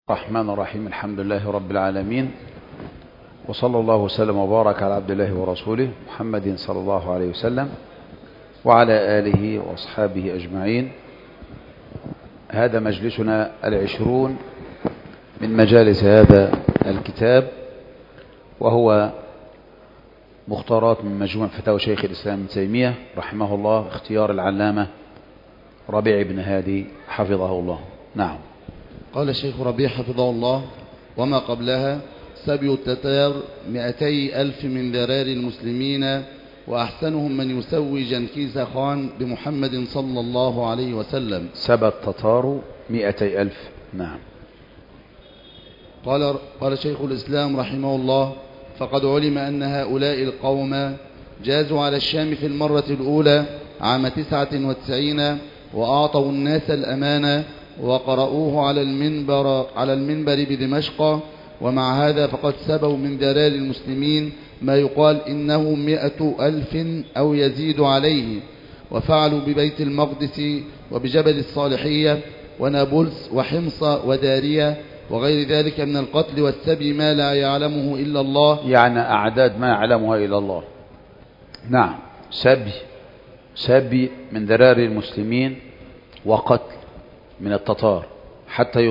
الرحمن الرحيم. الحمد لله رب العالمين، وصلى الله وسلم وبارك على عبد الله ورسوله محمد صلى الله عليه وسلم وعلى آله وأصحابه أجمعين. هذا مجلسنا 20 من مجالس هذا الكتاب، وهو مختارات من مجموع فتاوى شيخ الإسلام ابن تيمية رحمه الله، اختيار العلامة ربيع بن هادي حفظه الله. نعم. قال الشيخ ربيع حفظه الله: وما قبلها سبي التتار 200,000 من ذرار المسلمين، وأحسنهم من يسوي جنكيز خان بمحمد صلى الله عليه وسلم. سبى التتار 200,000. نعم. قال شيخ الإسلام رحمه الله: فقد علم أن هؤلاء القوم جازوا على الشام في المرة الأولى عام 99، وأعطوا الناس الأمانة وقرأوه على المنبر بدمشق. ومع هذا فقد سبوا من ذرار المسلمين ما يقال إنه 100,000 أو يزيد عليه، وفعلوا ببيت المقدس وبجبل الصالحية ونابلس وحمص ودارية وغير ذلك من القتل والسبي ما لا يعلمه إلا الله، يعني أعداد ما يعلمها إلا الله. نعم. سبي من ذرار المسلمين وقتل من التتار حتى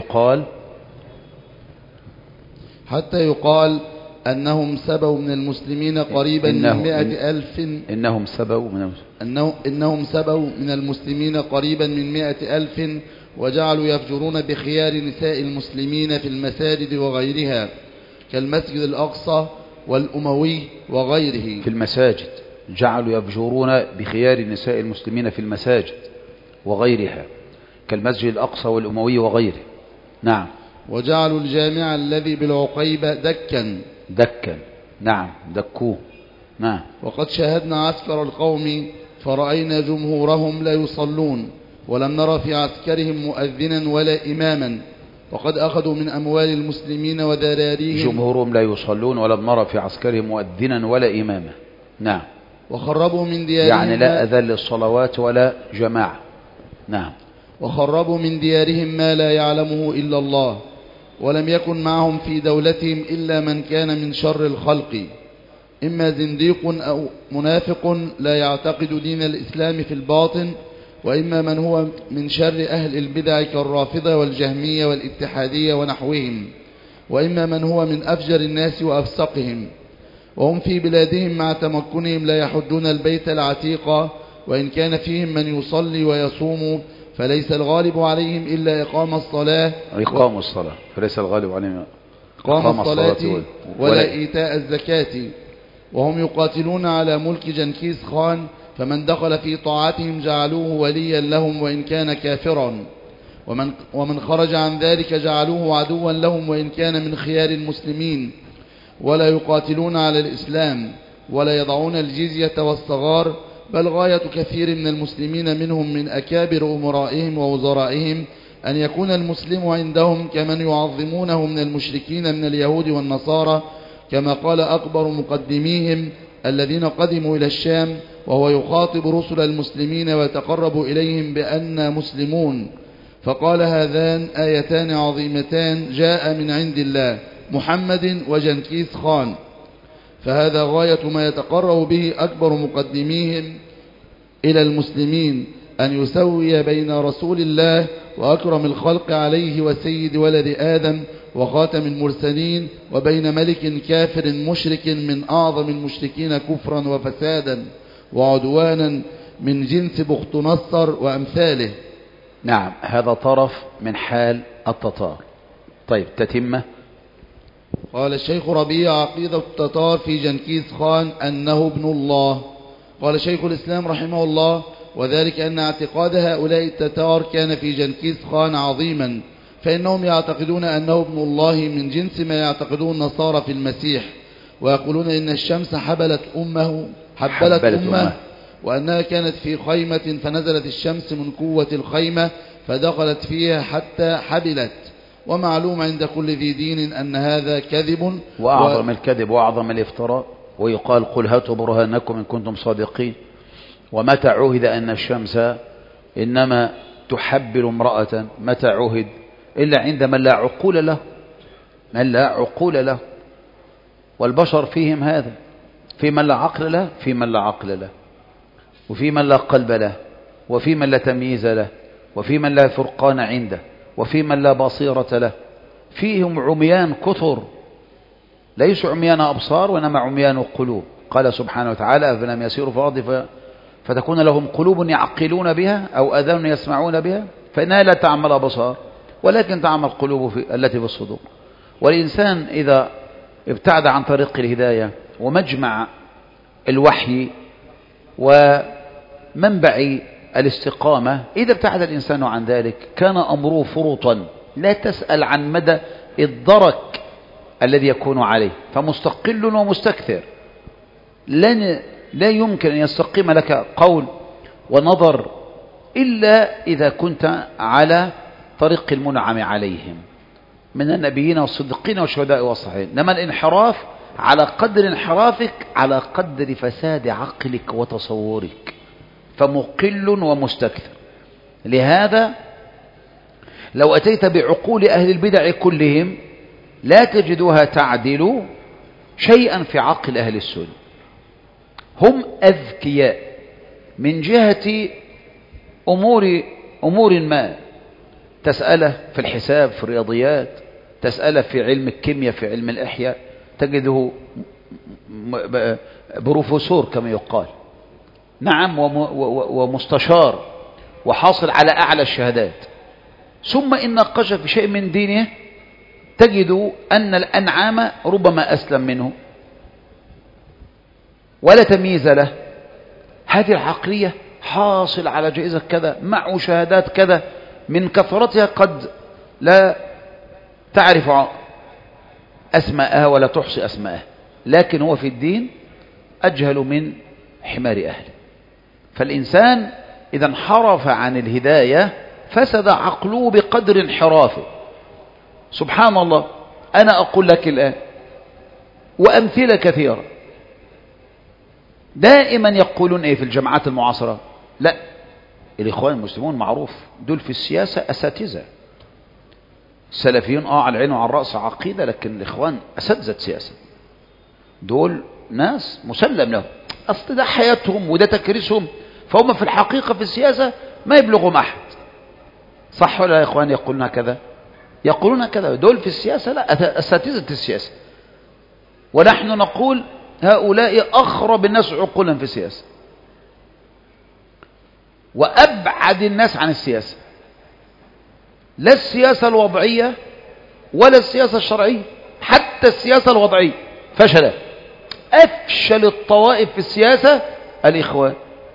يقال أنهم سبوا من المسلمين قريبا من 100,000. إنهم سبوا من المسلمين قريبا من 100,000، وجعلوا يفجرون بخيار نساء المسلمين في المساجد وغيرها كالمسجد الأقصى والأموي وغيره. في المساجد جعلوا يفجرون بخيار نساء المسلمين في المساجد وغيرها كالمسجد الأقصى والأموي وغيره. نعم. وجعلوا الجامع الذي بالعقيبة دكا. نعم، دكوه. نعم. وقد شاهدنا عسكر القوم فرأينا جمهورهم لا يصلون، ولم نرى في عسكرهم مؤذنا ولا إماما، وقد أخذوا من أموال المسلمين وذراريهم. جمهورهم لا يصلون ولم نرى في عسكرهم مؤذنا ولا إماما. نعم. وخربوا من ديارهم، يعني لا أذن للصلوات ولا جماعة. نعم. وخربوا من ديارهم ما لا يعلمه إلا الله، ولم يكن معهم في دولتهم إلا من كان من شر الخلق، إما زنديق أو منافق لا يعتقد دين الإسلام في الباطن، وإما من هو من شر أهل البدع كالرافضة والجهمية والاتحادية ونحوهم، وإما من هو من أفجر الناس وأفسقهم. وهم في بلادهم مع تمكنهم لا يحجون البيت العتيق، وإن كان فيهم من يصلي ويصوم فليس الغالب عليهم إلا إقام الصلاة فليس الغالب عليهم إقام الصلاة ولا إيتاء الزكاة. وهم يقاتلون على ملك جنكيز خان، فمن دخل في طاعتهم جعلوه وليا لهم وإن كان كافرا، ومن خرج عن ذلك جعلوه عدوا لهم وإن كان من خيار المسلمين. ولا يقاتلون على الإسلام ولا يضعون الجزية والصغار، بل غاية كثير من المسلمين منهم من أكابر أمرائهم ووزرائهم أن يكون المسلم عندهم كمن يعظمونه من المشركين من اليهود والنصارى، كما قال أكبر مقدميهم الذين قدموا إلى الشام وهو يخاطب رسل المسلمين ويتقرب إليهم بأننا مسلمون، فقال: هذان آيتان عظيمتان جاء من عند الله، محمد وجنكيز خان. فهذا غاية ما يتقرب به أكبر مقدميهم إلى المسلمين، أن يسوي بين رسول الله وأكرم الخلق عليه وسيد ولد آدم وخاتم المرسلين وبين ملك كافر مشرك من أعظم المشركين كفرا وفسادا وعدوانا من جنس بخت نصر وأمثاله. نعم. هذا طرف من حال التتار. طيب، تتمة. قال الشيخ ربيع: عقيدة التتار في جنكيز خان أنه ابن الله. قال شيخ الإسلام رحمه الله: وذلك أن اعتقاد هؤلاء التتار كان في جنكيز خان عظيما، فإنهم يعتقدون أنه ابن الله من جنس ما يعتقدون النصارى في المسيح، ويقولون إن الشمس حبلت أمه وأنها كانت في خيمة فنزلت الشمس من قوة الخيمة فدخلت فيها حتى حبلت. ومعلوم عند كل ذي دين أن هذا كذب، وأعظم الكذب وأعظم الافتراء. ويقال: قل هاتوا برهانكم إن كنتم صادقين. ومتى عهد أن الشمس إنما تحبل امرأة؟ متى عهد إلا عند من لا عقول له، من لا عقول له. والبشر فيهم هذا، في من لا عقل له، في من لا عقل له، وفي من لا قلب له، وفي من لا تمييز له، وفي من لا فرقان عنده، وفي من لا بصيرة له. فيهم عميان كثر، ليسوا عميان أبصار وإنما عميان قلوب. قال سبحانه وتعالى: أفلم يسيروا في الأرض فتكون لهم قلوب يعقلون بها أو آذان يسمعون بها فإنها لا تعمل أبصار ولكن تعمل قلوب التي في الصدور. والإنسان إذا ابتعد عن طريق الهداية ومجمع الوحي ومنبع الاستقامة، إذا ابتعد الإنسان عن ذلك كان أمره فرطا، لا تسأل عن مدى الدرك الذي يكون عليه، فمستقل ومستكثر. لا يمكن أن يستقيم لك قول ونظر إلا إذا كنت على طريق المنعم عليهم من النبيين والصديقين والشهداء والصالحين. إنما الانحراف على قدر انحرافك على قدر فساد عقلك وتصورك، فمقل ومستكثر. لهذا لو أتيت بعقول أهل البدع كلهم لا تجدها تعدل شيئا في عقل أهل السنة. هم أذكياء من جهة أمور ما، تسأله في الحساب، في الرياضيات، تسأله في علم الكيمياء، في علم الإحياء، تجده بروفيسور كما يقال، نعم، ومستشار وحاصل على أعلى الشهادات. ثم إن ناقش في شيء من دينه تجد أن الأنعام ربما أسلم منه ولا تمييز له. هذه العقلية حاصل على جائزة كذا، معه شهادات كذا، من كثرتها قد لا تعرف أسماءها ولا تحصي أسماءها، لكن هو في الدين أجهل من حمار أهله. فالإنسان إذا انحرف عن الهداية فسد عقله بقدر انحرافه. سبحان الله، أنا أقول لك الآن وأمثلة كثيرة، دائما يقولون إيه في الجماعات المعاصرة؟ لا، الإخوان المسلمون معروف دول في السياسة أساتذة. السلفيون على العين وعلى الرأس عقيدة، لكن الإخوان أساتذة سياسة، دول ناس مسلم لهم، أصل ده حياتهم وده تكريسهم، فهم في الحقيقة في السياسة ما يبلغهم أحد. صح ولا يا إخوان؟ يقولون كذا، يقولون كذا، دول في السياسة لا، أساتذة السياسة. ونحن نقول هؤلاء أخرب الناس عقولا في السياسة وأبعد الناس عن السياسة، لا السياسة الوضعية ولا السياسة الشرعية، حتى السياسة الوضعية فشلت. أفشل الطوائف في السياسة الإخوان.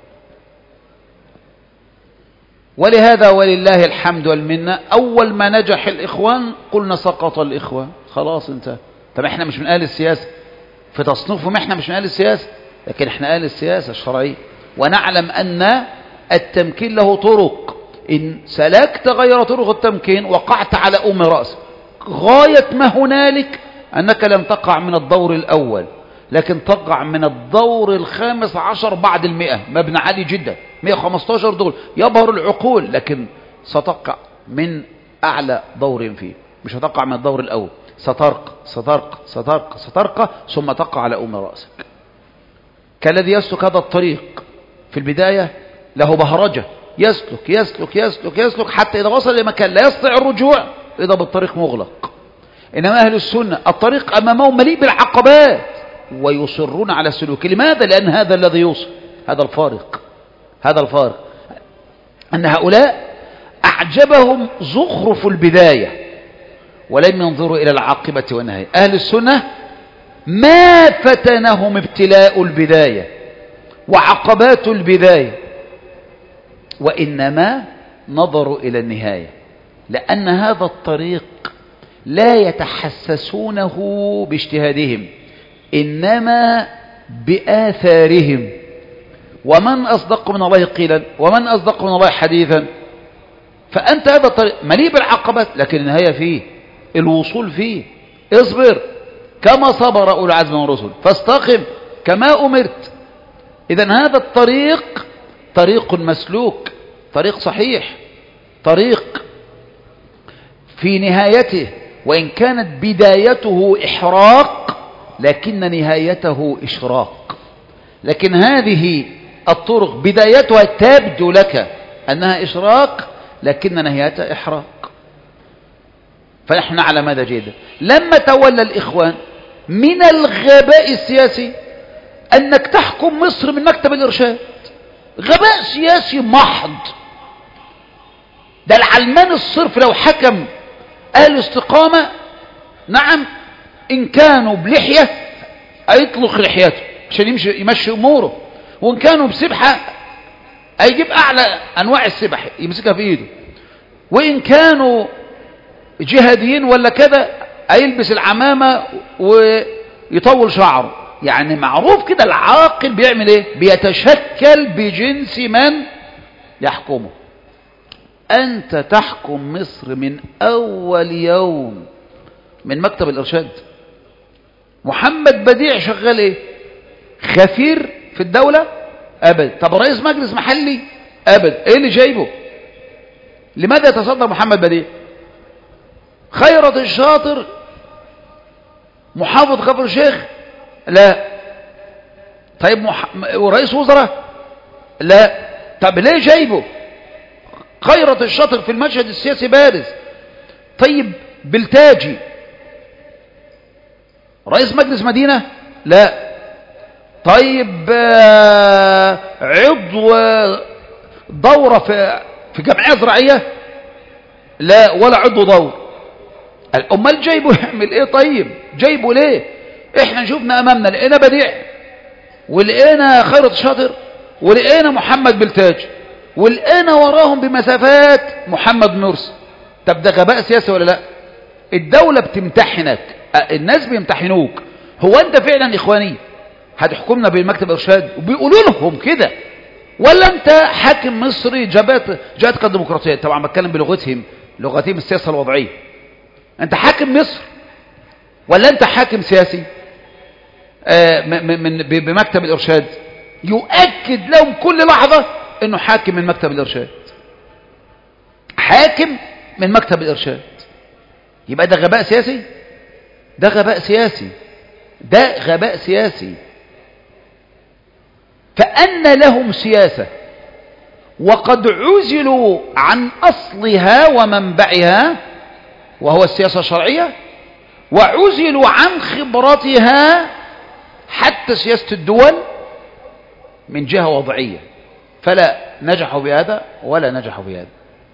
ولهذا ولله الحمد والمنة، أول ما نجح الإخوان قلنا سقط الإخوان، خلاص انتهى. طب احنا مش من أهل السياسة، في تصنيفهم احنا مش من أهل السياسة، لكن احنا أهل السياسة الشرعية، ونعلم أن التمكين له طرق. إن سلكت غير طرق التمكين وقعت على أم رأسك. غاية ما هنالك أنك لم تقع من الدور الأول، لكن تقع من الدور ال15 بعد 100، مبنى عالي جدا، 115 دول يبهر العقول، لكن ستقع من أعلى دور فيه، مش هتقع من الدور الأول، سترقى ثم تقع على أم رأسك. كالذي يسلك هذا الطريق في البداية له بهرجة، يسلك يسلك يسلك يسلك حتى إذا وصل لمكان لا يستطيع الرجوع إذا بالطريق مغلق. إنما أهل السنة الطريق أمامهم مليء بالعقبات ويصرون على السلوك. لماذا؟ لأن هذا الذي يوصل. هذا الفارق أن هؤلاء أعجبهم زخرف البداية ولم ينظروا إلى العاقبة والنهاية. أهل السنة ما فتنهم ابتلاء البداية وعقبات البداية، وإنما نظروا إلى النهاية، لأن هذا الطريق لا يتحسسونه باجتهادهم إنما بآثارهم. ومن أصدق من الله قيلا ومن أصدق من الله حديثا. فأنت هذا الطريق مليء بالعقبات، لكن النهاية فيه، الوصول فيه. اصبر كما صبر أولو العزم من الرسل فاستقم كما أمرت. إذن هذا الطريق طريق مسلوك، طريق صحيح، طريق في نهايته، وإن كانت بدايته إحراق لكن نهايته إشراق. لكن هذه الطرق بدايتها تبدو لك أنها إشراق لكن نهايتها إحراق. فنحن نعلم هذا جيدا. لما تولى الإخوان من الغباء السياسي أنك تحكم مصر من مكتب الإرشاد، غباء سياسي محض. ده العلمان الصرف لو حكم أهل الاستقامة، نعم، إن كانوا بلحية هيطلق لحياته عشان يمشي أموره، وإن كانوا بسبحة هيجيب أعلى أنواع السبح يمسكها في إيده، وإن كانوا جهاديين ولا كذا هيلبس العمامة ويطول شعره. يعني معروف كده العاقل بيعمل إيه؟ بيتشكل بجنس من يحكمه. أنت تحكم مصر من أول يوم من مكتب الإرشاد. محمد بديع شغال إيه؟ خفير في الدولة؟ أبد. طب رئيس مجلس محلي؟ أبد. إيه اللي جايبه؟ لماذا يتصدر محمد بديع؟ خيرت الشاطر محافظ كفر الشيخ؟ لا. طيب ورئيس وزراء؟ لا. طب ليه جايبه؟ خيرت الشاطر في المشهد السياسي بارز. طيب بلتاجي رئيس مجلس مدينة؟ لا. طيب عضو دورة في جمعية زراعية؟ لا، ولا عضو دور. امال جايبه يعمل ايه؟ طيب جايبه ليه؟ احنا شفنا امامنا لقينا بديع، ولقينا خيرت الشاطر، ولقينا محمد بلتاج، ولقينا وراهم بمسافات محمد مرسي. طب ده غباء سياسي ولا لا؟ الدولة بتمتحنك، الناس بيمتحنوك. هو انت فعلا اخواني هتحكمنا بالمكتب ارشاد؟ وبيقولوا لهم كده، ولا انت حاكم مصري جاتك الديمقراطيه؟ طبعا بتكلم بلغتهم السياسه الوضعيه. انت حاكم مصر ولا انت حاكم سياسي بمكتب الارشاد؟ يؤكد لهم كل لحظه انه حاكم من مكتب الارشاد، حاكم من مكتب الارشاد. يبقى ده غباء سياسي؟ ده غباء سياسي، ده غباء سياسي. فأن لهم سياسة وقد عزلوا عن أصلها ومنبعها وهو السياسة الشرعية، وعزلوا عن خبرتها حتى سياسة الدول من جهة وضعية، فلا نجحوا بهذا ولا نجحوا بهذا.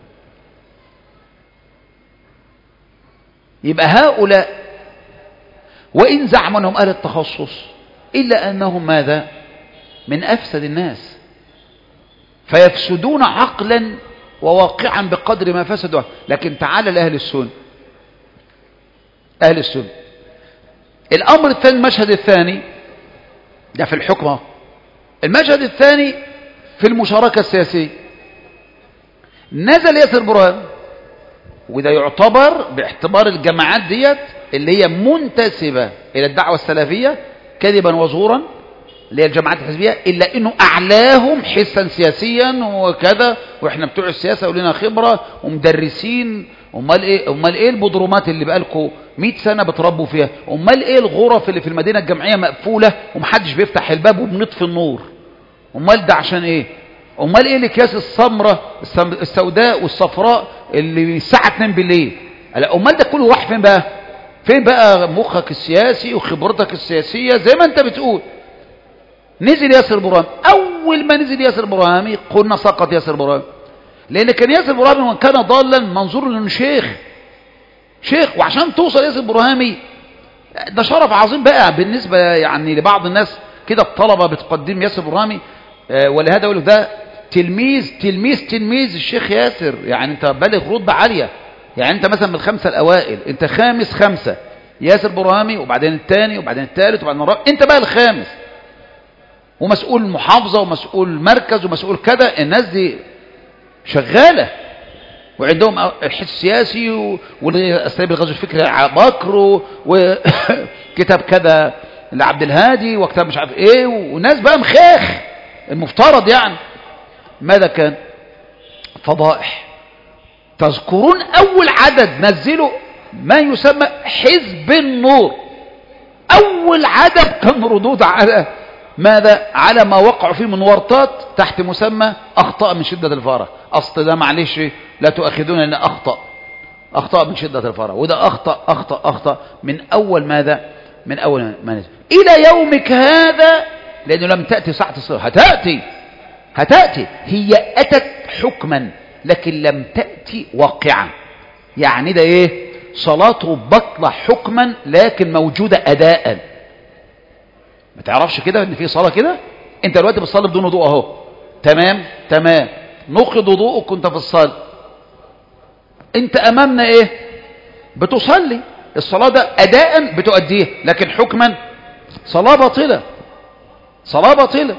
يبقى هؤلاء وإن زعموا أنهم أهل التخصص إلا أنهم ماذا؟ من أفسد الناس، فيفسدون عقلا وواقعا بقدر ما فسدوا. لكن تعال لأهل السنة، أهل السنة الأمر الثاني، المشهد الثاني ده في الحكمة، المشهد الثاني في المشاركة السياسية. نزل ياسر برهان، وده يعتبر باعتبار الجماعات ديت اللي هي منتسبة إلى الدعوة السلفية كذبا وزورا، اللي هي الجماعات الحزبية، إلا إنه أعلاهم حسا سياسيا وكذا، وإحنا بتوع السياسة ولنا خبرة ومدرسين. أمال إيه البودرومات اللي بقالكم 100 سنة بتربوا فيها؟ أمال إيه الغرف اللي في المدينة الجامعية مقفولة ومحدش بيفتح الباب وبنطفي النور؟ أمال ده عشان إيه؟ أمال إيه الأكياس السمراء السوداء والصفراء اللي الساعة 2 بالليل؟ أمال ده كله راح فين بقى؟ فين بقى مخك السياسي وخبرتك السياسية زي ما أنت بتقول؟ نزل ياسر برهامي. أول ما نزل ياسر برهامي قلنا سقط ياسر برهامي، لأن كان ياسر برهامي وان كان ضالا منظور انه شيخ، وعشان توصل ياسر برهامي ده شرف عظيم بقى بالنسبة يعني لبعض الناس كده، الطلبة بتقدم ياسر برهامي، ولهذا يقول ده تلميذ الشيخ ياسر. يعني انت بالغ رتبة عالية، يعني انت مثلا من الخمسة الأوائل، انت خامس 5، ياسر برهامي وبعدين الثاني وبعدين الثالث وبعدين الرابع، انت بقى الخامس، ومسؤول محافظة ومسؤول مركز ومسؤول كذا. الناس دي شغالة وعندهم الحس السياسي والأساليب الغزو الفكري بكر وكتاب كذا لعبد الهادي وكتاب مش عارف ايه، وناس بقى مخاخ المفترض. يعني ماذا كان؟ فضائح. تذكرون أول عدد نزلوا ما يسمى حزب النور. أول عدد كان ردود على ماذا؟ على ما وقعوا فيه من ورطات تحت مسمى أخطاء من شدة الفرح. أصل ده معلش لا تؤاخذون أن أخطاء من شدة الفرح، وده أخطأ من أول ماذا؟ من أول ما نزل إلى يومك هذا، لأنه لم تأتي ساعة الصلاة. هتأتي هي أتت حكما لكن لم تأتي واقعا. يعني ده إيه؟ صلاته بطلة حكما لكن موجودة أداء. ما تعرفش كده ان في صلاة كده؟ انت دلوقتي بتصلي بدون وضوء اهو، تمام، نقض وضوءك كنت في الصلاة. انت امامنا ايه؟ بتصلي. الصلاة ده اداء بتؤديه لكن حكما صلاة باطلة.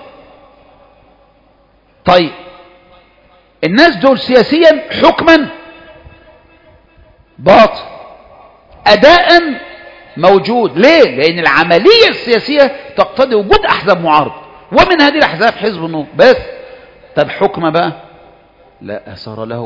طيب الناس دول سياسيا حكما باطل، اداء موجود. ليه؟ لأن العملية السياسية تقتضي وجود أحزاب معارضة، ومن هذه الأحزاب حزب النور بس. طب حكم بقى لا أثر له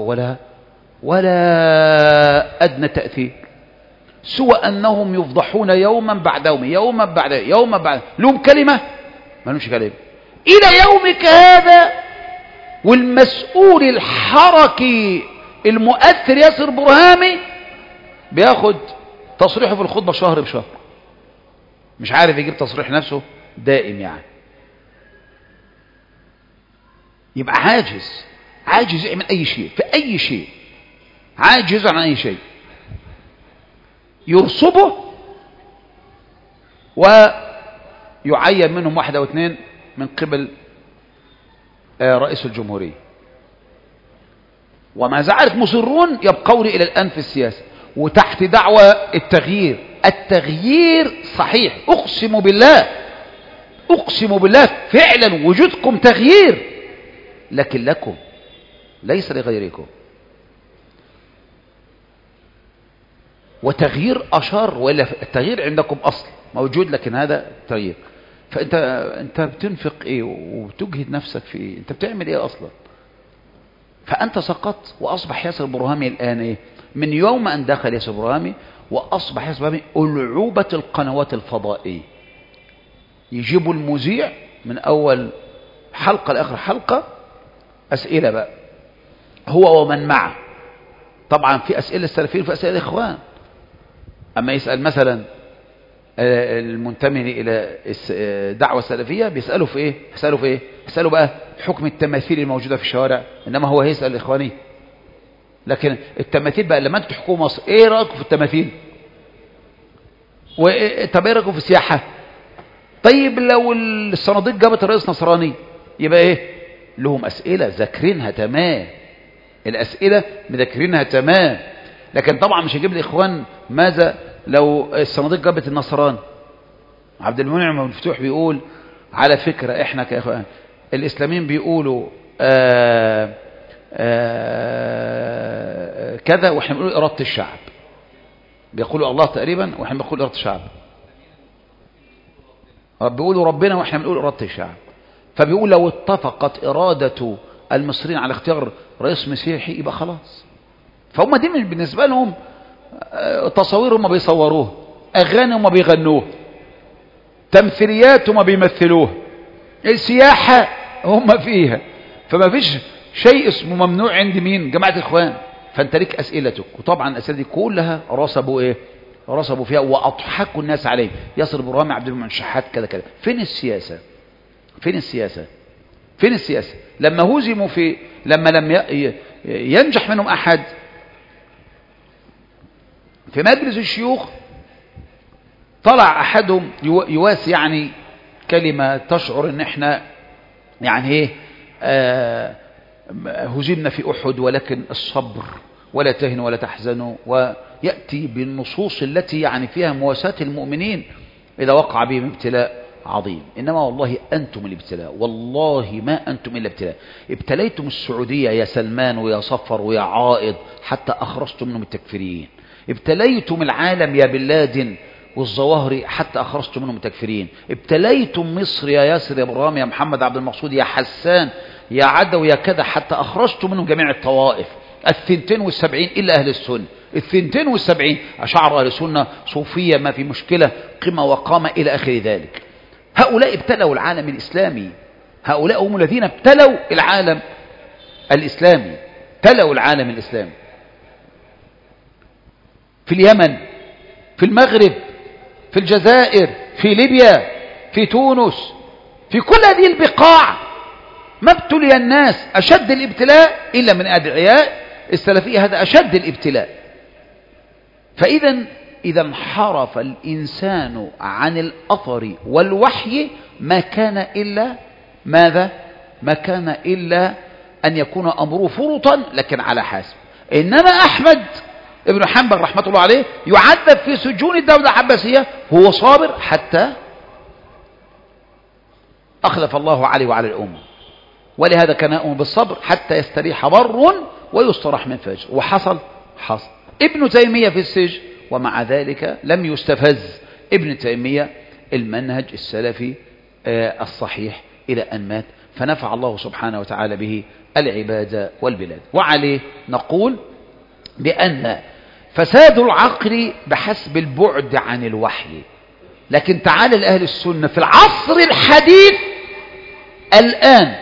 ولا أدنى تأثير، سوى أنهم يفضحون يوما بعد يوم، لهم كلمة ما لهمش كلمة إلى يومك هذا. والمسؤول الحركي المؤثر ياسر برهامي بياخد تصريحه في الخطبة شهر بشهر، مش عارف يجيب تصريح نفسه دائم. يعني يبقى عاجز يعمل أي شيء في أي شيء، عاجز عن أي شيء. يرصبه ويعين منهم واحد أو اثنين من قبل رئيس الجمهورية، وما زالت مصرون يبقون إلى الآن في السياسة وتحت دعوة التغيير صحيح. أقسم بالله فعلا وجودكم تغيير، لكن لكم ليس لغيركم. وتغيير أشر، ولا التغيير عندكم أصل موجود لكن هذا تغيير. فأنت بتنفق إيه وتجهد نفسك في إيه؟ أنت بتعمل إيه أصلا؟ فأنت سقط وأصبح ياسر برهامي الآن إيه؟ من يوم أن دخل ياسر برهامي وأصبح ياسر برهامي ألعوبة القنوات الفضائية. يجيبوا المذيع من أول حلقة لآخر حلقة أسئلة بقى هو ومن معه. طبعا في أسئلة السلفيين وفي أسئلة الإخوان. أما يسأل مثلا المنتمي إلى الدعوة السلفية بيسألوا في إيه؟ يسألوا بقى حكم التماثيل الموجودة في الشوارع، إنما هو هيسأل الإخواني. لكن التماثيل بقى لما أنتوا تحكموا مصر إيه رأيكم في التماثيل؟ طب إيه رأيكم في السياحة؟ طيب لو الصناديق جابت الرئيس نصراني يبقى إيه؟ لهم أسئلة ذاكرينها تمام، الأسئلة مذاكرينها تمام. لكن طبعا مش هيجيب الإخوان ماذا لو الصناديق جابت النصراني. عبد المنعم المفتوح بيقول على فكرة احنا كإخوان الإسلاميين بيقولوا كذا واحنا بنقول إرادة الشعب، بيقولوا الله تقريبا واحنا بنقول إرادة الشعب، بيقولوا ربنا واحنا بنقول إرادة الشعب. فبيقول لو اتفقت إرادة المصريين على اختيار رئيس مسيحي يبقى خلاص. فهم دي بالنسبة لهم تصوير هم بيصوروه، أغاني هم بيغنوه، تمثيليات هم بيمثلوه، السياحة هم فيها. فما فيش شيء اسمه ممنوع عند مين؟ جماعة الإخوان. فأنت ليك أسئلتك، وطبعا الأسئلة دي كلها رصبوا إيه؟ رصبوا فيها وأضحكوا الناس عليه. ياسر برهامي، عبد المنعم شحات، كذا كذا. فين السياسة؟ لما هزموا لما لم ينجح منهم أحد في مجلس الشيوخ، طلع أحدهم يواسي يعني كلمة تشعر ان احنا يعني ايه هزمنا في أحد ولكن الصبر ولا تهنوا ولا تحزنوا، ويأتي بالنصوص التي يعني فيها مواساة المؤمنين إذا وقع بهم ابتلاء عظيم. إنما والله أنتم الابتلاء، والله ما أنتم إلا ابتلاء. ابتليتم السعودية يا سلمان ويا صفر ويا عائض حتى أخرجتم منهم التكفيريين. ابتليتم العالم يا بلادن والظواهر حتى أخرجتم منهم التكفيريين. ابتليتم مصر يا ياسر يا برهام يا محمد عبد المقصود يا حسان يا عدو يا كذا حتى أخرجتم منهم جميع الطوائف. 72 إلا أهل السنة، 72 أشعر أهل السنة، صوفية، ما في مشكلة، قمة وقامة إلى آخر ذلك. هؤلاء ابتلوا العالم الإسلامي، هؤلاء هم الذين ابتلوا العالم الإسلامي، ابتلوا العالم الإسلامي في اليمن، في المغرب، في الجزائر، في ليبيا، في تونس، في كل هذه البقاع ما ابتلي الناس أشد الابتلاء إلا من أدعياء السلفية، هذا أشد الابتلاء. إذا انحرف الإنسان عن الأثر والوحي ما كان إلا ماذا؟ ما كان إلا أن يكون أمره فرطا لكن على حسب. إنما أحمد ابن حنبل رحمة الله عليه يعذب في سجون الدولة العباسية، هو صابر حتى أخلف الله عليه وعلى الأمة، ولهذا كان يؤمن بالصبر حتى يستريح بر ويستراح من فجر. وحصل ابن تيمية في السجن، ومع ذلك لم يستفز ابن تيمية المنهج السلفي الصحيح إلى أن مات، فنفع الله سبحانه وتعالى به العباد والبلاد. وعليه نقول بأن فساد العقل بحسب البعد عن الوحي. لكن تعال لأهل السنة في العصر الحديث الآن،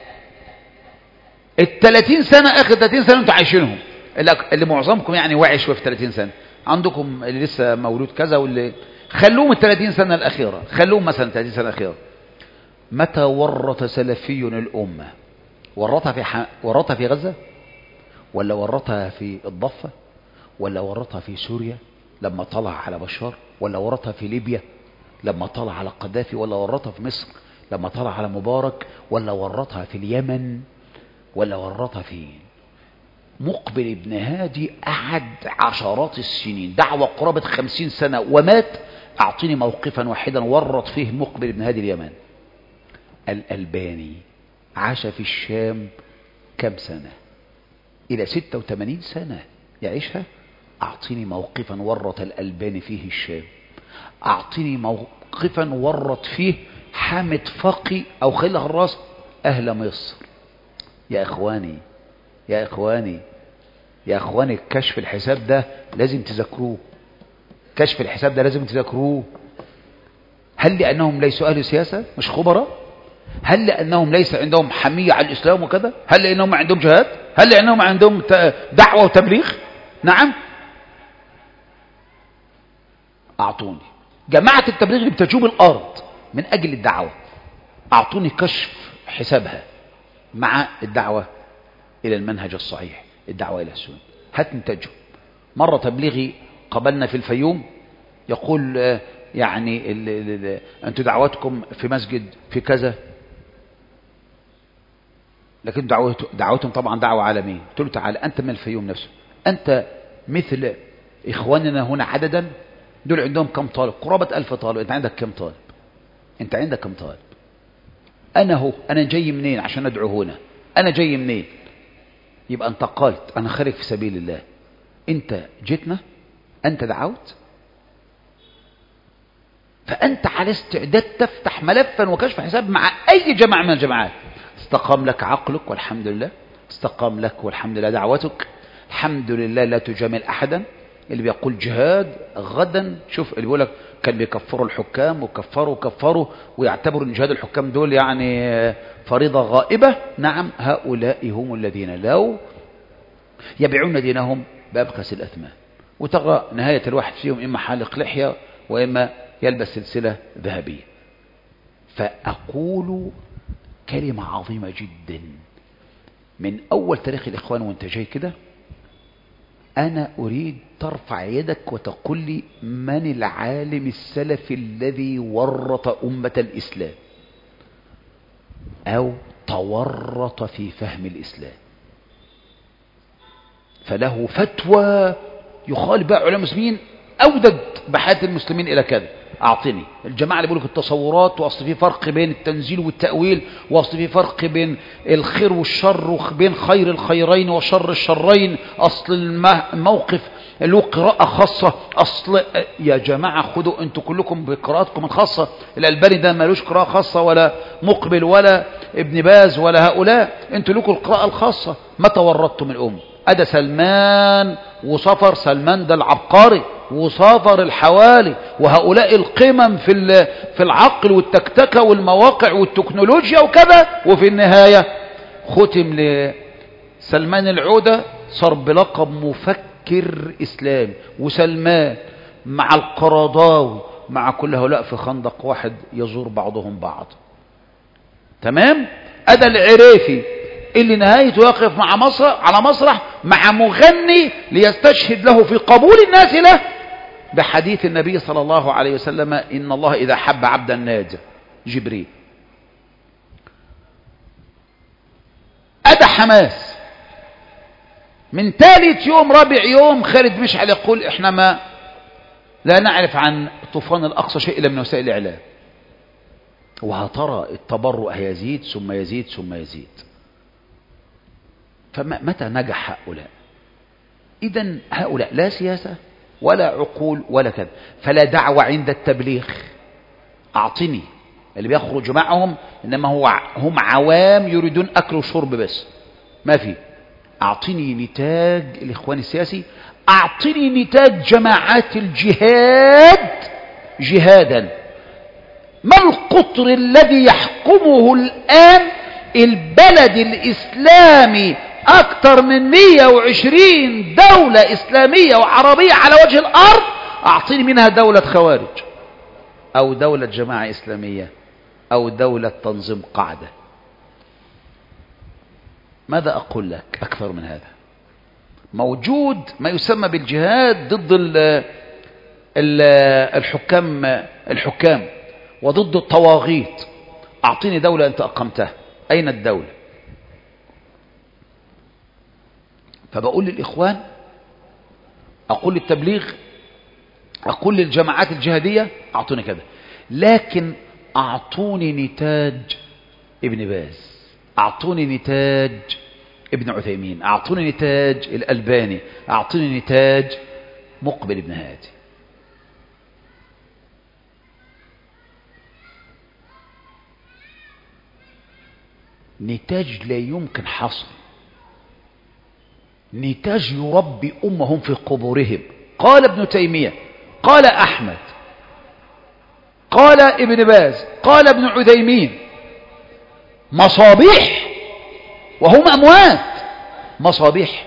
30 سنة آخر 30 سنة أنتم عايشينهم، اللي معظمكم يعني واعي شوية في 30 سنة، عندكم اللي لسه مولود كذا، واللي خلوهم 30 سنة الأخيرة، خلوهم مثلا 30 سنة الأخيرة. متى ورط سلفي الأمة؟ ورطها في غزة، ولا ورطها في الضفة، ولا ورطها في سوريا لما طلع على بشار، ولا ورطها في ليبيا لما طلع على قذافي، ولا ورطها في مصر لما طلع على مبارك، ولا ورطها في اليمن، ولا ورطها فين؟ مقبل ابن هادي قعد عشرات السنين، دعوة قرابة 50 سنة ومات. أعطيني موقفا واحدا ورط فيه مقبل ابن هادي اليمن. الألباني عاش في الشام كم سنة؟ إلى 86 سنة يعيشها. أعطيني موقفا ورط الألباني فيه الشام، أعطيني موقفا ورط فيه حامد فقي أو خليل الراس أهل مصر. يا إخواني يا إخواني يا إخواني، كشف الحساب ده لازم تذكروه، كشف الحساب ده لازم تذكروه. هل لأنهم ليسوا أهل سياسة مش خبراء؟ هل لأنهم ليس عندهم حمية على الإسلام وكذا؟ هل لأنهم عندهم جهاد؟ هل لأنهم عندهم دعوة وتبليغ؟ نعم. أعطوني جماعة التبليغ اللي بتجوب الأرض من أجل الدعوة، أعطوني كشف حسابها مع الدعوة إلى المنهج الصحيح، الدعوة إلى السنة. هتنتجوا. مرة تبليغي قبلنا في الفيوم يقول يعني أنتوا دعوتكم في مسجد في كذا، لكن دعوتهم طبعا دعوة عالمية. قلت له تعالى أنت من الفيوم نفسه، أنت مثل إخواننا هنا عددا، دول عندهم كم طالب؟ قرابة 1000 طالب. أنت عندك كم طالب؟ أنت عندك كم طالب؟ أنا جاي منين عشان أدعو هنا؟ أنا جاي منين؟ يبقى أنت قالت أنا خارج في سبيل الله، أنت جيتنا، أنت دعوت، فأنت على استعداد تفتح ملفا وكشف حساب مع أي جماعة من الجماعات. استقام لك عقلك والحمد لله، استقام لك والحمد لله دعوتك، الحمد لله لا تجامل أحدا. اللي بيقول جهاد غدا، شوف اللي بيقول لك كان بيكفروا الحكام وكفروا ويعتبروا ان جهاد الحكام دول يعني فريضة غائبة. نعم، هؤلاء هم الذين لو يبيعون دينهم بأبخس الأثمان. وترى نهاية الواحد فيهم إما حالق لحية وإما يلبس سلسلة ذهبية. فأقول كلمة عظيمة جدا من أول تاريخ الإخوان وانت جاي كده، أنا أريد ترفع يدك وتقول لي من العالم السلفي الذي ورط أمة الإسلام أو تورط في فهم الإسلام فله فتوى يخالف بقى علماء المسلمين أودد بحياة المسلمين إلى كذا. أعطني الجماعة اللي بيقولوا التصورات، وأصل في فرق بين التنزيل والتأويل، وأصل في فرق بين الخير والشر، وبين خير الخيرين وشر الشرين، أصل الموقف له قراءة خاصة، أصل يا جماعة خدوا أنتوا كلكم بقراءاتكم الخاصة. الألباني ده مالوش قراءة خاصة، ولا مقبل ولا ابن باز ولا هؤلاء، أنتوا لكم القراءة الخاصة. متى ورطتم الأمة؟ أدا سلمان وصفر سلمان ده العبقري وصفر الحوالي وهؤلاء القمم في العقل والتكتكة والمواقع والتكنولوجيا وكذا، وفي النهاية ختم لسلمان العودة صار بلقب مفكر إسلامي. وسلمان مع القرضاوي مع كل هؤلاء في خندق واحد يزور بعضهم بعض. تمام. أدا العريفي اللي نهايته يقف مع على مسرح مع مغني ليستشهد له في قبول الناس له بحديث النبي صلى الله عليه وسلم: إن الله إذا حب عبدا ناجى جبريل. أدا حماس من ثالث يوم رابع يوم خالد مشعل يقول: إحنا ما لا نعرف عن طوفان الأقصى شيء إلا من وسائل الإعلام، وهترى التبرؤ يزيد ثم يزيد ثم يزيد. فمتى نجح هؤلاء؟ إذن هؤلاء لا سياسة ولا عقول ولا كذا، فلا دعوة عند التبليغ. أعطني اللي بيخرج معهم إنما هم عوام يريدون أكل وشرب بس، ما في. أعطني نتاج الإخوان السياسي، أعطني نتاج جماعات الجهاد جهادا. ما القطر الذي يحكمه الآن البلد الإسلامي؟ أكثر من 120 دولة إسلامية وعربية على وجه الأرض، أعطيني منها دولة خوارج أو دولة جماعة إسلامية أو دولة تنظيم قاعدة. ماذا أقول لك أكثر من هذا؟ موجود ما يسمى بالجهاد ضد الحكام وضد الطواغيت. أعطيني دولة أنت أقمتها، أين الدولة؟ فبقول للإخوان، أقول للتبليغ، أقول للجماعات الجهادية: أعطوني كذا، لكن أعطوني نتاج ابن باز، أعطوني نتاج ابن عثيمين، أعطوني نتاج الألباني، أعطوني نتاج مقبل ابن هادي. نتاج لا يمكن حصر، نتاج يربي أمهم في قبورهم. قال ابن تيمية، قال أحمد، قال ابن باز، قال ابن عثيمين: مصابيح وهم أموات، مصابيح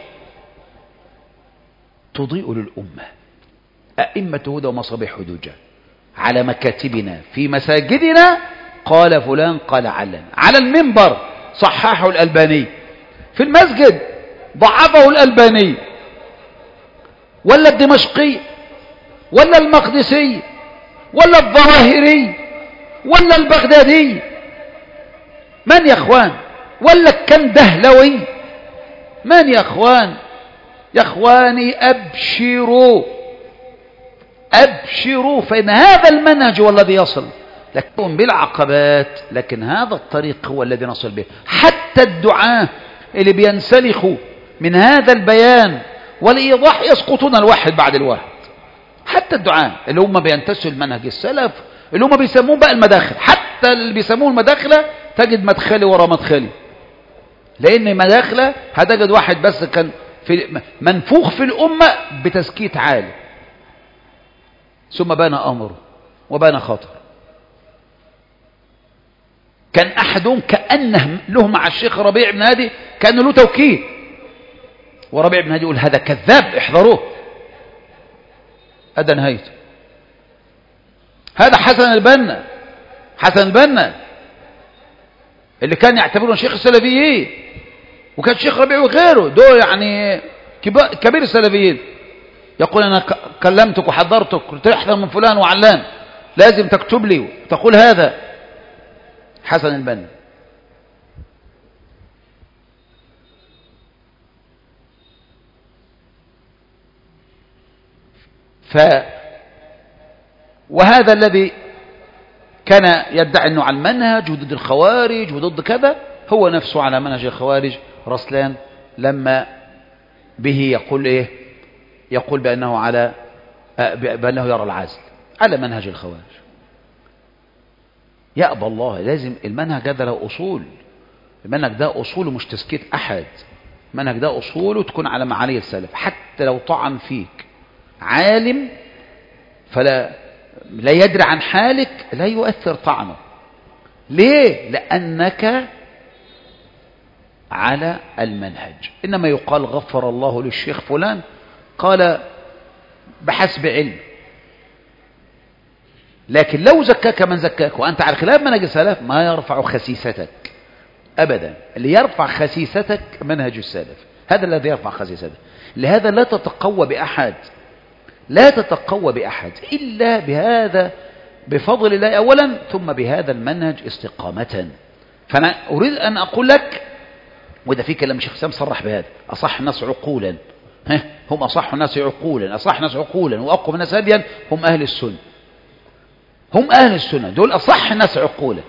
تضيء للأمة، أئمة هدى ومصابيح هدوجة على مكاتبنا في مساجدنا. قال فلان قال علان، على المنبر صححه الألباني، في المسجد ضعفه الألباني، ولا الدمشقي ولا المقدسي ولا الظواهري ولا البغدادي، من يا اخوان؟ ولا الكندهلوي، من يا اخوان؟ يا اخواني ابشروا ابشروا، فإن هذا المنهج هو الذي يصل لكن بالعقبات، لكن هذا الطريق هو الذي نصل به. حتى الدعاة اللي بينسلخوا من هذا البيان والإيضاح يسقطون الواحد بعد الواحد. حتى الدعاة اللي هم بينتسوا المنهج السلف، اللي هم بيسموه بقى المداخل، حتى اللي بيسموه المداخلة تجد مدخلي ورا مدخلي، لأن مداخلة هتجد واحد بس كان في منفوخ في الأمة بتسكيت عالي، ثم بان أمره وبان خطر. كان أحدهم كأنه له مع الشيخ ربيع بن هادي كأنه له توكيل، وربيع بن هادي يقول: هذا كذاب احذروه. هذا نهايته. هذا حسن البنا، حسن البنا اللي كان يعتبرون شيخ السلفيين، وكان الشيخ ربيع وغيره دول يعني كبير السلفيين، يقول: أنا كلمتك وحضرتك تحضر من فلان وعلان، لازم تكتب لي وتقول هذا. حسن البنا. وهذا الذي كان يدعي أنه على المنهج وضد الخوارج وضد كذا، هو نفسه على منهج الخوارج. رسلان لما به يقول إيه؟ يقول بأنه يرى العزل على منهج الخوارج. يأبى الله. لازم المنهج هذا له أصول، المنهج ده أصول مش تسكيت أحد. المنهج ده أصوله تكون على معالي السلف، حتى لو طعن فيك عالم لا يدري عن حالك لا يؤثر طعنه. ليه؟ لأنك على المنهج. إنما يقال غفر الله للشيخ فلان، قال بحسب علم. لكن لو زكاك من زكاك وأنت على خلاف منهج السلف ما يرفع خسيستك أبدا. اللي يرفع خسيستك منهج السلف، هذا الذي يرفع خسيستك. لهذا لا تتقوى بأحد، لا تتقوى بأحد إلا بهذا، بفضل الله أولا، ثم بهذا المنهج استقامة. فأنا أريد أن أقول لك، وده في كلام شيخ سام صرح بهذا، أصح الناس عقولا هم أصح الناس عقولا، أصح الناس عقولا وأقوم الناس هديا هم أهل السنة، هم أهل السنة، دول أصح الناس عقولا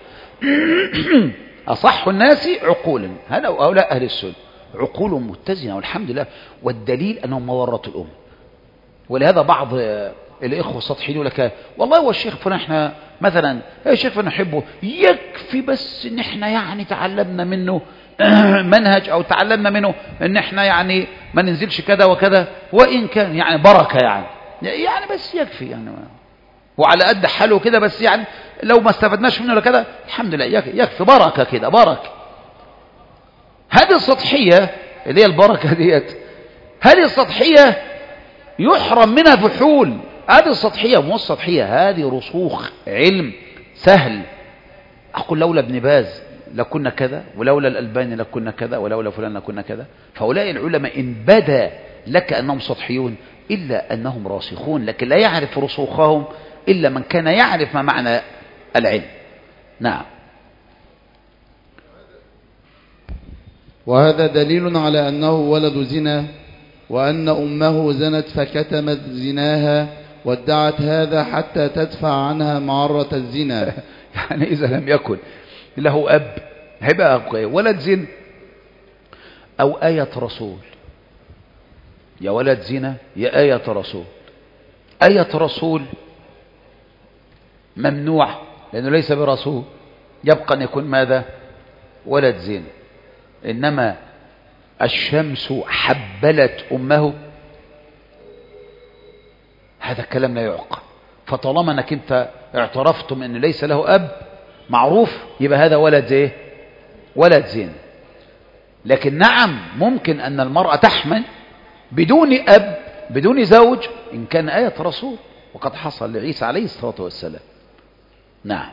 أصح الناس عقولا هؤلاء أهل السنة، عقول متزنة والحمد لله. والدليل أنهم ما ورطوا الأمة. ولهذا بعض الإخوة السطحيين يقول لك والله هو الشيخ فلان احنا مثلا الشيخ فلان نحبه، يكفي بس ان احنا يعني تعلمنا منه منهج او تعلمنا منه ان احنا يعني ما ننزلش كذا وكذا، وان كان يعني بركة يعني بس يكفي يعني، وعلى قد حاله كده، بس يعني لو ما استفدناش منه لكذا الحمد لله يكفي بركة كده بركة. هذه السطحية اللي هي البركة ديت، هذه السطحية يحرم منها فحول. هذه السطحية مو السطحية، هذه رسوخ علم سهل. أقول لولا ابن باز لكنا كذا، ولولا الألباني لكنا كذا، ولولا فلان لكنا كذا. فهؤلاء العلماء إن بدا لك أنهم سطحيون إلا أنهم راسخون، لكن لا يعرف رسوخهم إلا من كان يعرف ما معنى العلم. نعم. وهذا دليل على أنه ولد زنا، وأن أمه زنت فكتمت زناها وادعت هذا حتى تدفع عنها معرة الزنا. يعني إذا لم يكن له أب هيبقى ولد زنا أو آية رسول، يا ولد زنا يا آية رسول. آية رسول ممنوع لأنه ليس برسول، يبقى أن يكون ماذا؟ ولد زنا. إنما الشمس حبلت أمه، هذا الكلام لا يعقل. فطالما أنك أنت اعترفتم أن ليس له أب معروف، يبقى هذا ولد إيه؟ ولد زنا. لكن نعم ممكن أن المرأة تحمل بدون أب بدون زوج إن كان آية رسول، وقد حصل لعيسى عليه الصلاة والسلام. نعم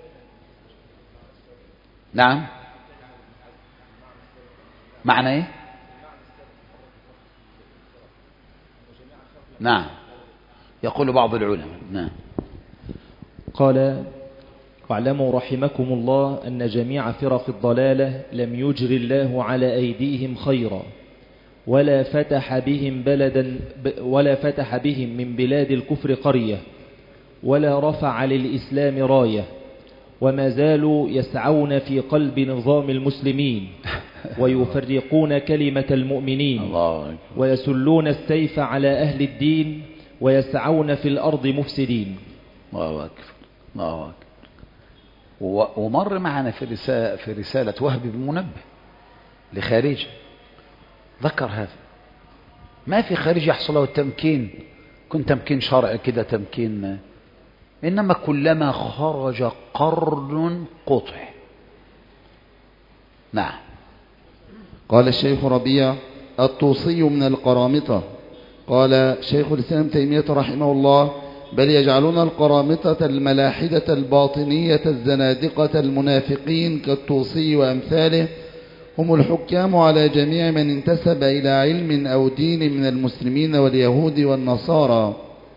نعم. معنى ايه؟ نعم. يقول بعض العلماء. نعم. قال: واعلموا رحمكم الله أن جميع فرق الضلالة لم يجر الله على أيديهم خيرا، ولا فتح بهم من بلاد الكفر قرية، ولا رفع للإسلام راية، وما زالوا يسعون في قلب نظام المسلمين ويفرقون كلمة المؤمنين، ويسلون السيف على أهل الدين، ويسعون في الأرض مفسدين. الله أكبر الله أكبر. ومر معنا في رسالة وهب بن منبه لخارج ذكر هذا. ما في خارج يحصل له التمكين، كنت تمكين شرعي كده تمكين، إنما كلما خرج قرن قطع. نعم. قال الشيخ ربيع: الطوسي من القرامطة. قال شيخ الإسلام تيمية رحمه الله: بل يجعلون القرامطة الملاحدة الباطنية الزنادقة المنافقين كالطوسي وأمثاله هم الحكام على جميع من انتسب إلى علم أو دين من المسلمين واليهود والنصارى.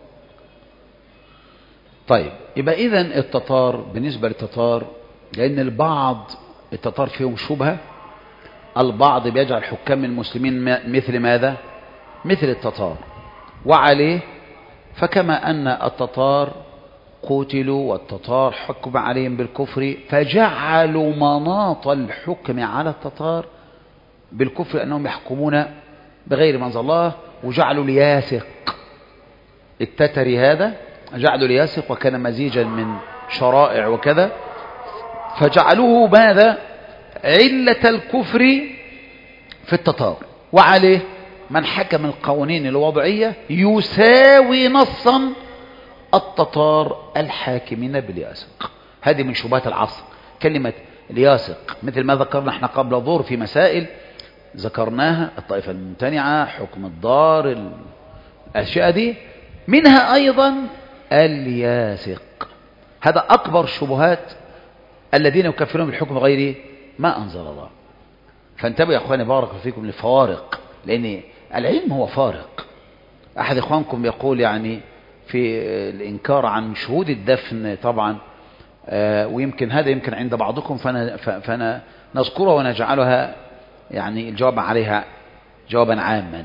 طيب، يبقى إذن التتار بالنسبة للتتار، لأن البعض التتار فيهم شبهة، البعض بيجعل حكام المسلمين مثل ماذا؟ مثل التتار، وعليه فكما أن التتار قتلوا والتتار حكم عليهم بالكفر، فجعلوا مناط الحكم على التتار بالكفر أنهم يحكمون بغير ما أنزل الله، وجعلوا لياسق التتري هذا، جعلوا لياسق وكان مزيجا من شرائع وكذا، فجعلوه ماذا؟ علة الكفر في التتار. وعليه من حكم القوانين الوضعية يساوي نصا التتار الحاكمين بالياسق. هذه من شبهات العصر، كلمة الياسق، مثل ما ذكرنا احنا قبل الظهر في مسائل ذكرناها، الطائفة الممتنعة، حكم الدار، الأشياء دي منها أيضا الياسق. هذا أكبر شبهات الذين يكفرون بالحكم غير ما أنزل الله. فانتبهوا يا أخواني بارك فيكم للفوارق، لأن العلم هو فارق. أحد إخوانكم يقول يعني في الإنكار عن شهود الدفن طبعا، ويمكن هذا يمكن عند بعضكم، فأنا نذكرها ونجعلها يعني الجواب عليها جوابا عاما.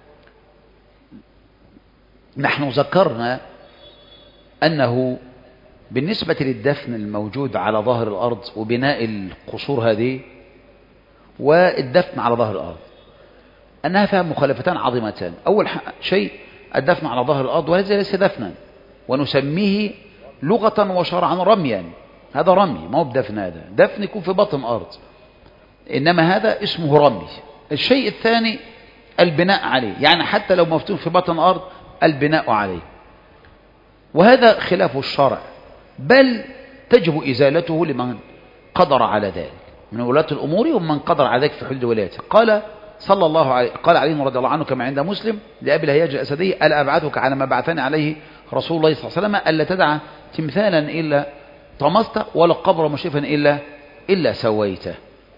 نحن ذكرنا أنه بالنسبة للدفن الموجود على ظهر الأرض وبناء القصور هذه والدفن على ظهر الأرض أنها فيها مخالفتان عظيمتان. أول شيء الدفن على ظهر الأرض وهذا ليس دفنا، ونسميه لغة وشرعا رميا. هذا رمي، ما هو بدفن، هذا دفن يكون في بطن أرض، إنما هذا اسمه رمي. الشيء الثاني البناء عليه، يعني حتى لو مفتون في بطن أرض البناء عليه، وهذا خلاف الشرع، بل تجب إزالته لمن قدر على ذلك من ولاة الأمور ومن قدر على ذلك في حدود ولايته. قال صلى الله عليه، قال علي رضي الله عنه كما عند مسلم لأبي الهياج الأسدي: ألا أبعثك على ما بعثني عليه رسول الله صلى الله عليه وسلم، ألا تدع تمثالا إلا طمسته ولا قبر مشرفا إلا سويته.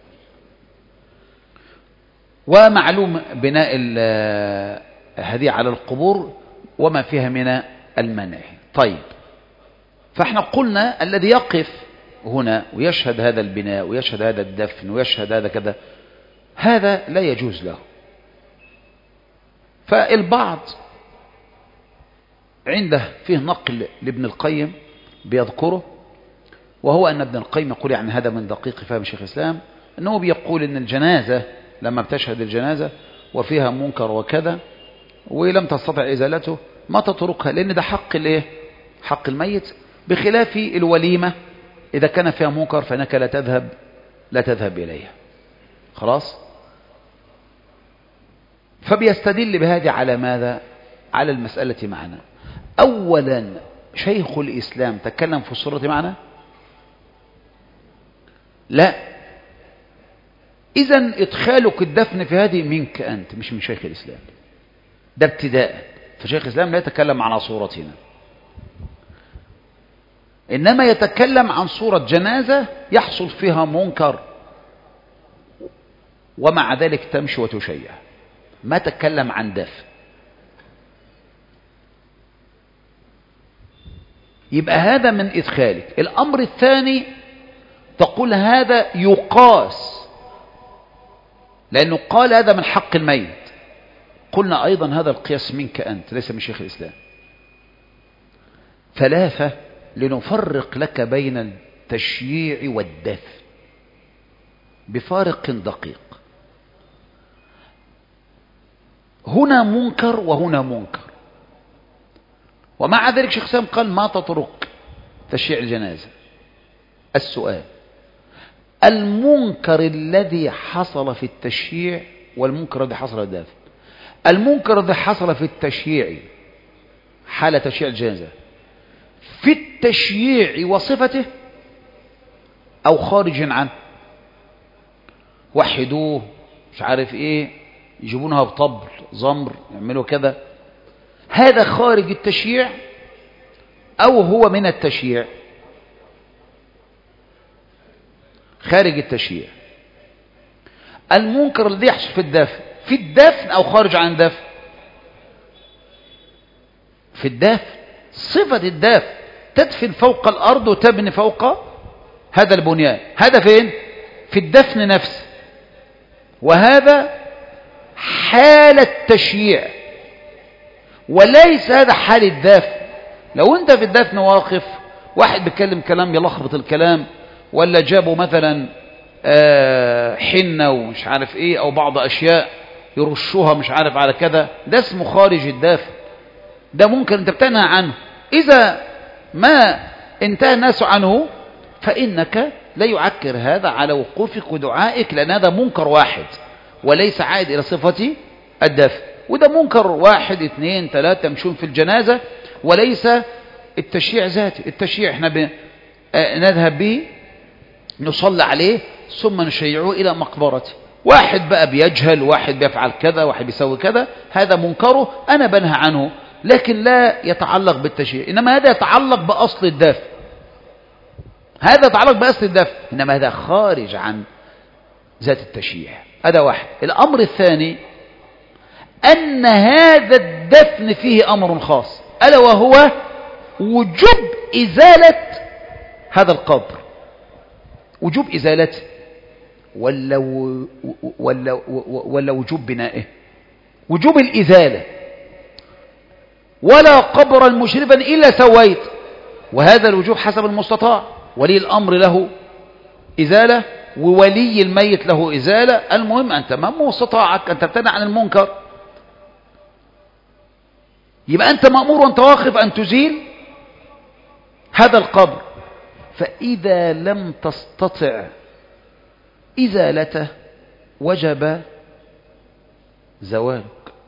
ومعلوم بناء هذه على القبور وما فيها من المنع. طيب، فاحنا قلنا الذي يقف هنا ويشهد هذا البناء ويشهد هذا الدفن ويشهد هذا كذا، هذا لا يجوز له. فالبعض عنده فيه نقل لابن القيم بيذكره، وهو أن ابن القيم يقول، يعني هذا من دقيق فهم شيخ الإسلام، أنه بيقول أن الجنازة لما بتشهد الجنازة وفيها منكر وكذا ولم تستطع إزالته ما تتركها، لأن ده حق الايه؟ حق الميت، بخلاف الوليمة إذا كان فيها منكر فإنك لا تذهب إليها. خلاص؟ فبيستدل بهذه على ماذا؟ على المسألة معنا. أولا، شيخ الإسلام تكلم في الصورة معنا؟ لا. إذن إدخالك الدفن في هذه منك أنت، مش من شيخ الإسلام، ده ابتداء. فشيخ الإسلام لا يتكلم عن صورتنا، إنما يتكلم عن صورة جنازة يحصل فيها منكر ومع ذلك تمشي وتشيع، ما تكلم عن دفن. يبقى هذا من إدخالك. الأمر الثاني تقول هذا يقاس، لأنه قال هذا من حق الميت. قلنا أيضا هذا القياس منك أنت ليس من شيخ الإسلام. ثلاثة، لنفرق لك بين التشييع والدفن بفارق دقيق. هنا منكر وهنا منكر، ومع ذلك شيخ الإسلام قال ما تترك تشييع الجنازة. السؤال: المنكر الذي حصل في التشييع والمنكر الذي حصل في الدفن، المنكر الذي حصل في التشييع حال تشييع الجنازة في التشييع وصفته أو خارج عنه؟ وحدوه مش عارف ايه، يجيبونها بطبل زمر، يعملوا كذا، هذا خارج التشييع أو هو من التشييع؟ خارج التشييع. المنكر الذي يحصل في الدفن أو خارج عن الدفن؟ في الدفن. صفة الدفن تدفن فوق الأرض وتبني فوق هذا البنيان، هذا فين؟ في الدفن نفسه. وهذا حال التشييع وليس هذا حال الدفن. لو انت في الدفن واقف، واحد بيتكلم كلام يلخبط الكلام، ولا جابوا مثلا حنة ومش عارف ايه او بعض اشياء يرشوها مش عارف على كذا، ده اسمه خارج الدفن، ده ممكن انت بتنهى عنه. اذا ما انتهى الناس عنه فانك لا يعكر هذا على وقوفك ودعائك، لان هذا منكر واحد وليس عائد إلى صفة الدفن. وده منكر 1 2 3 يمشون في الجنازة، وليس التشييع ذاتي. التشييع احنا نذهب به نصلي عليه ثم نشيعه إلى مقبرته. واحد بقى بيجهل، واحد بيفعل كذا، واحد بيسوي كذا، هذا منكره أنا بنهى عنه، لكن لا يتعلق بالتشييع. إنما هذا يتعلق بأصل الدفن، هذا يتعلق بأصل الدفن، إنما هذا خارج عن ذات التشييع. هذا واحد. الأمر الثاني أن هذا الدفن فيه أمر خاص، ألا وهو وجوب إزالة هذا القبر، وجوب إزالته ولا وجوب بنائه. وجوب الإزالة. ولا قبرا مشرفا إلا سويت، وهذا الوجوب حسب المستطاع. ولي الأمر له إزالة، وولي الميت له إزالة. المهم أنت ما استطاعك أن تمتنع عن المنكر، يبقى أنت مأمور وأنت واقف أن تزيل هذا القبر. فإذا لم تستطع إزالته وجب زوالك،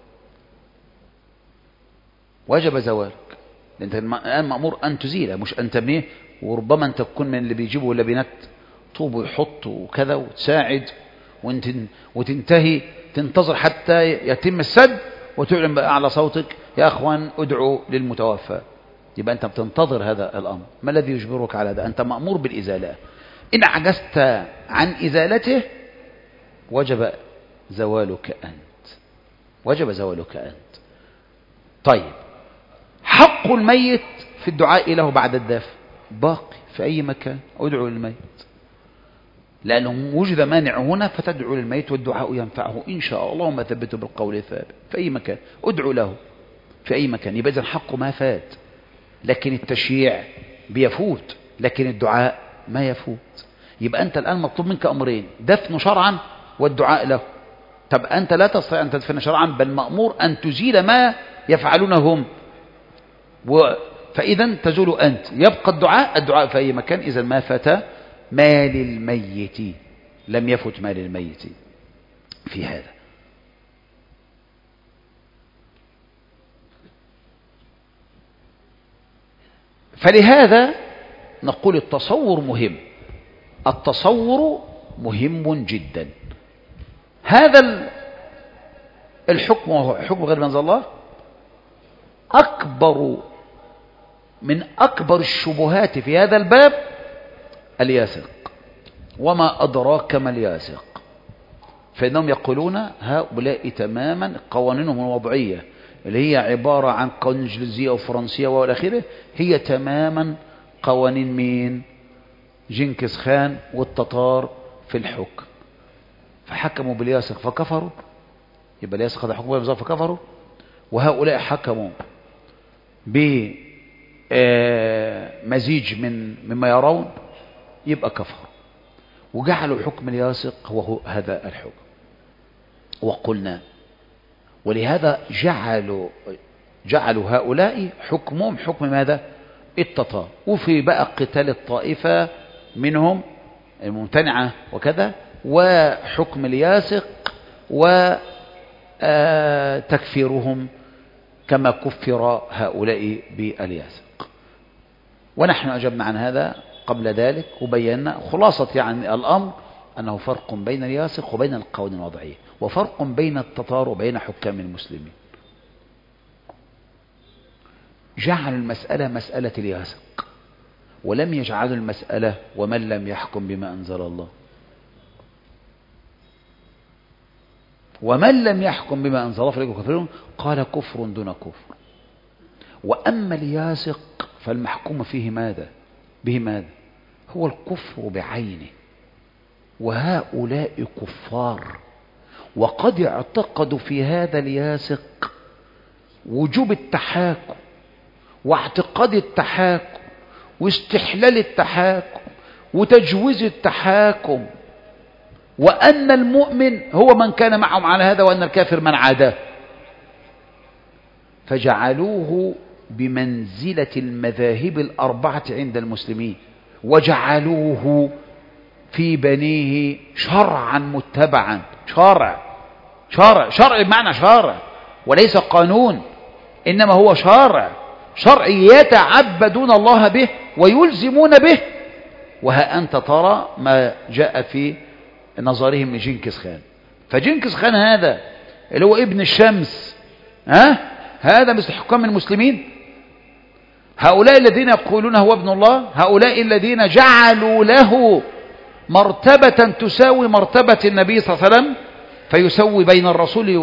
وجب زوالك، أنت الآن مأمور أن تزيله مش أن تبنيه. وربما أنت تكون من اللي بيجيبوا لبنات طوب ويحطوا وكذا وتساعد وتنتهي، تنتظر حتى يتم السد وتعلن بأعلى صوتك يا أخوان ادعوا للمتوفى. يبقى أنت بتنتظر هذا الأمر. ما الذي يجبرك على هذا؟ أنت مأمور بالإزالة. إن عجزت عن إزالته وجب زوالك أنت، وجب زوالك أنت. طيب، حق الميت في الدعاء له بعد الدفن باقي في أي مكان. ادعو للميت، لأنه وجد مانع هنا، فتدعو للميت والدعاء ينفعه إن شاء الله، وما ثبته بالقول الثابت في أي مكان. ادعو له في أي مكان. يبقى إذن حقه ما فات، لكن التشييع بيفوت، لكن الدعاء ما يفوت. يبقى أنت الآن مطلوب منك أمرين: دفن شرعا والدعاء له. طب أنت لا تستطيع أن تدفن شرعا، بل مأمور أن تزيل ما يفعلونه هم، فإذا تزول أنت. يبقى الدعاء في أي مكان. إذا ما فات مال الميت لم يفت مال الميت في هذا. فلهذا نقول التصور مهم، التصور مهم جدا. هذا الحكم وهو حكم غير منزل الله من أكبر الشبهات في هذا الباب الياسق. وما أدراك ما الياسق؟ فإنهم يقولون هؤلاء تماما قوانينهم الوضعية اللي هي عبارة عن قوانين إنجليزية وفرنسية والآخرة، هي تماما قوانين مين؟ جنكيز خان والتتار في الحكم. فحكموا بالياسق فكفروا، يبقى الياسق هذا حكم بالياسق فكفروا. وهؤلاء حكموا بمزيج مما يرون، يبقى كفروا، وجعلوا حكم الياسق هو هذا الحكم. وقلنا ولهذا جعلوا هؤلاء حكمهم حكم ماذا؟ التتار. وفي بقى قتال الطائفة منهم الممتنعة وكذا، وحكم الياسق وتكفيرهم كما كفر هؤلاء بالياسق. ونحن أجبنا عن هذا قبل ذلك وبينا خلاصة يعني الأمر أنه فرق بين الياسق وبين القوانين الوضعية، وفرق بين التتار وبين حكام المسلمين. جعلوا المسألة مسألة الياسق، ولم يجعلوا المسألة ومن لم يحكم بما أنزل الله. ومن لم يحكم بما أنزل الله فليكن كافرون، قال كفر دون كفر. وأما الياسق فالمحكوم فيه ماذا؟ به ماذا؟ هو الكفر بعينه. وهؤلاء كفار، وقد اعتقدوا في هذا الياسق وجوب التحاكم واعتقاد التحاكم واستحلال التحاكم وتجويز التحاكم، وأن المؤمن هو من كان معهم على هذا، وأن الكافر من عاداه. فجعلوه بمنزلة المذاهب الأربعة عند المسلمين، وجعلوه في بنيه شرعا متبعا، شرع شرع بمعنى شرع وليس قانون، إنما هو شرع يتعبدون الله به ويلزمون به. وها أنت ترى ما جاء في نظرهم من جنكيز خان. فجنكيز خان هذا اللي هو ابن الشمس، هذا مثل حكام المسلمين. هؤلاء الذين يقولون هو ابن الله، هؤلاء الذين جعلوا له مرتبة تساوي مرتبة النبي صلى الله عليه وسلم، فيسوي بين الرسول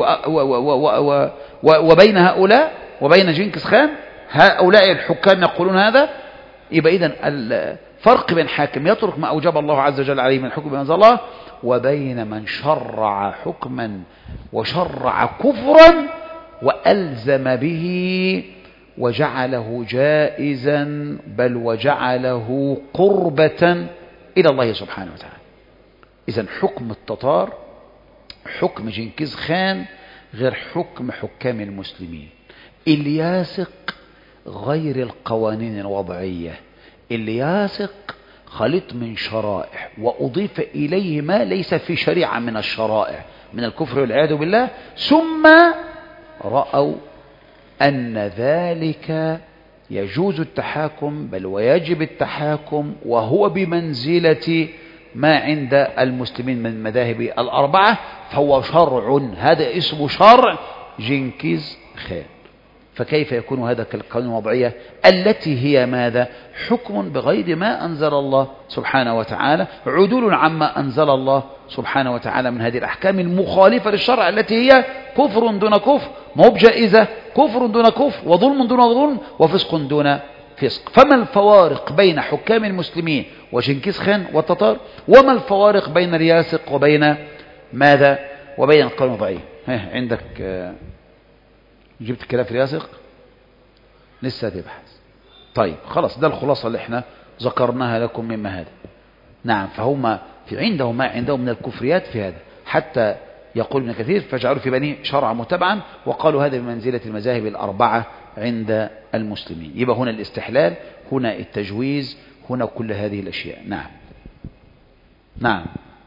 وبين هؤلاء وبين جنكيز خان. هؤلاء الحكام يقولون هذا. يبقى إذن الفرق بين حاكم يترك ما أوجب الله عز وجل عليه من الحكم بأنزل الله، وبين من شرع حكما وشرع كفرا وألزم به وجعله جائزا، بل وجعله قربة إلى الله سبحانه وتعالى. إذن حكم التتار، حكم جنكيز خان، غير حكم حكام المسلمين. الياسق غير القوانين الوضعية، الياسق خليط من شرائع وأضيف إليه ما ليس في شريعة من الشرائع من الكفر والعياذ بالله، ثم رأوا أن ذلك يجوز التحاكم بل ويجب التحاكم، وهو بمنزلة ما عند المسلمين من المذاهب الأربعة، فهو شرع. هذا اسمه شرع جنكيز خان. فكيف يكون هذا كالقانون الوضعية التي هي ماذا؟ حكم بغير ما أنزل الله سبحانه وتعالى، عدول عما أنزل الله سبحانه وتعالى من هذه الأحكام المخالفة للشرع التي هي كفر دون كفر، موب جائزة، كفر دون كفر، وظلم دون ظلم، وفسق دون فسق. فما الفوارق بين حكام المسلمين وجنكيز خان والتتار؟ وما الفوارق بين الياسق وبين ماذا؟ وبين القانون الوضعي؟ عندك جبت كلام في الياسق؟ لسه تبحث. طيب خلاص، ده الخلاصة اللي احنا ذكرناها لكم مما هذا. نعم، فهم عندهم ما عندهم من الكفريات في هذا، حتى يقول ابن كثير فجعلوا في بني شرع متبعا، وقالوا هذا بمنزلة المذاهب الأربعة عند المسلمين. يبقى هنا الاستحلال، هنا التجويز، هنا كل هذه الأشياء. نعم نعم.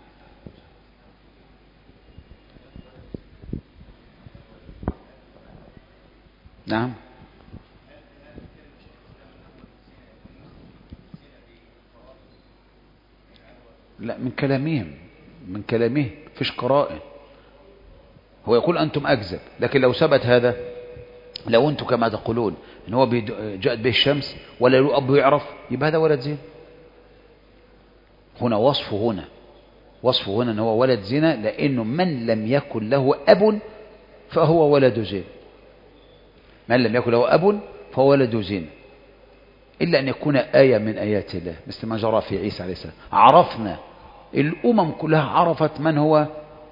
نعم. لا، من كلامهم فيش قرائن. هو يقول أنتم أكذب، لكن لو ثبت هذا، لو أنتم كما تقولون إن هو جاءت به الشمس ولا له أب يعرف، يبقى هذا ولد زين. هنا وصفه هنا إن هو ولد زنا، لأنه من لم يكن له أب فهو ولد زين. من لم يكن له أب فهو ولد زين، إلا أن يكون آية من آيات الله، مثل ما جرى في عيسى عليه السلام. عرفنا، الأمم كلها عرفت من هو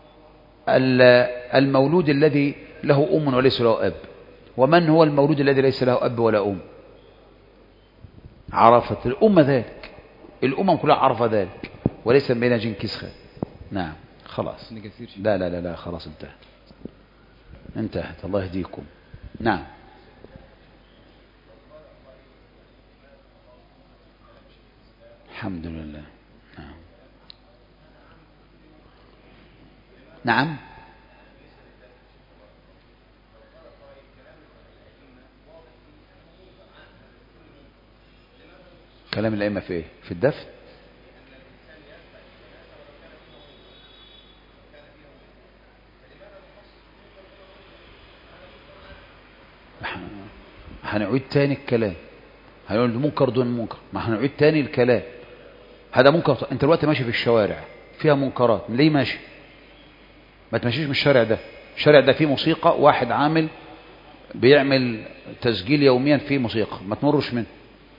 المولود الذي له أم وليس له أب، ومن هو المولود الذي ليس له أب ولا أم. عرفت الأمة ذلك، الأمم كلها عرف ذلك، وليس بين جنكيز خان. نعم خلاص. لا لا لا لا، خلاص انتهت. الله يهديكم. نعم. الحمد لله. نعم نعم. كلام الأئمة في ايه؟ في الدفن. هنعيد تاني الكلام، هنقول منكر دون منكر، ما هنعيد تاني الكلام. هذا منكر. انت دلوقتي ماشي في الشوارع فيها منكرات، ليه ماشي؟ ما تمشيش من الشارع ده. الشارع ده فيه موسيقى، واحد عامل بيعمل تسجيل يوميا فيه موسيقى، ما تمرش منه.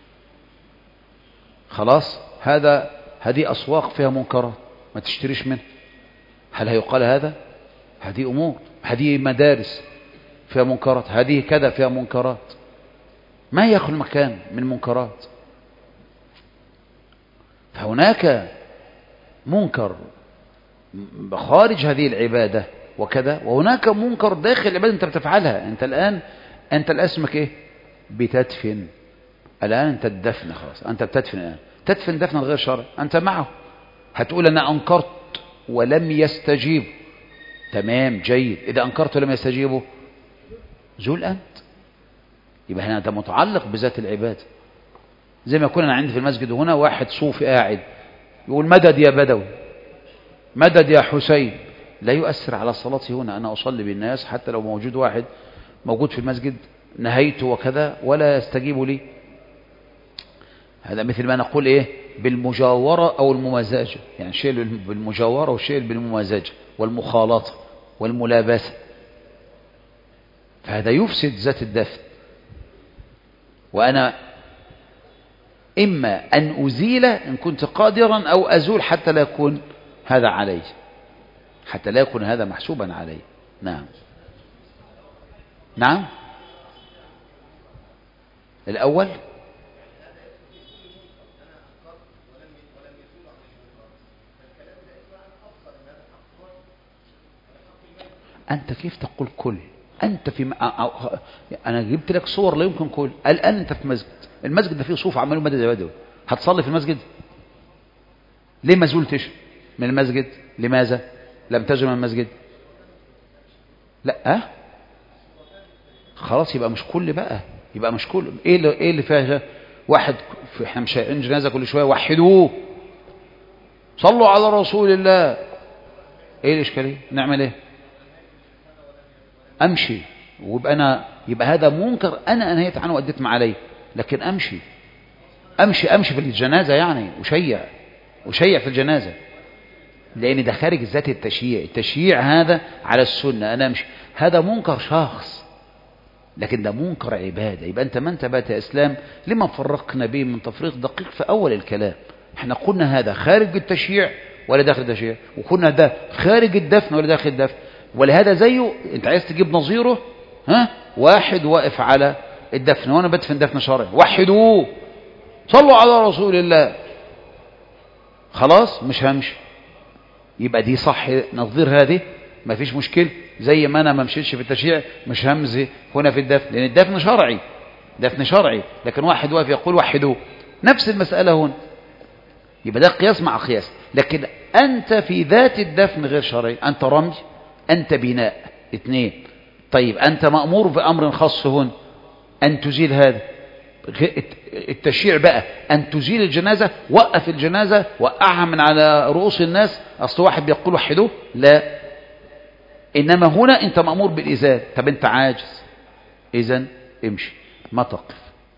خلاص، هذه أسواق فيها منكرات، ما تشتريش منه. هل هيقال هذا؟ هذه أمور، هذه مدارس فيها منكرات، هذه كذا فيها منكرات، ما يخلو مكان من منكرات. فهناك منكر خارج هذه العبادة وكذا، وهناك منكر داخل العبادة انت بتفعلها. انت الآن اسمك ايه؟ بتدفن. الآن انت الدفن، خلاص انت بتدفن الآن، تدفن دفنا غير شرعي، انت معه. هتقول انا انكرت ولم يستجيب، تمام جيد. إذا أنكرت لم يستجيبوا زول أنت. يبقى هنا ده متعلق بذات العبادة. زي ما كنا عندي في المسجد هنا واحد صوفي قاعد يقول مدد يا بدوي، مدد يا حسين، لا يؤثر على صلاتي هنا. أنا أصلي بالناس حتى لو موجود واحد موجود في المسجد نهيت وكذا ولا يستجيب لي. هذا مثل ما نقول إيه بالمجاورة أو الممازجة، يعني شيء بالمجاورة والشيء بالممازجة والمخالطة والملابسة، فهذا يفسد ذات الدفن. وأنا إما أن أزيل إن كنت قادرا أو أزول حتى لا يكون هذا علي، حتى لا يكون هذا محسوبا علي. نعم نعم. الأول أنت كيف تقول كل؟ أنت في أنا جبت لك صور لا يمكن كل. الآن أنت في مسجد، المسجد ده فيه صوف عمالين مدد يا بدوي، هتصلي في المسجد؟ ليه ما زلتش من المسجد؟ لماذا لم تزل من المسجد؟ لا خلاص يبقى مش كل بقى، يبقى مش كل. ايه اللي فيها واحد احنا مش شايعين جنازه كل شويه وحدوه صلوا على رسول الله، ايه الاشكاليه؟ نعمل ايه؟ امشي ويبقى يبقى هذا منكر انا انهيت عنه واديت ما عليه، لكن امشي في الجنازه يعني وشيع في الجنازه، لان ده خارج ذات التشييع هذا على السنه. انا امشي هذا منكر شخص، لكن ده منكر عباده. يبقى انت ما انتبهت يا اسلام لما فرقنا به من تفريق دقيق في اول الكلام. احنا قلنا هذا خارج التشييع ولا داخل التشييع، وقلنا ده خارج الدفن ولا داخل الدفن. ولهذا زيه انت عايز تجيب نظيره، واحد واقف على الدفن وانا بدفن دفن شرعي، وحدوه صلوا على رسول الله، خلاص مش همشي. يبقى دي صح نظير هذه ما فيش مشكلة، زي ما انا ما مشيتش في التشييع مش همزي هنا في الدفن، لان الدفن شرعي، دفن شرعي، لكن واحد واقف يقول وحدوه. نفس المسألة هنا، يبقى ده قياس مع قياس. لكن انت في ذات الدفن غير شرعي، انت رمي، انت بناء، اثنين. طيب انت مأمور بأمر خاص هنا ان تزيل هذا. التشييع بقى ان تزيل الجنازة، وقف الجنازة، وقعها من على رؤوس الناس، اصل واحد بيقول وحدوه، لا. انما هنا انت مأمور بالإزالة. طب انت عاجز، اذن امشي ما تقف.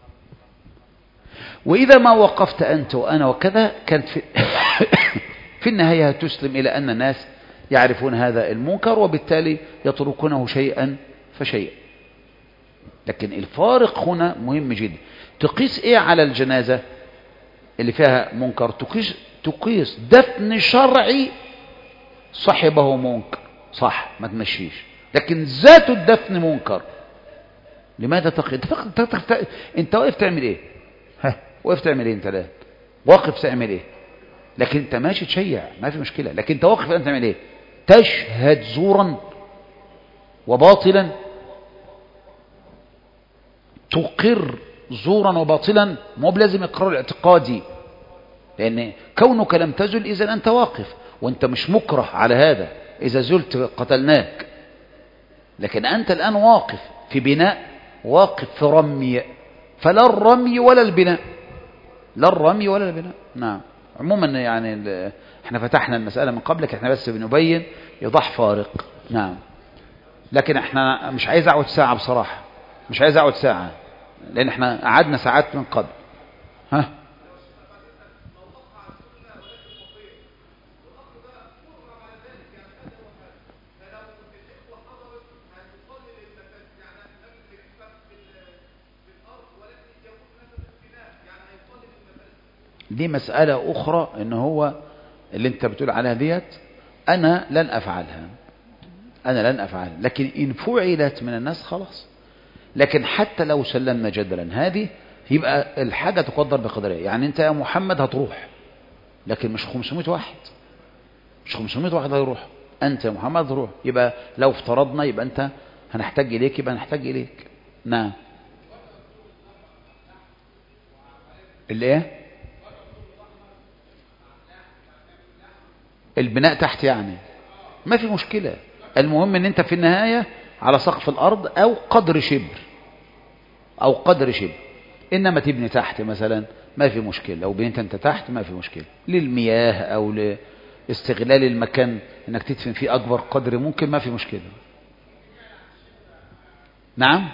واذا ما وقفت انت وانا وكذا كانت في النهاية تسلم الى ان الناس يعرفون هذا المنكر وبالتالي يتركونه شيئا فشيئا. لكن الفارق هنا مهم جدا. تقيس ايه على الجنازة اللي فيها منكر؟ تقيس دفن شرعي صاحبه منكر، صح ما تمشيش، لكن ذات الدفن منكر. لماذا تقيس؟ انت واقف تعمل ايه؟ واقف تعمل ايه؟ انت لا واقف تعمل ايه؟ لكن انت ماشي تشيع ما في مشكلة، لكن انت واقف انت تعمل ايه؟ تشهد زورا وباطلا، تقر زورا وباطلا، مو بلازم اقرار اعتقادي، لان كونك لم تزل اذا انت واقف، وانت مش مكره على هذا، اذا زلت قتلناك. لكن انت الان واقف في بناء، واقف في رمي، فلا الرمي ولا البناء، لا الرمي ولا البناء. نعم. عموما يعني احنا فتحنا المسألة من قبلك، احنا بس بنبين يضح فارق. نعم. لكن احنا مش عايز اقعد ساعة بصراحة، مش عايز اقعد ساعة، لان احنا قعدنا ساعات من قبل. دي مسألة أخرى، إن هو اللي أنت بتقول عليها ديت أنا لن أفعلها، لكن إن فعلت من الناس خلاص. لكن حتى لو سلمنا جدلا هذه، يبقى الحاجة تقدر بقدرها. يعني أنت يا محمد هتروح، لكن مش 500 واحد، مش 500 واحد هيروح، أنت يا محمد هتروح. يبقى لو افترضنا يبقى أنت هنحتاج إليك، يبقى هنحتاج إليك. نعم. اللي إيه؟ البناء تحت يعني ما في مشكلة، المهم ان انت في النهاية على سقف الارض او قدر شبر، او قدر شبر. انما تبني تحت مثلا ما في مشكلة، لو بنيت انت تحت ما في مشكلة، للمياه او لاستغلال المكان انك تدفن فيه اكبر قدر ممكن، ما في مشكلة. نعم.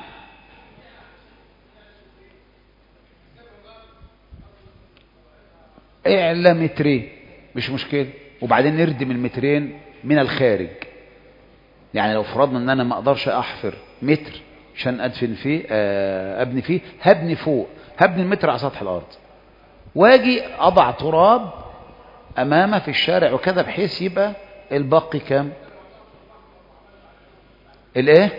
اعلى مترين مش مشكلة، وبعدين نردم المترين من الخارج. يعني لو فرضنا ان انا ما اقدرش احفر متر عشان ادفن فيه ابني فيه، هبني فوق، هبني المتر على سطح الارض، واجي اضع تراب امامه في الشارع وكذا، بحيث يبقى الباقي كام؟ الايه؟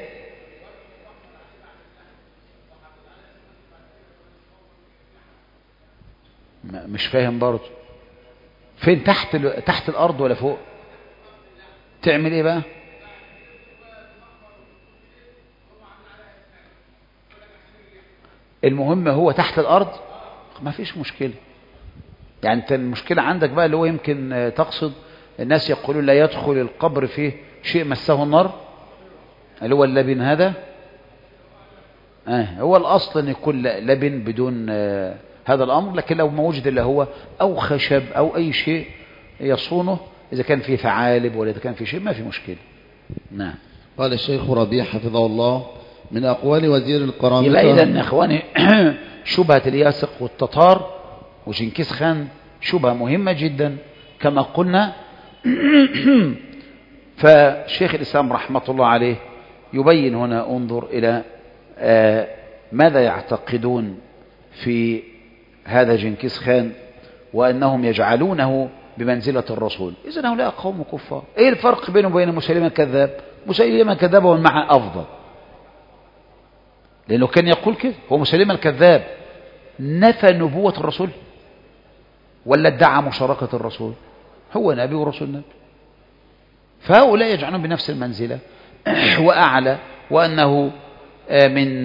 مش فاهم برضه. فين؟ تحت الارض ولا فوق؟ تعمل ايه بقى؟ المهم هو تحت الارض ما فيش مشكلة. يعني انت المشكلة عندك بقى اللي هو يمكن تقصد الناس يقولون لا يدخل القبر فيه شيء مسه النار، اللي هو اللبن هذا. هو الاصل ان يكون لبن بدون هذا الامر، لكن لو ما وجد الا هو او خشب او اي شيء يصونه، اذا كان فيه ثعالب ولا اذا كان فيه شيء ما في مشكلة. نعم. قال الشيخ ربيع حفظه الله: من أقوال وزير القرامطة. يبقى إذن يا إخواني شبهة الياسق والتتار وجنكيز خان شبهة مهمة جدا كما قلنا. فشيخ الإسلام رحمة الله عليه يبين هنا، انظر إلى ماذا يعتقدون في هذا جنكيز خان، وأنهم يجعلونه بمنزلة الرسول. إذن هؤلاء قوم كفار. إيه الفرق بينه وبين مسيلمة الكذاب؟ مسيلمة الكذاب والمعنى أفضل، لأنه كان يقول كده. هو مسيلمة الكذاب نفى نبوة الرسول ولا ادعى مشاركة الرسول؟ هو نبي ورسول نبي. فهؤلاء يجعلون بنفس المنزلة وأعلى، وأنه من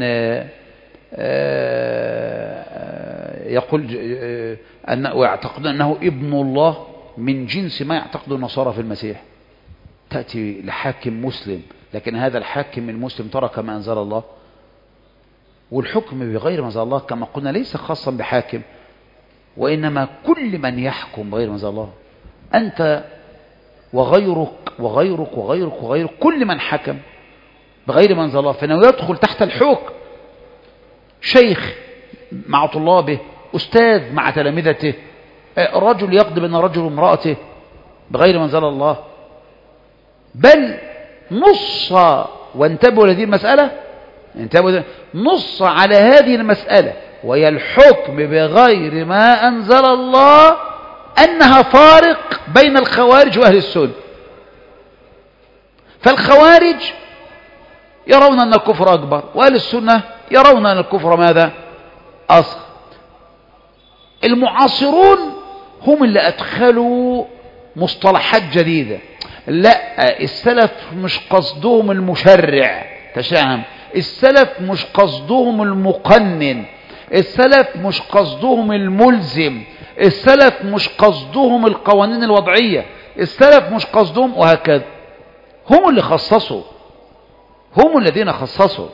يقول ويعتقد أنه ابن الله من جنس ما يعتقد النصارى في المسيح. تأتي لحاكم مسلم، لكن هذا الحاكم المسلم ترك ما أنزل الله. والحكم بغير ما أنزل الله كما قلنا ليس خاصا بحاكم، وإنما كل من يحكم بغير ما أنزل الله، أنت وغيرك وغيرك وغيرك وغيرك، كل من حكم بغير ما أنزل الله فإنه يدخل تحت الحكم. شيخ مع طلابه، أستاذ مع تلامذته، رجل يقضي بين رجل وامرأته بغير ما أنزل الله. بل نص، وانتبهوا لهذه المسألة، نص على هذه المسألة، وهي الحكم بغير ما أنزل الله، أنها فارق بين الخوارج وأهل السنة. فالخوارج يرون أن الكفر أكبر، وأهل السنة يرون أن الكفر ماذا؟ أصغر. المعاصرون هم اللي أدخلوا مصطلحات جديدة. لا، السلف مش قصدهم المشرع، تشاهم. السلف مش قصدهم المقنن، السلف مش قصدهم الملزم، السلف مش قصدهم القوانين الوضعية، السلف مش قصدهم، وهكذا. هم اللي خصصوا، هم الذين خصصوا.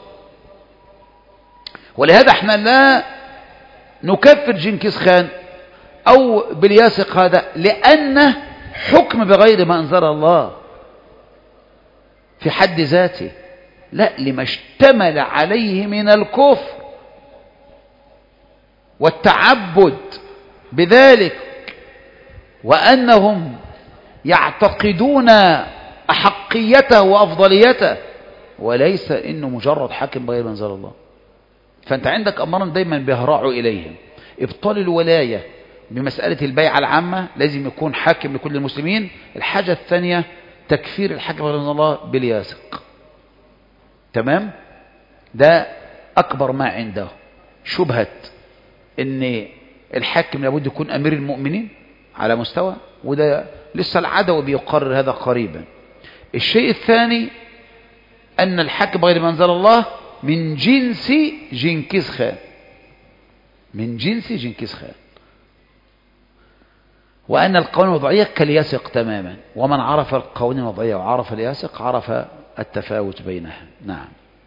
ولهذا احنا لا نكفر جنكيز خان او بالياسق هذا، لأنه حكم بغير ما أنزل الله في حد ذاته، لا، لما اشتمل عليه من الكفر والتعبد بذلك، وأنهم يعتقدون أحقيته وأفضليته، وليس إنه مجرد حاكم بغير ما أنزل الله. فأنت عندك أمرا دايما بيهرعوا إليهم: إبطال الولاية بمسألة البيعة العامة، لازم يكون حاكم لكل المسلمين. الحاجة الثانية تكفير الحاكم بغير ما أنزل الله بالياسق. تمام؟ ده أكبر ما عنده شبهة إن الحاكم لابد يكون أمير المؤمنين على مستوى، وده لسه العدوي بيقرر هذا قريبا. الشيء الثاني أن الحاكم بغير ما أنزل الله من جنس جنكيز خان، من جنس جنكيز خان. وأن القوانين الوضعية كالياسق تماما، ومن عرف القوانين الوضعية وعرف الياسق عرف التفاوت بينها. نعم.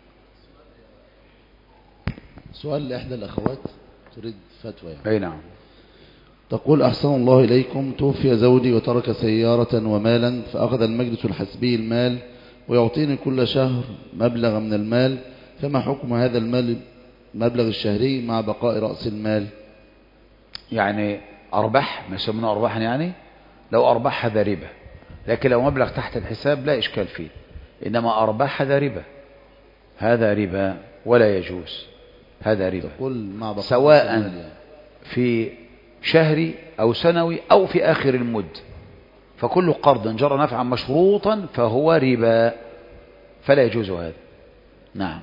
سؤال لإحدى الأخوات تريد فتوى يعني. أي نعم. تقول: أحسن الله إليكم، توفي زوجي وترك سيارة ومالا، فأخذ المجلس الحسبي المال ويعطيني كل شهر مبلغ من المال، فما حكم هذا المال مبلغ الشهري مع بقاء رأس المال؟ يعني أرباح، ما يسمونه أرباحا، يعني لو أرباح هذا ربا، لكن لو مبلغ تحت الحساب لا إشكال فيه. إنما أرباح هذا ربا، هذا ربا ولا يجوز، هذا ربا سواء في شهري أو سنوي أو في آخر المد، فكل قرض جرى نفعا مشروطا فهو ربا، فلا يجوز هذا. نعم.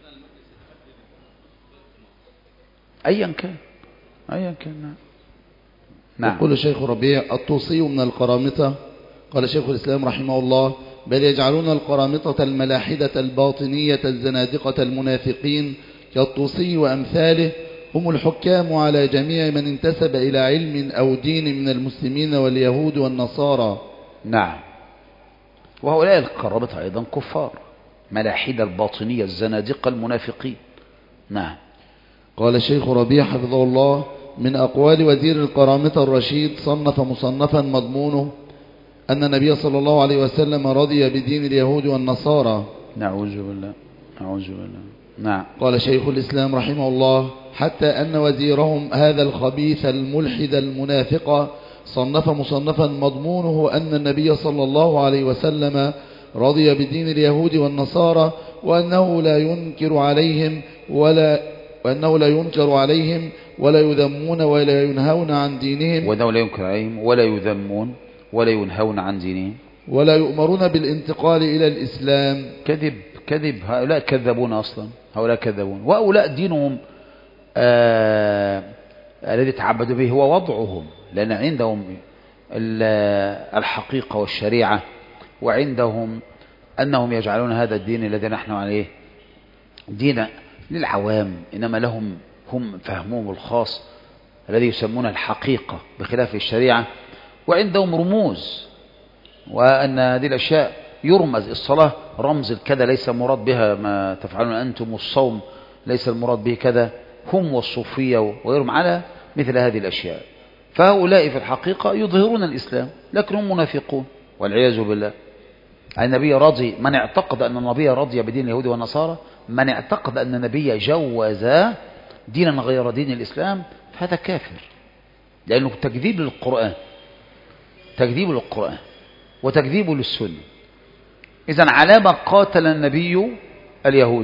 أيا كان، أيا كان. نعم. يقول الشيخ ربيع: الطوسي من القرامطة. قال شيخ الإسلام رحمه الله: بل يجعلون القرامطة الملاحدة الباطنية الزنادقة المنافقين كالطوسي وأمثاله هم الحكام على جميع من انتسب إلى علم أو دين من المسلمين واليهود والنصارى. نعم. وهؤلاء القرامطة أيضا كفار، ملاحدة الباطنية الزنادقة المنافقين. نعم. قال الشيخ ربيع حفظه الله: من أقوال وزير القرامطة الرشيد صنف مصنفا مضمونه أن النبي صلى الله عليه وسلم رضي بدين اليهود والنصارى. نعوذ بالله، نعوذ بالله. نعم. قال شيخ الإسلام رحمه الله: حتى أن وزيرهم هذا الخبيث الملحد المنافق صنف مصنفا مضمونه أن النبي صلى الله عليه وسلم رضي بدين اليهود والنصارى، وأنه لا ينكر عليهم ولا يذمون ولا ينهون عن دينهم، وأنه لا ينكر عليهم ولا يذمون ولا ينهون عن دينهم، ولا يؤمرون بالانتقال إلى الإسلام. كذب، كذب. هؤلاء كذبون أصلا، هؤلاء كذبون، وهؤلاء دينهم الذي تعبدوا به هو وضعهم، لأن عندهم الحقيقة والشريعة، وعندهم أنهم يجعلون هذا الدين الذي نحن عليه دين للعوام، إنما لهم هم فهمهم الخاص الذي يسمون الحقيقة بخلاف الشريعة، وعندهم رموز، وأن هذه الأشياء يرمز. الصلاة رمز الكذا، ليس مراد بها ما تفعلون أنتم، والصوم ليس المراد به كذا، هم والصوفية ويرم على مثل هذه الأشياء. فهؤلاء في الحقيقة يظهرون الإسلام لكنهم منافقون والعياذ بالله. النبي رضي، من اعتقد أن النبي رضي بدين اليهود والنصارى، من اعتقد أن النبي جوز دينا غير دين الإسلام، فهذا كافر، لأنه تكذيب للقرآن، تكذيب للقرآن وتكذيب للسنة. إذن على ما قاتل النبي اليهود،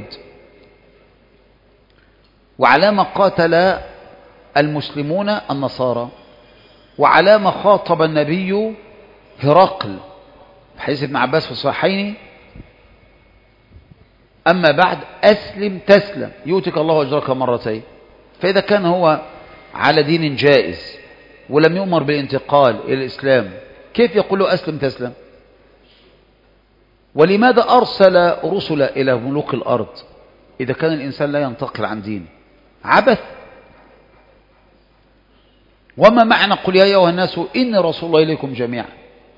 وعلى ما قاتل المسلمون النصارى، وعلى ما خاطب النبي هرقل حديث ابن عباس في الصحيحين: أما بعد أسلم تسلم يؤتك الله أجرك مرتين. فإذا كان هو على دين جائز ولم يؤمر بالانتقال إلى الإسلام، كيف يقول له أسلم تسلم؟ ولماذا أرسل رسل إلى ملوك الأرض إذا كان الإنسان لا ينتقل عن دينه؟ عبث. وما معنى قل يا أيها الناس إني رسول الله إليكم جميعا؟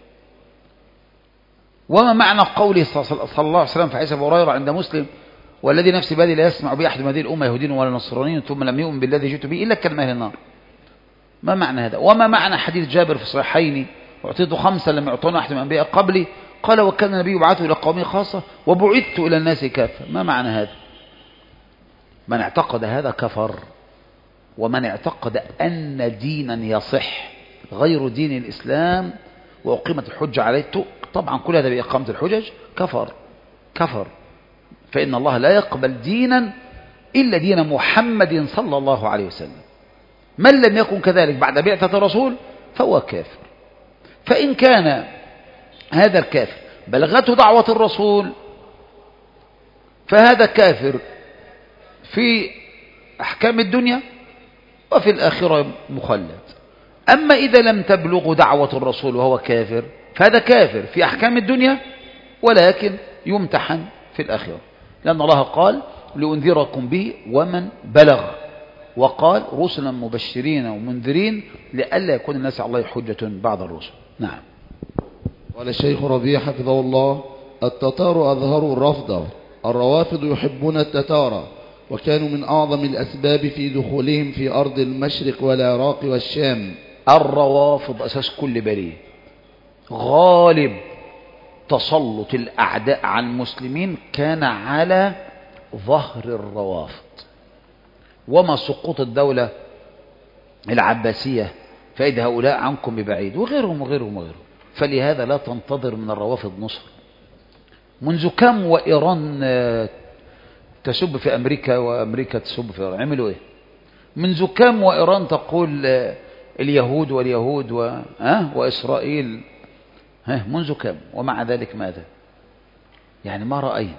وما معنى قوله صلى الله عليه وسلم في حديث أبي هريرة عند مسلم: والذي نفسي بيده لا يسمع بي أحد من هذه الأمة يهودي ولا نصراني ثم لم يؤمن بالذي جئت به إلا كان أهل النار؟ ما معنى هذا؟ وما معنى حديث جابر في الصحيحين: أعطيت 5 لم يعطونا أحد من الأنبياء قبلي، قال وكان النبي يبعث إلى قومه خاصة وبعثت إلى الناس كافة؟ ما معنى هذا؟ من اعتقد هذا كفر. ومن اعتقد أن دينا يصح غير دين الإسلام وأقيمت الحجة عليه، طبعا كل هذا بإقامة الحجج، كفر، كفر. فإن الله لا يقبل دينا إلا دين محمد صلى الله عليه وسلم. من لم يكن كذلك بعد بعثة الرسول فهو كافر. فإن كان هذا الكافر بلغته دعوة الرسول فهذا كافر في أحكام الدنيا وفي الآخرة مخلد. أما إذا لم تبلغ دعوة الرسول وهو كافر فهذا كافر في أحكام الدنيا ولكن يمتحن في الآخرة، لأن الله قال لأنذركم به ومن بلغ، وقال رسلا مبشرين ومنذرين لئلا يكون الناس على الله حجة بعد الرسل. نعم. قال الشيخ ربيع حفظه الله: التتار أظهروا الرفض، الروافض يحبون التتار، وكانوا من أعظم الأسباب في دخولهم في أرض المشرق والعراق والشام. الروافض أساس كل بريء. غالب تسلط الأعداء على المسلمين كان على ظهر الروافض، وما سقوط الدولة العباسية فإذا هؤلاء عنكم ببعيد، وغيرهم وغيرهم وغيرهم. فلهذا لا تنتظر من الروافض نصر. منذ كم وإيران تسب في أمريكا وأمريكا تسب في إيران؟ عملوا إيه؟ منذ كم وإيران تقول اليهود واليهود وإسرائيل؟ منذ كم؟ ومع ذلك ماذا؟ يعني ما رأينا.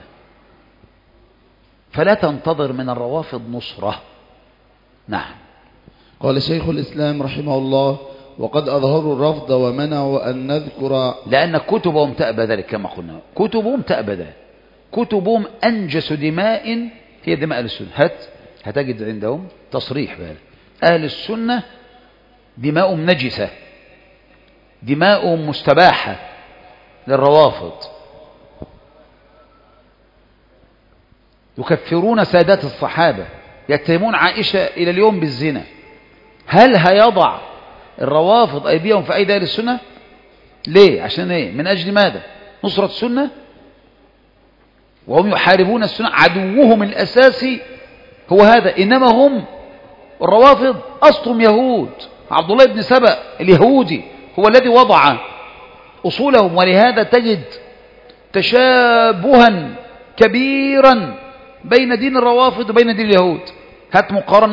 فلا تنتظر من الروافض نصرة. نعم. قال شيخ الإسلام رحمه الله: وقد أظهروا الرفض ومنعوا أن نذكر، لأن كتبهم تأبى ذلك كما قلنا. كتبهم تأبى ذلك. كتبهم أنجس دماء هي دماء أهل السنة. هتجد عندهم تصريح بهذا. أهل السنة دماءهم نجسة، دماءهم مستباحة للروافض. يكفرون سادات الصحابة، يتهمون عائشة إلى اليوم بالزنا. هل هيضع الروافض أيديهم في أيدي أهل السنة؟ ليه؟ عشان إيه؟ من أجل ماذا؟ نصرة السنة؟ وهم يحاربون السنة. عدوهم الأساسي هو هذا. إنما هم الروافض أصلهم يهود. عبد الله بن سبأ اليهودي هو الذي وضع أصولهم. ولهذا تجد تشابها كبيرا بين دين الروافض وبين دين اليهود. هات مقارنة،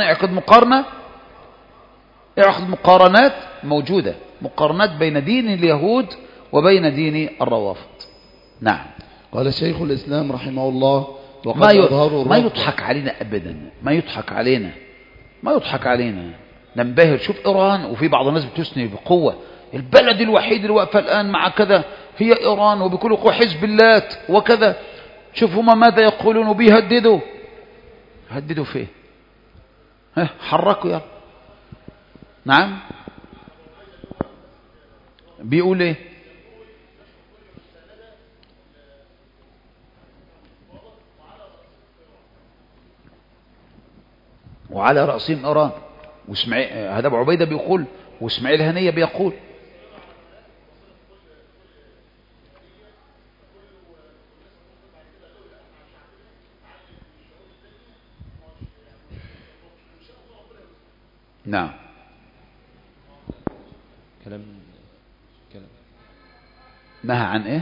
اعقد مقارنات موجودة، مقارنات بين دين اليهود وبين دين الروافض. نعم. قال شيخ الإسلام رحمه الله: وقد أظهروا ما يضحك علينا أبدا، ما يضحك علينا. ننبهر. شوف إيران، وفي بعض الناس بتثني بقوة البلد الوحيد اللي واقفة الآن مع كذا هي إيران، وبكل قوة حزب الله وكذا. شوفوا ماذا يقولون وبيهددوا. هددوا فيه؟ حركوا يلا. نعم. بيقول ايه؟ وعلى رأسهم إيران. هذا أبو عبيدة بيقول، واسماعيل هنية بيقول. نعم. كلام نهى عن ايه؟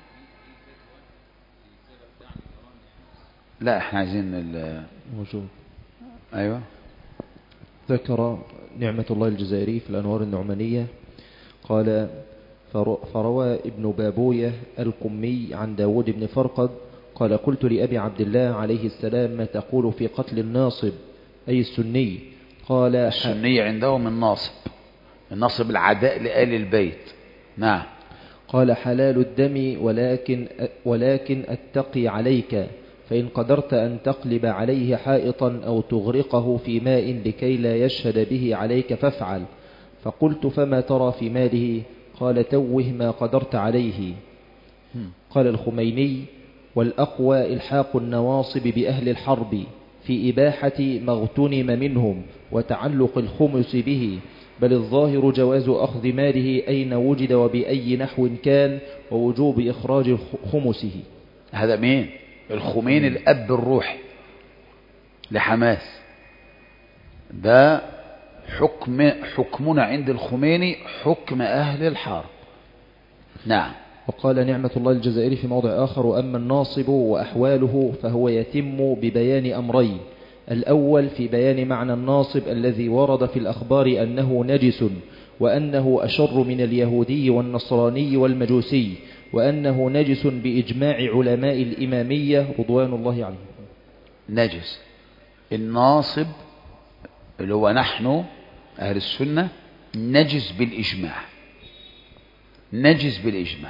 لا احنا عايزين موجود. ايوه. ذكر نعمة الله الجزائري في الأنوار النعمانية قال: فروى ابن بابوية القمي عن داود بن فرقد قال: قلت لأبي عبد الله عليه السلام: ما تقول في قتل الناصب أي السني؟ قال: السني عندهم الناصب العداء لآل البيت. نعم. قال: حلال الدم ولكن أتقي عليك، فإن قدرت أن تقلب عليه حائطا أو تغرقه في ماء لكي لا يشهد به عليك فافعل. فقلت: فما ترى في ماله؟ قال: توه ما قدرت عليه. قال الخميني: والأقوى إلحاق النواصب بأهل الحرب في إباحة ما اغتنم منهم وتعلق الخمس به، بل الظاهر جواز أخذ ماله أين وجد وبأي نحو كان، ووجوب إخراج خمسه. هذا مين؟ الخميني الأب الروحي لحماس. ده حكمنا عند الخميني حكم أهل الحرب. نعم. وقال نعمة الله الجزائري في موضع آخر: وأما الناصب وأحواله فهو يتم ببيان أمرين: الأول في بيان معنى الناصب الذي ورد في الأخبار أنه نجس، وأنه أشر من اليهودي والنصراني والمجوسي، وأنه نجس بإجماع علماء الإمامية رضوان الله عليهم. نجس الناصب اللي هو نحن أهل السنة نجس بالإجماع، نجس بالإجماع.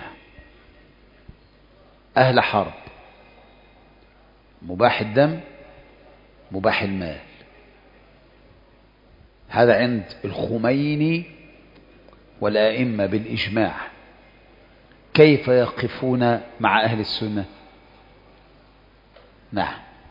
أهل حرب، مباح الدم، مباح المال. هذا عند الخميني والأئمة بالإجماع. كيف يقفون مع أهل السنة؟ نعم.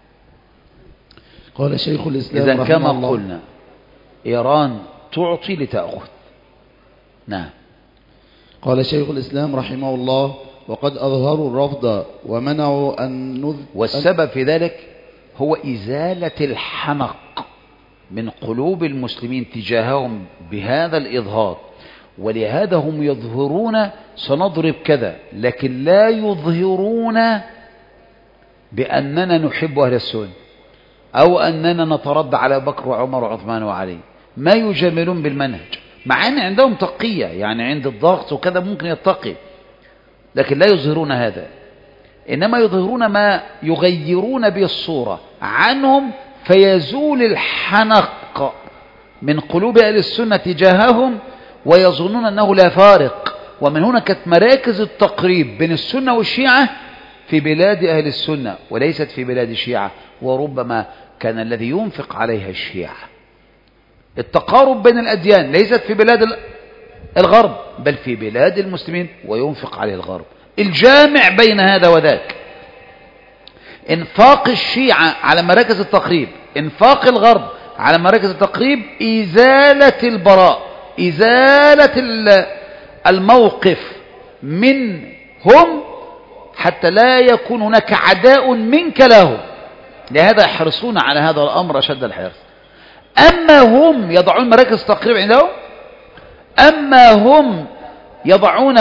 قال شيخ الإسلام إذن رحمه كما الله قلنا إيران تعطي لتأخذ. نعم. قال شيخ الإسلام رحمه الله وقد أظهروا الرفض ومنعوا والسبب في ذلك هو إزالة الحنق من قلوب المسلمين تجاههم بهذا الإظهار، ولهذا هم يظهرون سنضرب كذا، لكن لا يظهرون بأننا نحب أهل السنة أو أننا نترضى على بكر وعمر وعثمان وعلي. ما يجاملون بالمنهج، مع أن عندهم تقية، يعني عند الضغط وكذا ممكن يتقي، لكن لا يظهرون هذا، إنما يظهرون ما يغيرون به الصورة عنهم، فيزول الحنق من قلوب أهل السنة تجاههم، ويظنون أنه لا فارق. ومن هنا كانت مراكز التقريب بين السنة والشيعة في بلاد أهل السنة وليست في بلاد الشيعة، وربما كان الذي ينفق عليها الشيعة. التقارب بين الأديان ليست في بلاد الغرب بل في بلاد المسلمين، وينفق عليه الغرب. الجامع بين هذا وذاك انفاق الشيعة على مراكز التقريب، انفاق الغرب على مراكز التقريب، إزالة البراء، إزالة الموقف منهم، حتى لا يكون هناك عداء منك له. لهذا يحرصون على هذا الأمر أشد الحرص. أما هم يضعون مراكز التقريب عندهم، أما هم يضعون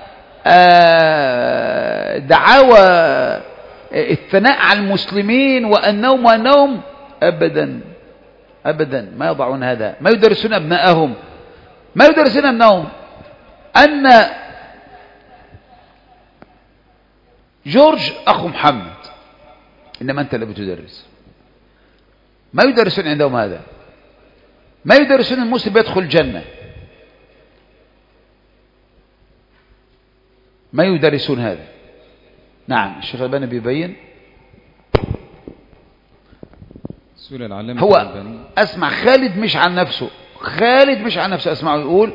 دعاوى الثناء على المسلمين وأنهم أبدا أبدا ما يضعون هذا. ما يدرسون أبنائهم، ما يدرسون أبنائهم أن جورج أخو محمد، إنما أنت اللي بتدرس. ما يدرسون عندهم هذا، ما يدرسون المسلم بيدخل الجنة، ما يدرسون هذا. نعم. الشيخ الألباني بيبين هو أسمع خالد مش عن نفسه، خالد مش عن نفسه، أسمعه يقول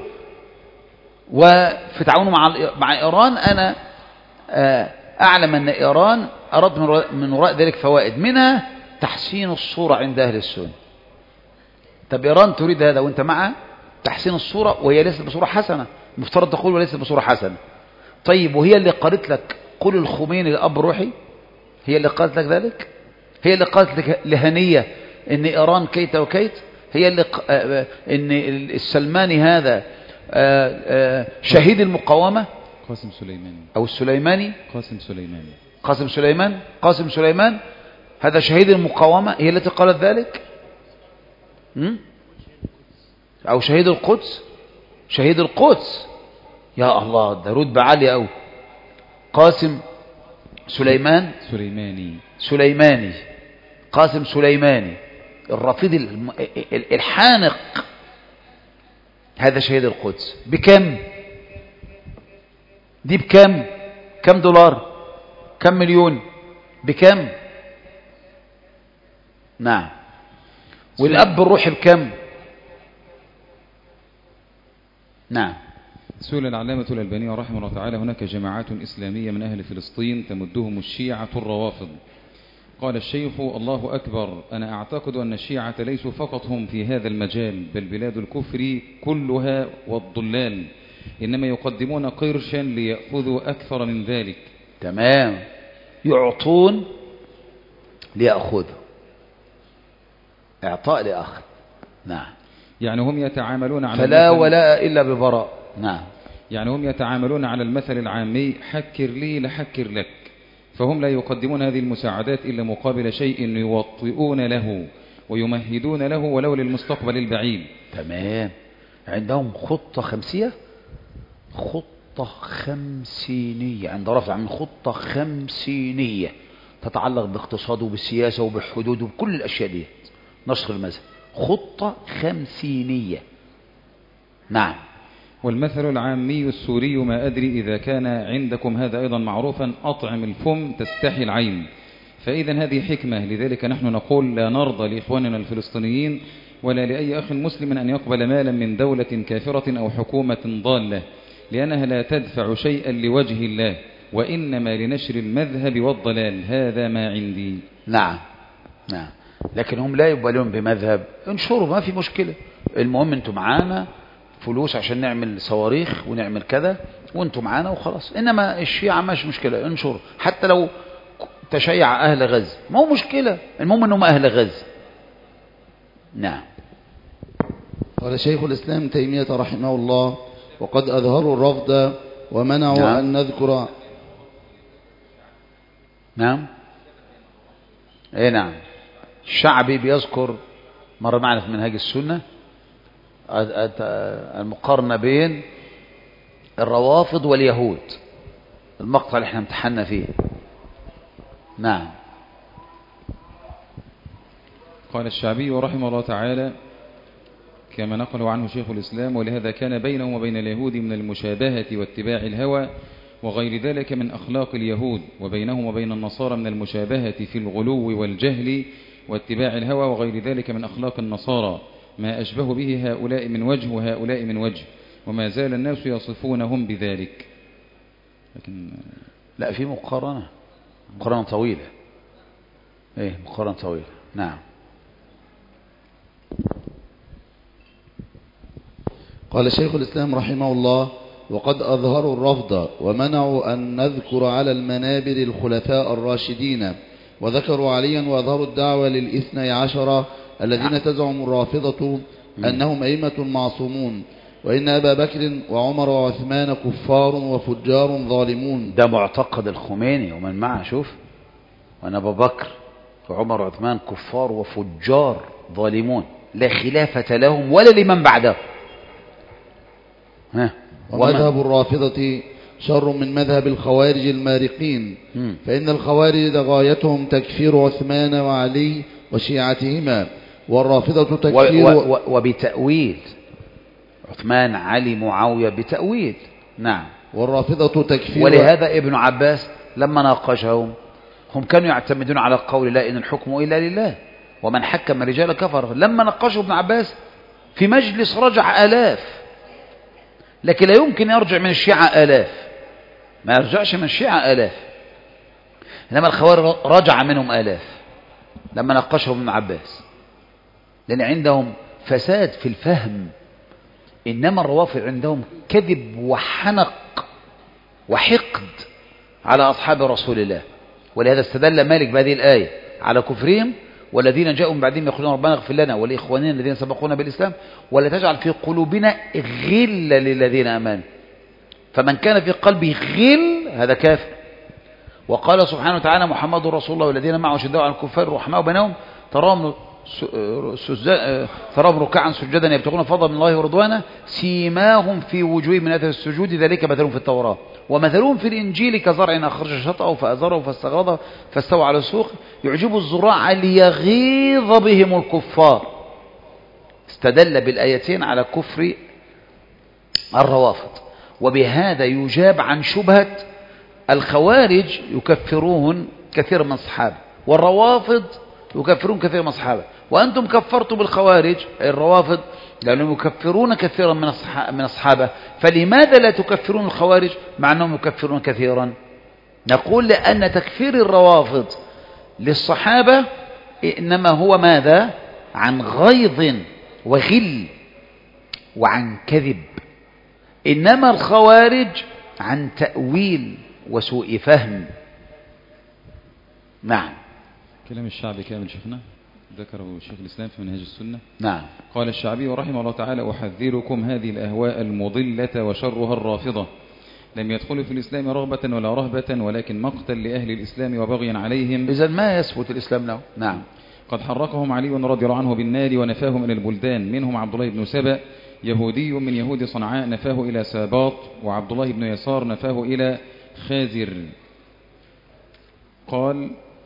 وفي تعاونه مع إيران أنا أعلم أن إيران أراد من وراء ذلك فوائد، منها تحسين الصورة عند أهل السنة. طب إيران تريد هذا وأنت معها تحسين الصورة، وهي ليست بصورة حسنة، مفترض تقول وليست بصورة حسنة. طيب وهي اللي قالت لك قل الخميني الأب روحي؟ هي اللي قالت لك ذلك؟ هي اللي قالت لك لهنية إن إيران كيت وكيت؟ هي اللي إن السلماني هذا شهيد المقاومة؟ قاسم سليماني أو السليماني؟ قاسم سليمان هذا شهيد المقاومة، هي التي قالت ذلك؟ أو شهيد القدس؟ شهيد القدس، يا الله، ده رتبة عالية أوي. قاسم سليماني قاسم سليماني الرفيض الحانق، هذا شهيد القدس. بكم دي؟ بكم؟ كم دولار؟ كم مليون؟ بكم؟ نعم. والأب الروحي بكم؟ نعم. سئل العلامة الألباني رحمه الله تعالى هناك جماعات إسلامية من أهل فلسطين تمدهم الشيعة الروافض. قال الشيخ الله أكبر، أنا أعتقد أن الشيعة ليسوا فقط هم في هذا المجال، بل بلاد الكفر كلها والضلال، إنما يقدمون قرشا ليأخذوا أكثر من ذلك. تمام، يعطون ليأخذوا، إعطاء لأخذ. نعم. يعني هم يتعاملون على فلا ولاء إلا ببراء. نعم. يعني هم يتعاملون على المثل العامي حكر لي لحكر لك، فهم لا يقدمون هذه المساعدات إلا مقابل شيء يوطئون له ويمهدون له ولو للمستقبل البعيد. تمام. عندهم خطة خمسية، خطة خمسينية، عند رفع من خطة خمسينية تتعلق باقتصاده وبالسياسة وبالحدود وبكل الأشياء دي، نشر المذهب، خطة خمسينية. نعم. والمثل العامي السوري، ما أدري إذا كان عندكم هذا أيضا معروفا، أطعم الفم تستحي العين، فإذا هذه حكمة. لذلك نحن نقول لا نرضى لإخواننا الفلسطينيين ولا لأي أخ مسلم أن يقبل مالا من دولة كافرة أو حكومة ضالة، لأنها لا تدفع شيئا لوجه الله، وإنما لنشر المذهب والضلال. هذا ما عندي. نعم نعم، لكن هم لا يقبلون بمذهب، انشروا ما في مشكلة، المهم انتم معانا فلوس عشان نعمل صواريخ ونعمل كذا وانتم معانا وخلاص. انما الشيعة مش مشكلة، انشر حتى لو تشيع أهل غزة ما هو مشكلة، المهم أنهم أهل غزة. نعم. قال شيخ الإسلام تيمية رحمه الله: وقد أظهروا الرفض ومنعوا نعم. أن نذكر. نعم ايه نعم. الشعبي بيذكر مرة معنا في منهاج السنة المقارنة بين الروافض واليهود، المقطع اللي احنا امتحنا فيه. نعم. قال الشعبي رحمه الله تعالى كما نقل عنه شيخ الإسلام: ولهذا كان بينهم وبين اليهود من المشابهة واتباع الهوى وغير ذلك من أخلاق اليهود، وبينهم وبين النصارى من المشابهة في الغلو والجهل واتباع الهوى وغير ذلك من أخلاق النصارى، ما أشبه به هؤلاء من وجه وهؤلاء من وجه، وما زال الناس يصفونهم بذلك. لكن لا، في مقارنة طويلة. ايه مقارنة طويلة. نعم. قال شيخ الإسلام رحمه الله: وقد أظهروا الرفض ومنعوا أن نذكر على المنابر الخلفاء الراشدين، وذكروا عليا وأظهروا الدعوة للإثني عشر الذين تزعم الرافضة أنهم أئمة معصومون، وإن أبا بكر وعمر وعثمان كفار وفجار ظالمون. ده معتقد الخميني ومن معه. شوف، وأن أبا بكر وعمر وعثمان كفار وفجار ظالمون لا خلافة لهم ولا لمن بعده. ومذهب الرافضة شر من مذهب الخوارج المارقين، فإن الخوارج غايتهم تكفير عثمان وعلي وشيعتهما، والرافضة تكفير وبتأويل عثمان علي معاوية بتأويل. نعم. والرافضة تكفير. ولهذا ابن عباس لما ناقشهم هم كانوا يعتمدون على قول لا إن الحكم إلا لله ومن حكم رجال كفر. لما ناقشوا ابن عباس في مجلس رجع آلاف، لكن لا يمكن يرجع من الشيعة آلاف، ما يرجعش من الشيعة آلاف، إنما الخوارج رجع منهم آلاف لما ناقشهم ابن عباس، لأن عندهم فساد في الفهم. إنما الروافض عندهم كذب وحنق وحقد على أصحاب رسول الله، ولهذا استدل مالك بهذه الآية على كفرهم: والذين جاءوا من بعدهم يقولون ربنا اغفر لنا ولإخواننا الذين سبقونا بالإسلام ولا تجعل في قلوبنا غلا للذين آمنوا. فمن كان في قلبه غل هذا كافر. وقال سبحانه وتعالى: محمد رسول الله والذين معه شداء على الكفار رحماء بينهم تراهم ركعا سجدا يبتغون فضلا من الله ورضوانه سيماهم في وجوههم من اثر السجود ذلك مثلهم في التوراة ومثلهم في الإنجيل كزرع أخرج شطأه فأزره فاستغلظه فاستوى على السوق يعجب الزراع ليغيظ بهم الكفار. استدل بالآيتين على كفر الروافض. وبهذا يجاب عن شبهة الخوارج يكفرون كثير من الصحابة، والروافض يكفرون كثير من الصحابة، وأنتم كفرتم بالخوارج الروافض لأنهم يكفرون كثيرا من الصحابة، فلماذا لا تكفرون الخوارج مع أنهم يكفرون كثيرا؟ نقول لأن تكفير الروافض للصحابة إنما هو ماذا؟ عن غيظ وغل وعن كذب، إنما الخوارج عن تأويل وسوء فهم. نعم. كلام الشعبي كامل شيخنا ذكره شيخ الإسلام في منهاج السنة. نعم. قال الشعبي رحمه الله تعالى: أحذركم هذه الأهواء المضلة وشرها الرافضة، لم يدخلوا في الإسلام رغبة ولا رهبة ولكن مقتل لأهل الإسلام وبغيا عليهم. إذن ما يثبت الإسلام له. نعم. قد حرقهم علي رضي الله عنه بالنار ونفاهم إلى البلدان، منهم عبد الله بن سبأ يهودي من يهود صنعاء نفاه إلى ساباط، وعبد الله بن يسار نفاه إلى خازر. قال: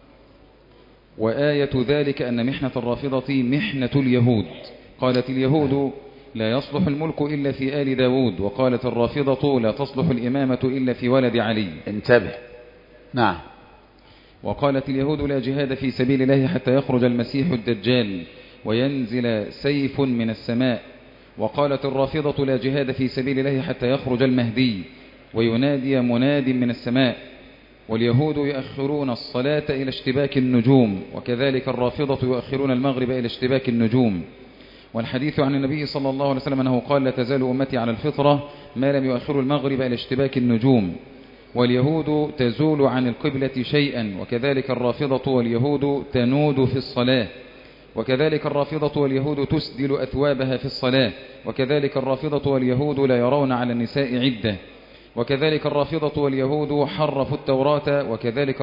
وآية ذلك أن محنة الرافضة محنة اليهود. قالت اليهود: لا يصلح الملك إلا في آل داود، وقالت الرافضة: لا تصلح الإمامة إلا في ولد علي. انتبه. نعم. وقالت اليهود لا جهاد في سبيل الله حتى يخرج المسيح الدجال وينزل سيف من السماء. وقالت الرافضة لا جهاد في سبيل الله حتى يخرج المهدي وينادي مناد من السماء. واليهود يؤخرون الصلاة إلى اشتباك النجوم، وكذلك الرافضة يؤخرون المغرب إلى اشتباك النجوم. والحديث عن النبي صلى الله عليه وسلم أنه قال لا تزال أمتي على الفطرة ما لم يؤخروا المغرب إلى اشتباك النجوم. واليهود تزول عن القبلة شيئا، وكذلك الرافضة واليهود تنود في الصلاة، وكذلك الرافضة واليهود تسدل أثوابها في الصلاة، وكذلك الرافضة واليهود لا يرون على النساء عدة، وكذلك الرافضة واليهود حرفوا التوراة، وكذلك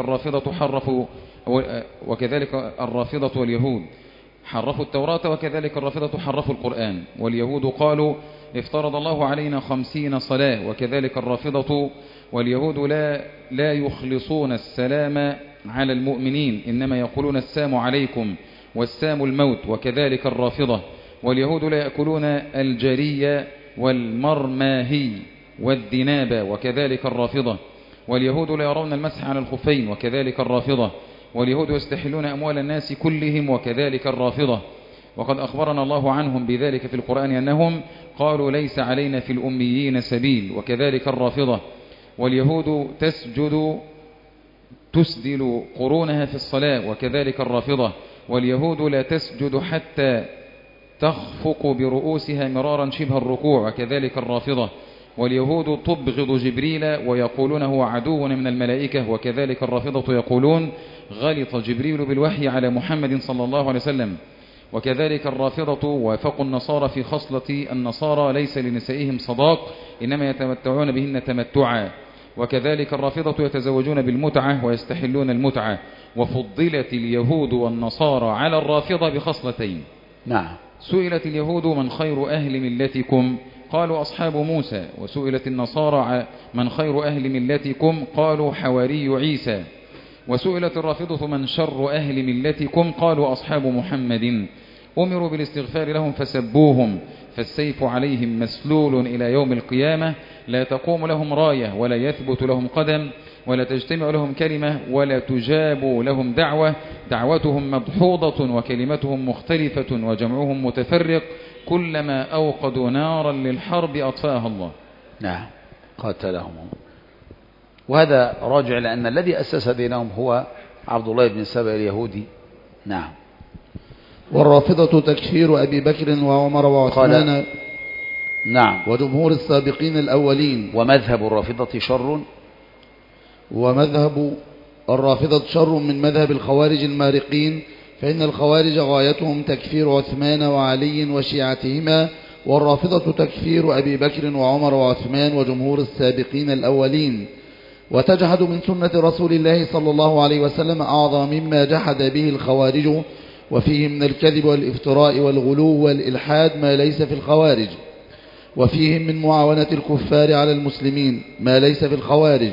الرافضة واليهود حرفوا التوراة، وكذلك الرافضة حرفوا القرآن. واليهود قالوا افترض الله علينا 50 صلاة، وكذلك الرافضة واليهود لا يخلصون السلام على المؤمنين، إنما يقولون السام عليكم والسام الموت، وكذلك الرافضة. واليهود لا يأكلون الجري والمرماهي والذناب، وكذلك الرافضة. واليهود لا يرون المسح على الخفين، وكذلك الرافضة. واليهود يستحلون أموال الناس كلهم، وكذلك الرافضة. وقد أخبرنا الله عنهم بذلك في القرآن أنهم قالوا ليس علينا في الأميين سبيل، وكذلك الرافضة. واليهود تسدل قرونها في الصلاة، وكذلك الرافضة. واليهود لا تسجد حتى تخفق برؤوسها مرارا شبه الركوع، وكذلك الرافضة. واليهود تبغض جبريل ويقولون هو عدو من الملائكة، وكذلك الرافضة يقولون غلط جبريل بالوحي على محمد صلى الله عليه وسلم. وكذلك الرافضة وافقوا النصارى في خصلة النصارى ليس لنسائهم صداق إنما يتمتعون بهن تمتعا، وكذلك الرافضة يتزوجون بالمتعة ويستحلون المتعة. وفضلت اليهود والنصارى على الرافضة بخصلتين. نعم. سئلت اليهود من خير أهل ملتكم؟ قالوا أصحاب موسى. وسئلت النصارى من خير أهل ملتكم؟ قالوا حواري عيسى. وسئلت الرافضة من شر أهل ملتكم؟ قالوا أصحاب محمد. أمروا بالاستغفار لهم فسبوهم، فالسيف عليهم مسلول إلى يوم القيامة، لا تقوم لهم راية ولا يثبت لهم قدم ولا تجتمع لهم كلمة ولا تجاب لهم دعوة، دعوتهم مدحوضة وكلمتهم مختلفة وجمعهم متفرق، كلما أوقدوا نارا للحرب أطفاها الله. نعم، قاتلهم. وهذا راجع لأن الذي أسس دينهم هو عبد الله بن سبأ اليهودي. نعم. والرافضة تكفير أبي بكر وعمر وعثمان نعم وجمهور السابقين الأولين. ومذهب الرافضة شر، ومذهب الرافضة شر من مذهب الخوارج المارقين، فإن الخوارج غايتهم تكفير عثمان وعلي وشيعتهما، والرافضة تكفير أبي بكر وعمر وعثمان وجمهور السابقين الأولين. وتجحد من سنة رسول الله صلى الله عليه وسلم أعظم مما جحد به الخوارج، وفيه من الكذب والافتراء والغلو والإلحاد ما ليس في الخوارج، وفيهم من معاونة الكفار على المسلمين ما ليس في الخوارج.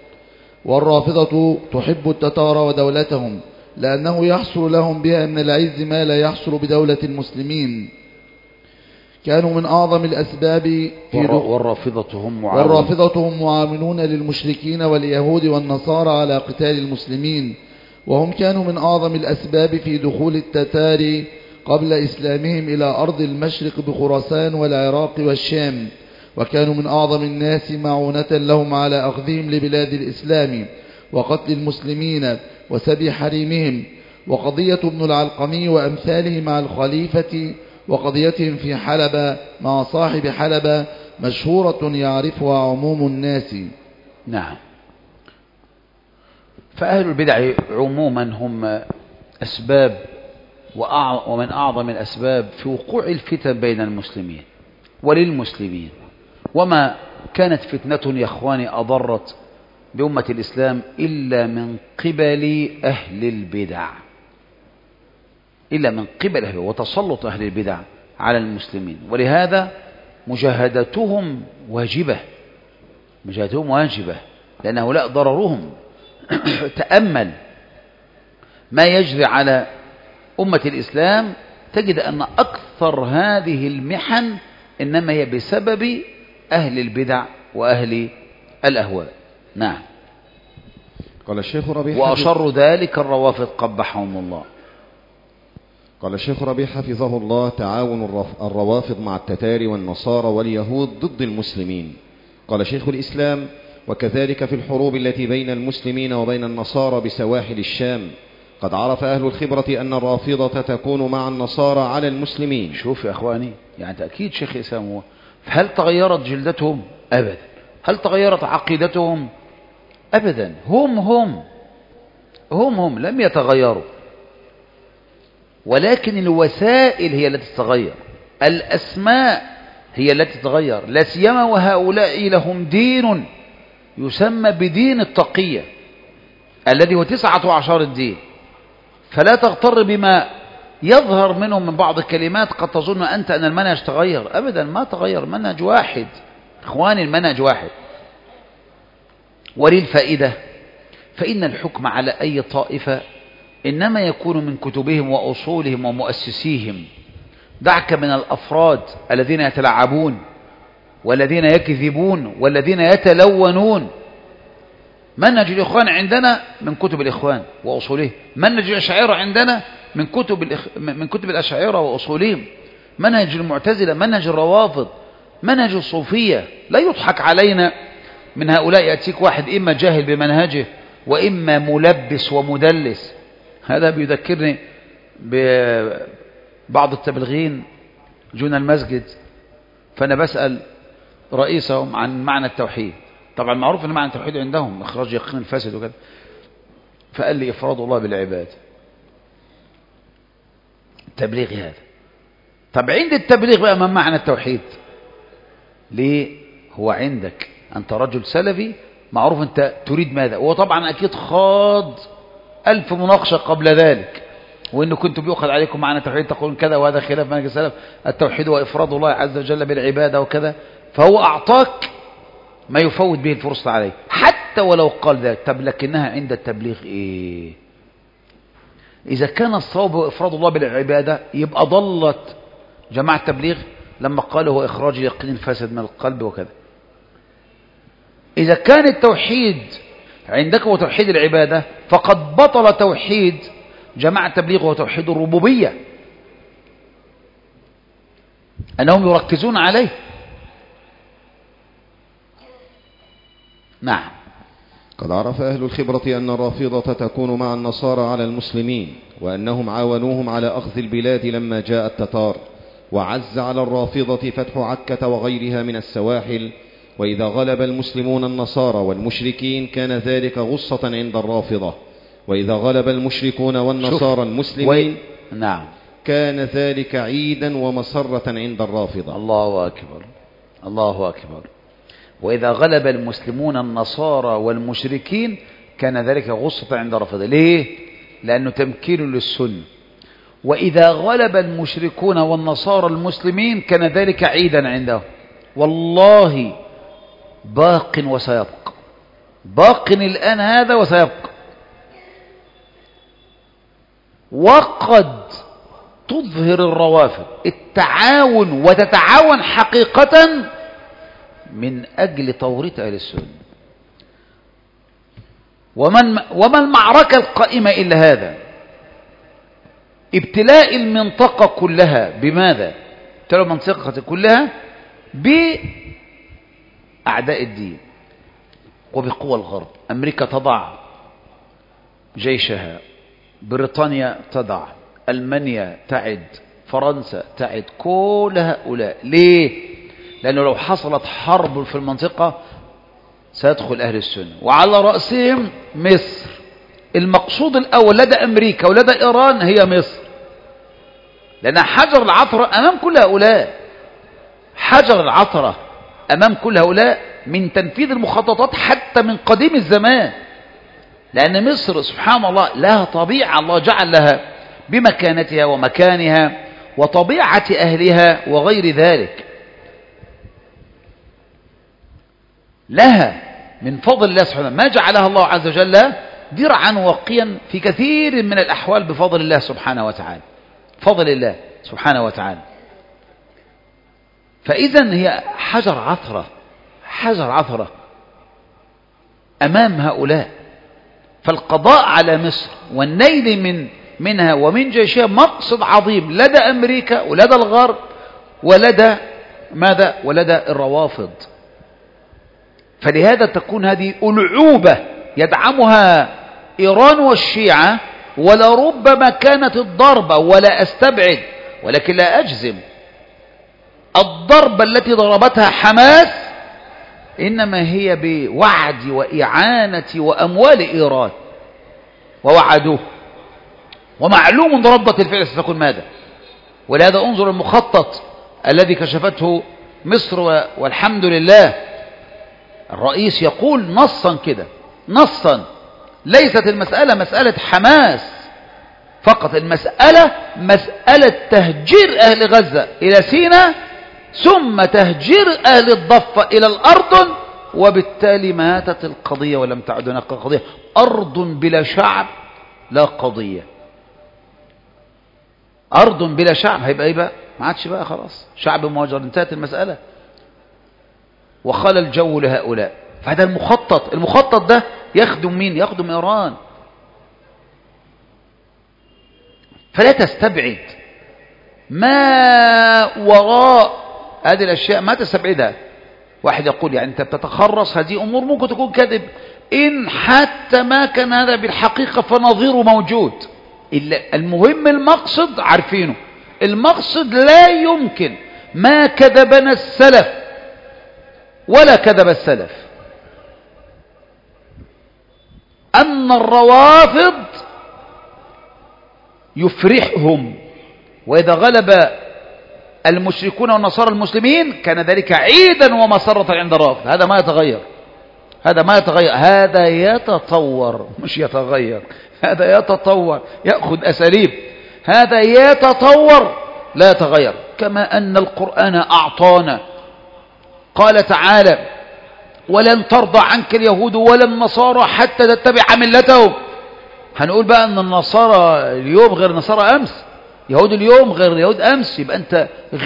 والرافضة تحب التتار ودولتهم، لأنه يحصل لهم بها من العز ما لا يحصل بدولة المسلمين. كانوا من أعظم الأسباب والرافضة هم معاونون للمشركين واليهود والنصارى على قتال المسلمين، وهم كانوا من أعظم الأسباب في دخول التتار قبل إسلامهم إلى أرض المشرق بخراسان والعراق والشام، وكانوا من أعظم الناس معونة لهم على أخذهم لبلاد الإسلام وقتل المسلمين وسبي حريمهم. وقضية ابن العلقمي وأمثاله مع الخليفة وقضيتهم في حلب مع صاحب حلب مشهورة يعرفها عموم الناس. نعم. فأهل البدع عموما هم أسباب ومن أعظم الأسباب في وقوع الفتن بين المسلمين وللمسلمين. وما كانت فتنة يا إخواني أضرت بأمة الإسلام إلا من قبل أهل البدع، وتسلط أهل البدع على المسلمين. ولهذا مجاهدتهم واجبة، لأنه لا ضررهم. تأمل ما يجري على أمة الإسلام، تجد أن أكثر هذه المحن إنما هي بسبب أهل البدع وأهل الأهواء. نعم. قال الشيخ ربيع وأشر ذلك الروافض قبحهم الله. قال الشيخ ربيع حفظه الله: تعاون الروافض مع التتار والنصارى واليهود ضد المسلمين. قال شيخ الإسلام: وكذلك في الحروب التي بين المسلمين وبين النصارى بسواحل الشام، قد عرف أهل الخبرة أن الرافضة تكون مع النصارى على المسلمين. شوف يا أخواني، يعني تأكيد شيخ الإسلام هو، هل تغيرت جلدتهم؟ أبدا. هل تغيرت عقيدتهم؟ أبدا. هم لم يتغيروا، ولكن الوسائل هي التي تتغير، الأسماء هي التي تتغير، لا سيما وهؤلاء لهم دين يسمى بدين التقية الذي هو 19 الدين. فلا تغتر بما يظهر منهم من بعض الكلمات، قد تظن أنت أن المنهج تغير. أبدا ما تغير، منهج واحد إخواني، المنهج واحد. وللفائدة، فإن الحكم على أي طائفة إنما يكون من كتبهم وأصولهم ومؤسسيهم. دعك من الأفراد الذين يتلاعبون والذين يكذبون والذين يتلونون. منهج الإخوان عندنا من كتب الإخوان وأصولهم، منهج الأشاعرة عندنا من كتب الأشاعرة وأصولهم، منهج المعتزلة، منهج الروافض، منهج الصوفية. لا يضحك علينا من هؤلاء. يأتيك واحد إما جاهل بمنهجه وإما ملبس ومدلس. هذا بيذكرني ببعض التبلغين جون المسجد، فأنا بسأل رئيسهم عن معنى التوحيد. طبعا معروف أن معنى التوحيد عندهم إخراج يقين الفاسد وكذا. فقال لي: إفراد الله بالعباد. التبليغ هذا. طب عند التبليغ بقى ما معنى التوحيد؟ ليه؟ هو عندك أنت رجل سلفي معروف أنت تريد ماذا. هو طبعا أكيد خاض 1000 مناقشة قبل ذلك، وإنه كنت بيؤخذ عليكم معنى التوحيد تقولون كذا وهذا خلاف منهج السلف. التوحيد وإفراد الله عز وجل بالعبادة وكذا. فهو أعطاك ما يفوت به الفرصة عليه حتى ولو قال ذلك. طب لكنها عند التبليغ إيه؟ إذا كان الصواب وإفراد الله بالعبادة يبقى ضلت جماعة التبليغ لما قالوا هو إخراج يقين الفاسد من القلب وكذا. إذا كان التوحيد عندك هو توحيد العبادة فقد بطل توحيد جماعة التبليغ وهو توحيد الربوبية، أنهم يركزون عليه. نعم. قد عرف أهل الخبرة أن الرافضة تكون مع النصارى على المسلمين، وأنهم عاونوهم على أخذ البلاد لما جاء التتار، وعز على الرافضة فتح عكة وغيرها من السواحل. وإذا غلب المسلمون النصارى والمشركين كان ذلك غصة عند الرافضة، وإذا غلب المشركون والنصارى المسلمين نعم كان ذلك عيدا ومسرة عند الرافضة. الله أكبر، الله أكبر. وإذا غلب المسلمون النصارى والمشركين كان ذلك غصة عند الرافضة. ليه؟ لأنه تمكين للسنة. وإذا غلب المشركون والنصارى المسلمين كان ذلك عيدا عندهم. والله باق وسيبقى، باق الآن هذا وسيبقى. وقد تظهر الروافض التعاون وتتعاون حقيقة من أجل توريط أهل السنة. وما المعركة القائمة إلا هذا؟ ابتلاء المنطقة كلها بماذا؟ ابتلاء المنطقة كلها بأعداء الدين وبقوى الغرب. أمريكا تضع جيشها، بريطانيا تضع، ألمانيا تعد، فرنسا تعد، كل هؤلاء. ليه؟ لأنه لو حصلت حرب في المنطقة سيدخل أهل السنة، وعلى رأسهم مصر. المقصود الأول لدى أمريكا ولدى إيران هي مصر، لأنها حجر العثرة أمام كل هؤلاء، حجر العثرة أمام كل هؤلاء من تنفيذ المخططات حتى من قديم الزمان. لأن مصر سبحان الله لها طبيعة الله جعل لها بمكانتها ومكانها وطبيعة أهلها وغير ذلك، لها من فضل الله سبحانه ما جعلها الله عز وجل درعا وقيا في كثير من الأحوال بفضل الله سبحانه وتعالى، فضل الله سبحانه وتعالى. فإذا هي حجر عثرة، حجر عثرة أمام هؤلاء. فالقضاء على مصر والنيل منها ومن جيشها مقصد عظيم لدى أمريكا ولدى الغرب ولدى ماذا؟ ولدى الروافض. فلهذا تكون هذه ألعوبة يدعمها إيران والشيعة، ولربما كانت الضربة، ولا أستبعد ولكن لا أجزم، الضربة التي ضربتها حماس إنما هي بوعد وإعانة وأموال إيران، ووعدوه، ومعلوم ردة الفعل ستكون ماذا. ولهذا انظر المخطط الذي كشفته مصر والحمد لله. الرئيس يقول نصا كده، نصا، ليست المسألة مسألة حماس فقط، المسألة مسألة تهجير أهل غزة إلى سيناء، ثم تهجير أهل الضفة إلى الأردن، وبالتالي ماتت القضية ولم تعد هناك قضية. أرض بلا شعب لا قضية، أرض بلا شعب هيبقى إيه بقى؟ ما عادش بقى خلاص شعب مهاجر، انتهت المسألة. وخلى الجو لهؤلاء. فهذا المخطط ده يخدم مين؟ يخدم إيران. فلا تستبعد ما وراء هذه الأشياء، ما تستبعدها. واحد يقول يعني أنت بتتخرص، هذه أمور ممكن تكون كذب، إن حتى ما كان هذا بالحقيقة فنظيره موجود. المهم المقصد عارفينه، المقصد لا يمكن ما كذبنا السلف ولا كذب السلف أن الروافض يفرحهم، وإذا غلب المشركون والنصارى المسلمين كان ذلك عيدا ومسرة عند الرافض. هذا ما يتغير، هذا ما يتغير، هذا يتطور مش يتغير، هذا يتطور، يأخذ أساليب، هذا يتطور لا يتغير. كما أن القرآن أعطانا، قال تعالى ولن ترضى عنك اليهود ولا النصارى حتى تتبع ملتهم. هنقول بقى أن النصارى اليوم غير نصارى أمس، يهود اليوم غير يهود أمس، يبقى أنت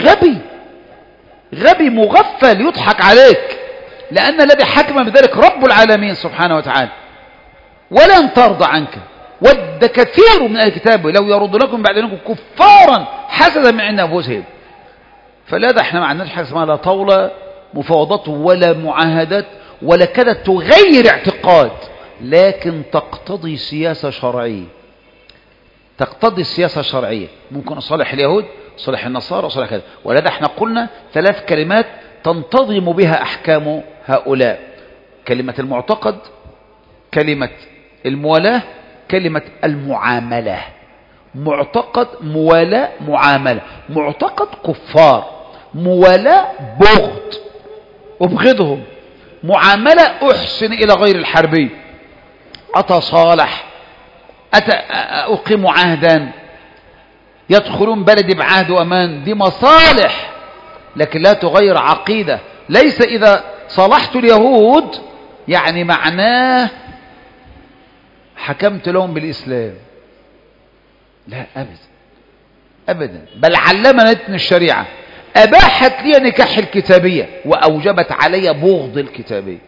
غبي مغفل يضحك عليك، لأن الذي حكم بذلك رب العالمين سبحانه وتعالى. ولن ترضى عنك، ود كثير من الكتاب لو يرد لكم بعد ذلك كفارا حسدا من عند أنفسهم. فلا احنا ما عندناش حاجة اسمها لا طاولة مفاوضات ولا معاهدات ولا كذا تغير اعتقاد، لكن تقتضي سياسة شرعية، تقتضي السياسة الشرعية. ممكن صالح اليهود، صالح النصارى، صالح كذا. ولذا احنا قلنا 3 كلمات تنتظم بها أحكام هؤلاء: كلمة المعتقد، كلمة الموالاة، كلمة المعاملة. معتقد، موالاة، معاملة. معتقد كفار، موالاة بغض، أبغضهم. معاملة أحسن إلى غير الحربي، أتصالح، أقيم عهدا، يدخلون بلدي بعهد وأمان. دي مصالح، لكن لا تغير عقيدة. ليس إذا صالحت اليهود يعني معناه حكمت لهم بالإسلام، لا أبدا أبدا. بل علمنا الشريعة، أباحت لي نكاح الكتابية وأوجبت علي بغض الكتابية.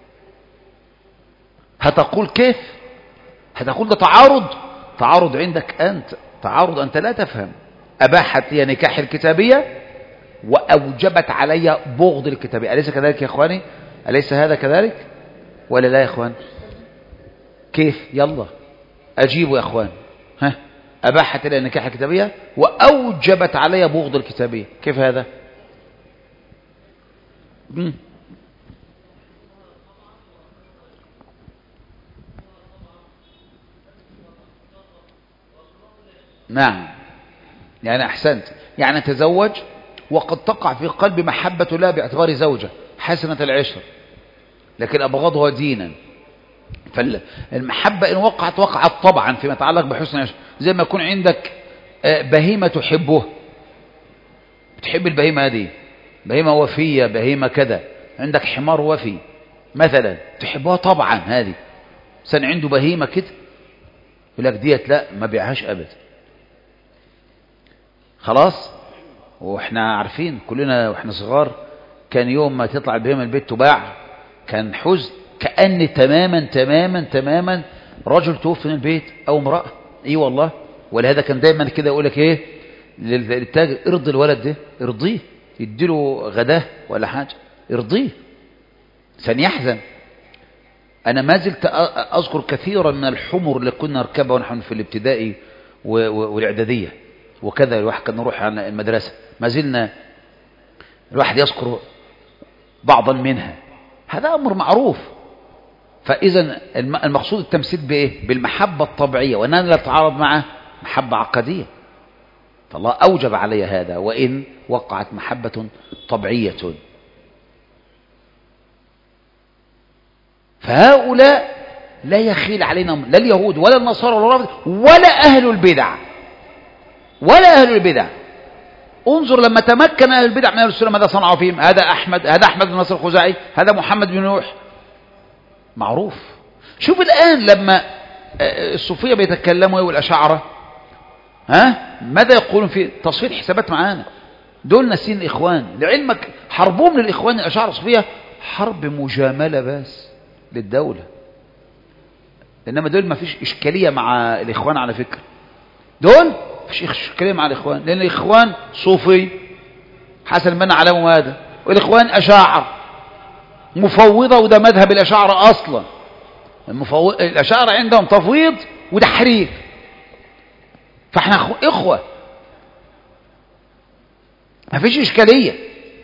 هتقول كيف؟ هتقول ده تعارض عندك أنت، تعارض أنت لا تفهم. أباحت لي نكاح الكتابية وأوجبت علي بغض الكتابية. أليس كذلك يا إخواني؟ أليس هذا كذلك ولا لا يا إخوان؟ كيف؟ يلا أجيبوا يا إخوان. ها، أباحت لي نكاح الكتابية وأوجبت علي بغض الكتابية، كيف هذا؟ نعم، يعني أحسنت، يعني تزوج وقد تقع في قلب محبة الله باعتبار زوجة حسنة العشر، لكن أبغضها دينا. فالمحبة إن وقعت طبعا فيما يتعلق بحسن العشر. زي ما يكون عندك بهيمة تحبه، بتحب البهيمة هذه، بهيمة وفية، بهيمة كذا. عندك حمار وفي مثلا تحبها طبعا، هذه سن عنده بهيمة كده يقول لك ديت لا ما بيعهاش أبدا. خلاص. واحنا عارفين كلنا واحنا صغار كان يوم ما تطلع البهيمة من البيت تباع كان حزن، كأن تماما رجل توفي من البيت أو امرأة، إيه والله. ولهذا كان دايما كده يقول لك إيه للتاجر: ارضي الولد ده، ارضيه، يديله غداه ولا حاجة، ارضيه سنيحزن. أنا ما زلت أذكر كثيرا من الحمر اللي كنا نركبها ونحن في الابتدائي والإعدادية وكذا. الواحد كان نروح على المدرسة، ما زلنا الواحد يذكر بعضا منها. هذا أمر معروف. فإذا المقصود التمثيل بإيه؟ بالمحبة الطبيعية، وأننا لا تتعارض مع محبة عقدية. فالله أوجب علي هذا وإن وقعت محبة طبيعية. فهؤلاء لا يخيل علينا لا اليهود ولا النصارى ولا الرافضة ولا أهل البدع، ولا أهل البدع. انظر لما تمكن أهل البدع من أهل السنة ماذا صنعوا فيهم. هذا أحمد بن نصر الخزاعي، هذا محمد بن نوح، معروف. شوف الآن لما الصوفية بيتكلموا والأشاعرة ماذا يقولون في تصفير حسابات معانا؟ دول ناسين الإخوان. لعلمك حربهم للإخوان الأشاعرة الصوفية حرب مجاملة بس للدولة، إنما دول ما فيش إشكالية مع الإخوان على فكرة. دول فيش إشكالية مع الإخوان، لأن الإخوان صوفي حسن البنا علموا هذا، والإخوان أشاعر مفوضة، وده مذهب الأشاعرة أصلا. الأشاعرة عندهم تفويض وتحريف، فاحنا إخوة ما فيش إشكالية.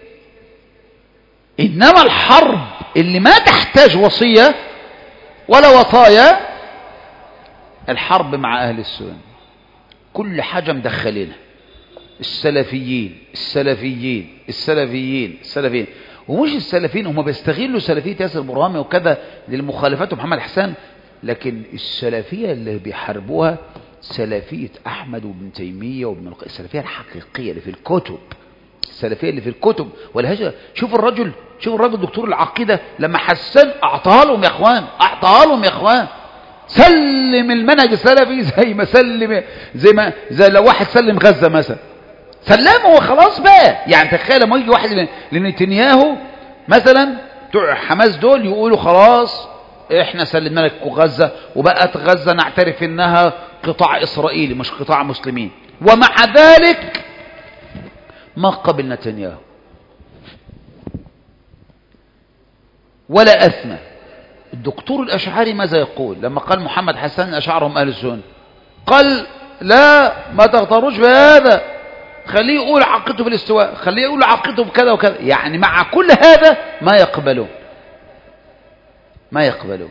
إنما الحرب اللي ما تحتاج وصية ولا وصايا الحرب مع أهل السنة. كل حاجة مدخلينها السلفيين السلفيين السلفيين السلفيين، ومش السلفيين هم بيستغلوا سلفية ياسر برهامي وكذا للمخالفات محمد حسان، لكن السلفية اللي بيحاربوها سلفية أحمد وابن تيمية وابن القيم، السلفية الحقيقية اللي في الكتب، السلفية اللي في الكتب. ولهذا شوف الرجل دكتور العقيدة لما حسن أعطاها لهم يا إخوان، أعطاها لهم يا إخوان. سلم المنهج السلفي زي لو واحد سلم غزة مثلا، سلمه وخلاص بقى. يعني تخيل لما يجي واحد لنتنياهو مثلا بتوع حماس دول يقولوا خلاص احنا سلمنا لك غزة، وبقت غزة نعترف انها قطاع اسرائيلي مش قطاع مسلمين، ومع ذلك ما قبل نتنياهو ولا أثنى. الدكتور الأشعري ماذا يقول لما قال محمد حسن أشعرهم أهل السنة؟ قال لا ما تغتروش بهذا، خليه يقول عقيدته في الاستواء، خليه يقول عقيدته بكذا وكذا. يعني مع كل هذا ما يقبلون، ما يقبلون.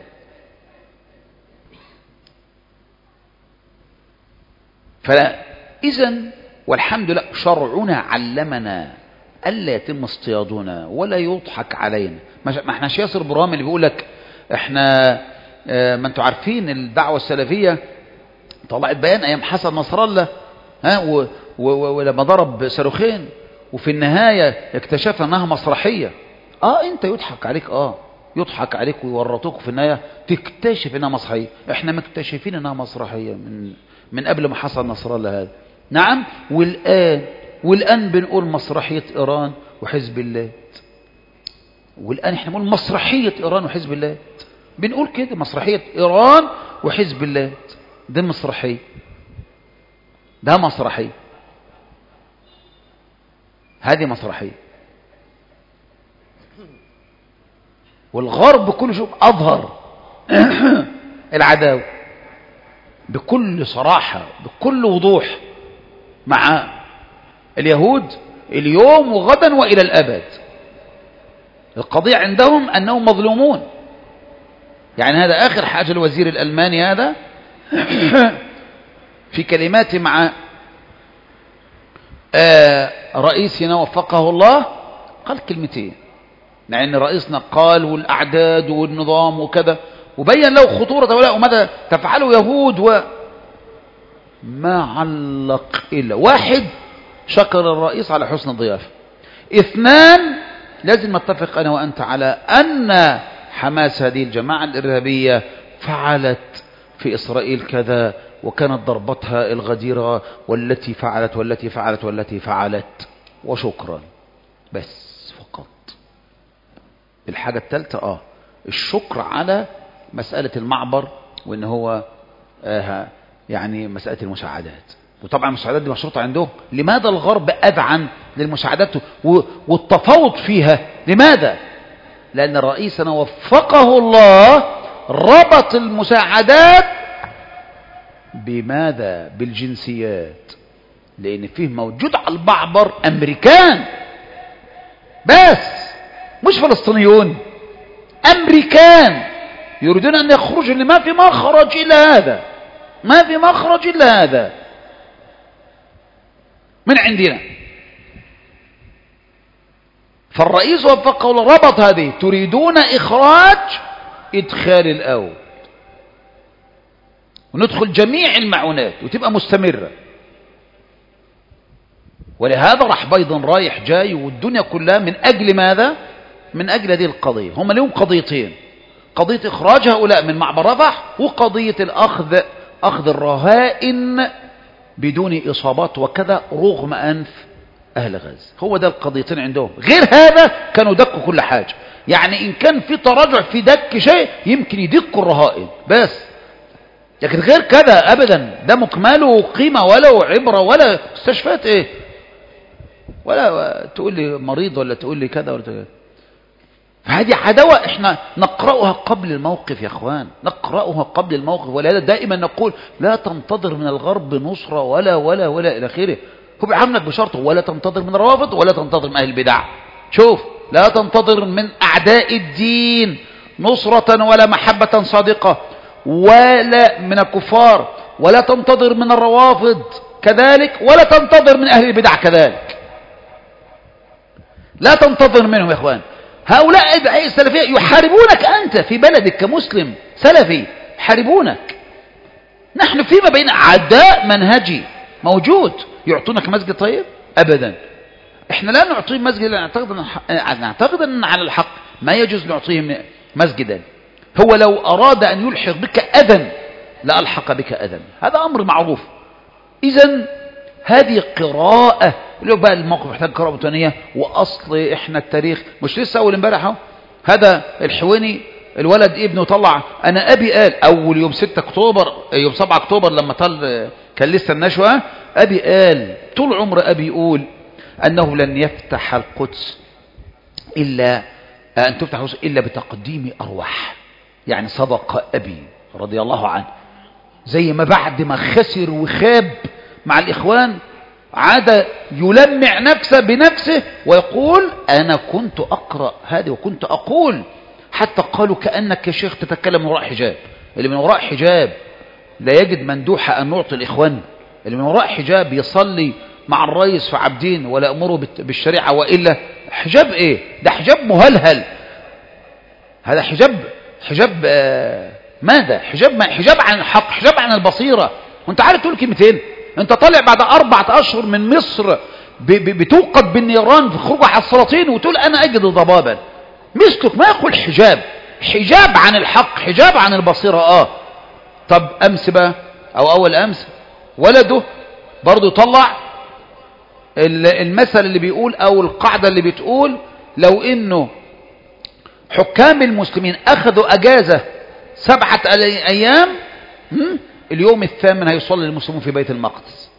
فإذن والحمد لله شرعنا علمنا ألا يتم اصطيادنا ولا يضحك علينا. ما احناش ياسر برهامي اللي بيقول لك احنا ما انتوا عارفين الدعوة السلفية طلعت بيان ايام حسن نصر الله ولما ضرب صاروخين وفي النهاية اكتشف انها مسرحية. انت يضحك عليك، يضحك عليك ويورطوك في النهاية تكتشف انها مسرحية. احنا مكتشفين انها مسرحية من قبل ما حصل نصر الله هذا. نعم. والآن بنقول مسرحية إيران وحزب الله، والآن احنا بنقول مسرحية إيران وحزب الله، بنقول كده مسرحية إيران وحزب الله. ده مسرحية، ده مسرحية، هذه مسرحية. والغرب كل شيء أظهر العداوة بكل صراحة بكل وضوح مع اليهود اليوم وغدا وإلى الأبد. القضية عندهم أنهم مظلومون. يعني هذا آخر حاجة الوزير الألماني هذا في كلماته مع رئيسنا وفقه الله قال كلمتين، مع أن رئيسنا قال والأعداد والنظام وكذا، وبين له خطورة ولا وماذا تفعله يهود ما علق إلا واحد شكر الرئيس على حسن الضيافة، اثنان لازم نتفق أنا وأنت على أن حماس هذه الجماعة الإرهابية فعلت في إسرائيل كذا، وكانت ضربتها الغديرة والتي فعلت والتي فعلت والتي فعلت، وشكرا بس فقط. الحاجة الثالثة الشكر على مسألة المعبر وإن هو يعني مسألة المساعدات. وطبعا المساعدات دي مشروطة عندهم. لماذا الغرب أذعن للمساعدات والتفاوض فيها؟ لماذا؟ لأن رئيسنا وفقه الله ربط المساعدات بماذا؟ بالجنسيات. لأن فيه موجود على البعبر أمريكان بس، مش فلسطينيون، أمريكان يريدون أن يخرجوا، اللي ما في مخرج إلا هذا، ما في مخرج إلا هذا من عندنا. فالرئيس وفقه الله ربط هذه، تريدون إخراج، إدخال الأول، وندخل جميع المعونات وتبقى مستمرة. ولهذا راح بايدن رايح جاي والدنيا كلها من أجل ماذا؟ من أجل هذه القضية. هم لهم قضيتين: قضية إخراج هؤلاء من معبر رفح، وقضية أخذ الرهائن بدون إصابات وكذا رغم أنف أهل غزة. هو ده القضيتين عندهم. غير هذا كانوا دكوا كل حاجة. يعني إن كان في تراجع في دك شيء يمكن يدكوا الرهائن بس، لكن غير كذا أبدا. ده مكمله قيمة ولا عبرة ولا استشفاءات إيه، ولا تقول لي مريض ولا تقول لي كذا ولا كذا. فهذه عداوة احنا نقرأها قبل الموقف يا اخوان، نقرأها قبل الموقف. ولهذا دائما نقول لا تنتظر من الغرب نصرة ولا إلى آخره. هو بيعاملك بشرطه: ولا تنتظر من الروافض ولا تنتظر من أهل البدع. شوف، لا تنتظر من أعداء الدين نصرة ولا محبة صادقة، ولا من الكفار، ولا تنتظر من الروافض كذلك، ولا تنتظر من أهل البدع كذلك. لا تنتظر منهم يا اخوان. هؤلاء أدعياء السلفية يحاربونك أنت في بلدك كمسلم سلفي، يحاربونك. نحن فيما بين عداء منهجي موجود. يعطونك مسجد طيب؟ أبدا. احنا لا نعطيه مسجد، نعتقد أن على الحق ما يجوز نعطيه مسجدا. هو لو أراد أن يلحق بك أذى لألحق بك أذى، هذا أمر معروف. إذن هذه قراءة. لو بقى الموقف محتاج قراءة بطانية، وأصل إحنا التاريخ مش لسه أول امبارح هذا الحويني الولد ابنه طلع: أنا أبي قال أول يوم 6 أكتوبر، يوم 7 أكتوبر لما كان لسه النشوة، أبي قال طول عمر أبي يقول أنه لن يفتح القدس إلا أن تفتح القدس إلا بتقديم أرواح. يعني صدق أبي رضي الله عنه. زي ما بعد ما خسر وخاب مع الإخوان عاد يلمع نفسه بنفسه ويقول: أنا كنت أقرأ هذه وكنت أقول، حتى قالوا كأنك يا شيخ تتكلم من وراء حجاب. اللي من وراء حجاب لا يجد مندوحة أن نعطي الإخوان. اللي من وراء حجاب يصلي مع الرئيس في عبدين ولا أمره بالشريعة، وإلا حجاب إيه؟ ده حجاب مهلهل. هذا حجاب ماذا؟ حجاب عن الحق، حجاب عن البصيرة. وانت عارف تقول كلمتين؟ انت طالع بعد 4 أشهر من مصر بتوقد بالنيران في خروج على السلاطين وتقول أنا أجد ضبابا. مثلك ما يقول حجاب عن الحق، حجاب عن البصيرة. طب أمس بقى أو أول أمس ولده برضو طلع المثل اللي بيقول أو القاعدة اللي بتقول: لو إنه حكام المسلمين أخذوا أجازة 7 أيام، اليوم الثامن هيصلي المسلمون في بيت المقدس.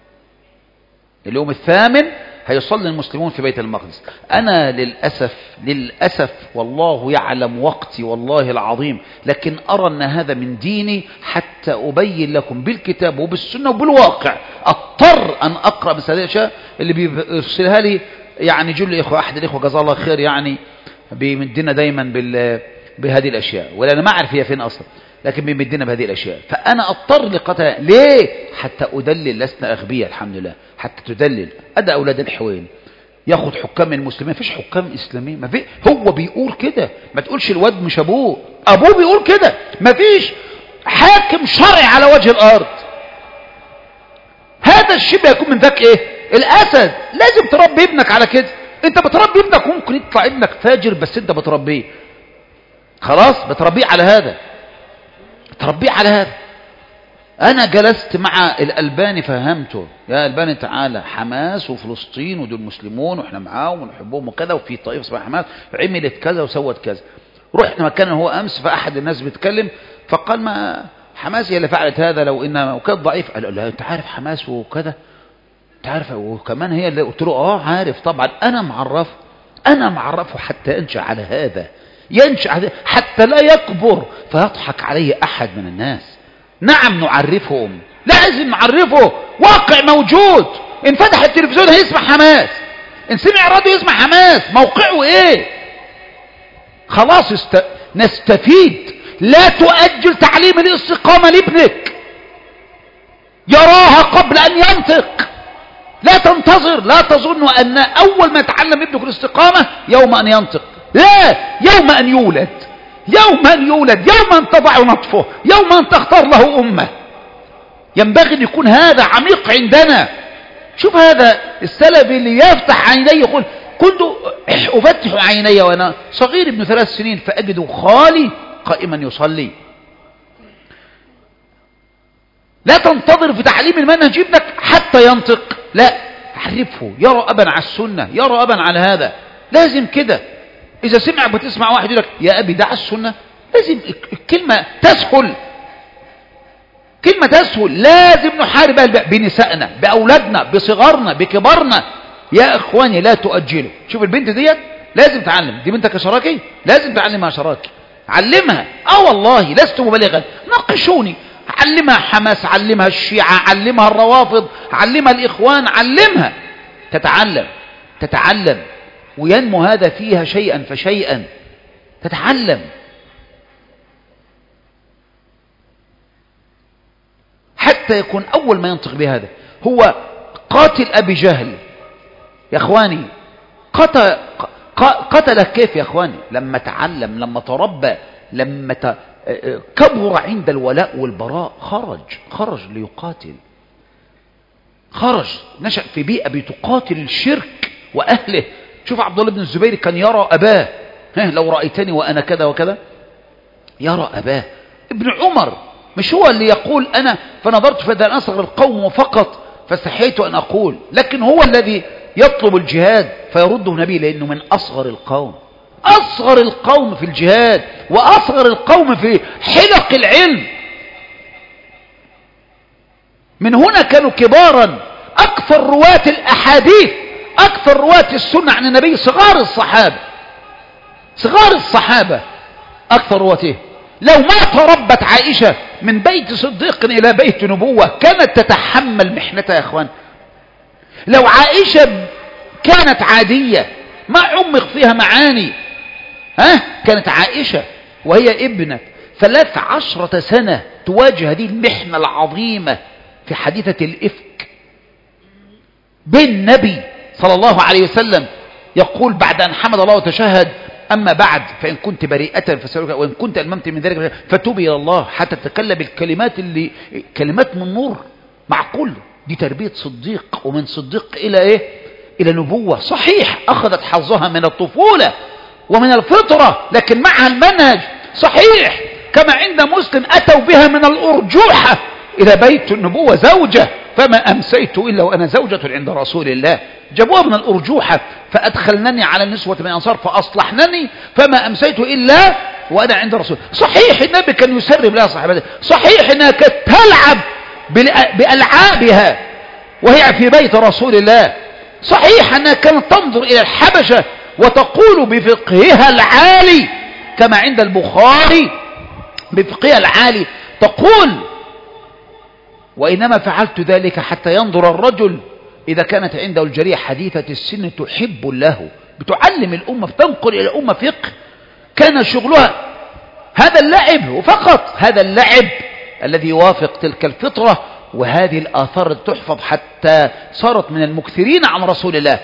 اليوم الثامن هيصلي المسلمون في بيت المقدس. أنا للأسف والله يعلم وقتي والله العظيم، لكن أرى أن هذا من ديني حتى أبين لكم بالكتاب وبالسنة وبالواقع. أضطر أن أقرأ مثل هذه الأشياء اللي بيرسلها لي يعني جل إخوة، أحد الإخوة جزاه الله خير، يعني بيمدنا دايما بهذه الأشياء، ولا أنا ما أعرف هي فين أصلا، لكن بيمدنا بهذه الأشياء. فأنا أضطر لقتلها. ليه؟ حتى أدلل. لسنا أغبياء الحمد لله، حتى تدلل. أدى أولاد الحوين ياخد حكام المسلمين. مفيش حكام إسلاميين، ما في. هو بيقول كده، ما تقولش الواد مش أبوه بيقول كده. مفيش حاكم شرعي على وجه الأرض. هذا الشبه يكون من ذاك إيه؟ الأسد. لازم تربي ابنك على كده. أنت بتربي ابنك ممكن يطلع ابنك فاجر، بس أنت بتربيه خلاص، بتربيه على هذا، تربيه على هذا. أنا جلست مع الألباني فهمته: يا ألباني تعالى، حماس وفلسطين ودول مسلمون وإحنا معاهم ونحبهم وكذا، وفي طائفة اسمها حماس عملت كذا وسوت كذا. رحنا مكان هو أمس، فأحد الناس بيتكلم فقال ما حماس هي اللي فعلت هذا لو إنها وكانت ضعيف. قال لا أنت عارف حماس وكذا، أنت عارف وكمان هي اللي. قلت له عارف طبعا، أنا معرفه حتى ينشأ على هذا، ينشأ على حتى لا يكبر فيضحك عليه أحد من الناس. نعم نعرفهم، لازم نعرفه، واقع موجود. إن فتح التلفزيون هيسمع حماس، إن سمع راديو يسمع حماس. موقعه إيه؟ خلاص نستفيد. لا تؤجل تعليم الاستقامة لابنك، يراها قبل أن ينطق. لا تنتظر، لا تظن أن أول ما يتعلم ابنك الاستقامة يوم أن ينطق. لا، يوم أن يولد، يوم أن تضع نطفه، يوم أن تختار له أمه. ينبغي أن يكون هذا عميق عندنا. شوف هذا السلبي اللي يفتح عينيه يقول كنت أفتح عيني وأنا صغير ابن 3 سنين فأجد خالي قائما يصلي. لا تنتظر في تعليم المنهج ابنك حتى ينطق، لا، عرفه، يرى أبا على السنة، يرى أبا على هذا. لازم كده. إذا سمع بتسمع واحد يقول لك يا أبي دع السنة، لازم الكلمة تسهل، كلمة تسهل. لازم نحارب بنسائنا، بأولادنا، بصغارنا، بكبارنا. يا إخواني لا تؤجلوا. شوف البنت ديت لازم تعلم، دي بنتك شراكي لازم تعلمها شراكي، علمها. والله لست مبالغا، ناقشوني. علمها حماس، علمها الشيعة، علمها الروافض، علمها الإخوان، علمها تتعلم وينمو هذا فيها شيئا فشيئا. تتعلم حتى يكون أول ما ينطق بهذا. هو قاتل أبي جهل يا أخواني، قتله كيف يا أخواني؟ لما تعلم، لما تربى، لما كبر عند الولاء والبراء، خرج ليقاتل، نشأ في بيئة بتقاتل الشرك وأهله. شوف عبد الله بن الزبير كان يرى أباه، لو رأيتني وأنا كذا وكذا، يرى أباه. ابن عمر مش هو اللي يقول أنا فنظرت فإذا أصغر القوم فقط فاستحييت أن أقول، لكن هو الذي يطلب الجهاد فيرده النبي، لأنه من أصغر القوم في الجهاد، وأصغر القوم في حلق العلم. من هنا كانوا كبارا. أكثر رواة الأحاديث، أكثر رواة السنة عن النبي صغار الصحابة أكثر رواته. لو ما تربت عائشة من بيت صديق إلى بيت نبوة كانت تتحمل محنتها يا أخوان. لو عائشة كانت عادية ما عمق فيها معاني، كانت عائشة وهي ابنة 13 سنة تواجه هذه المحنة العظيمة في حادثة الإفك بين النبي صلى الله عليه وسلم. يقول بعد أن حمد الله وتشهد أما بعد فإن كنت بريئة فسألك وإن كنت ألممت من ذلك فتوبي إلى الله، حتى تتكلم الكلمات اللي كلمات من نور. معقول دي تربية صديق، ومن صديق إلى إيه؟ إلى نبوة. صحيح أخذت حظها من الطفولة ومن الفطرة، لكن معها المنهج. صحيح كما عند مسلم أتوا بها من الأرجوحة إلى بيت النبوة زوجة، فما أمسيت إلا وأنا زوجة عند رسول الله. جابوها من الأرجوحة فأدخلنني على النسوة من الأنصار فأصلحنني، فما أمسيت إلا وأنا عند رسول. صحيح النبي كان يسرب لها صاحبته، صحيح أنها كانت تلعب بألعابها وهي في بيت رسول الله، صحيح أنها كانت تنظر إلى الحبشة وتقول بفقهها العالي كما عند البخاري بفقهها العالي تقول وإنما فعلت ذلك حتى ينظر الرجل إذا كانت عنده الجرية حديثة السن تحب له. بتعلم الأمة، بتنقل إلى الأمة فقه. كان شغلها هذا اللعب وفقط، هذا اللعب الذي يوافق تلك الفطرة. وهذه الآثار تحفظ حتى صارت من المكثرين عن رسول الله.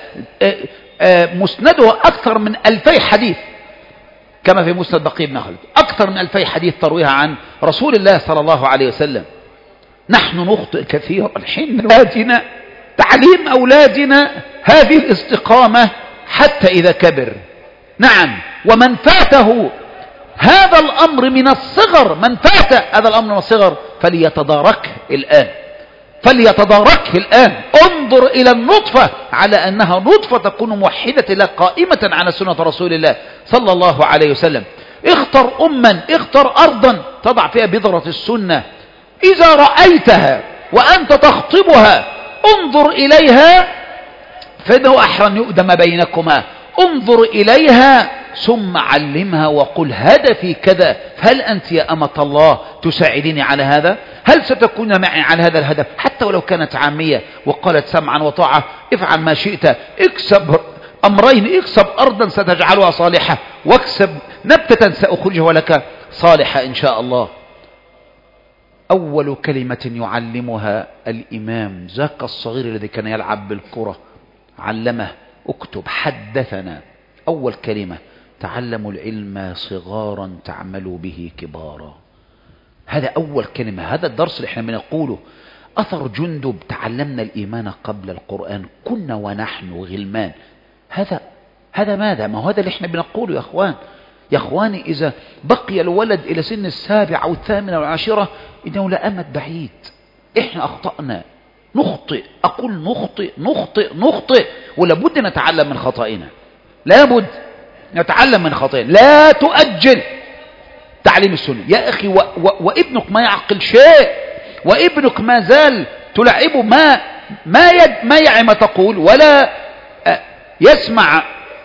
مسنده أكثر من 2000 حديث كما في مسند بقي بن خلد، أكثر من 2000 حديث ترويها عن رسول الله صلى الله عليه وسلم. نحن نخطئ كثيرا حين أولادنا، تعليم أولادنا هذه الاستقامة حتى إذا كبر. نعم، ومن فاته هذا الأمر من الصغر، من فات هذا الأمر من الصغر فليتداركه الآن. انظر إلى النطفة على أنها نطفة تكون موحدة لا قائمة على سنة رسول الله صلى الله عليه وسلم. اختر أما، اختر أرضا تضع فيها بذرة السنة. إذا رأيتها وأنت تخطبها انظر إليها، فإنه أحرى أن يؤدم بينكما. انظر إليها ثم علمها وقل هدفي كذا، فهل أنت يا أمة الله تساعدني على هذا؟ هل ستكون معي على هذا الهدف؟ حتى ولو كانت عامية وقالت سمعا وطاعة، افعل ما شئت، اكسب أمرين، اكسب أرضا ستجعلها صالحة، واكسب نبتة سأخرجها لك صالحة إن شاء الله. أول كلمة يعلمها الإمام ذاك الصغير الذي كان يلعب بالكرة، علمه اكتب حدثنا. أول كلمة: تعلموا العلم صغارا تعملوا به كبارا. هذا أول كلمة، هذا الدرس اللي احنا بنقوله. أثر جندب: تعلمنا الإيمان قبل القرآن، كنا ونحن غلمان. هذا ماذا؟ ما هو هذا اللي احنا بنقوله يا أخوان. يا أخواني، إذا بقي الولد إلى سن 7 أو 8 أو 10 إنه لأمد بعيد. إحنا أخطأنا، نخطئ، أقول نخطئ، ولابد نتعلم من خطائنا، لابد نتعلم من خطائنا. لا تؤجل تعليم السنة يا أخي. وابنك ما يعقل شيء، وابنك ما زال تلعبه، ما يعي ما تقول، ولا يسمع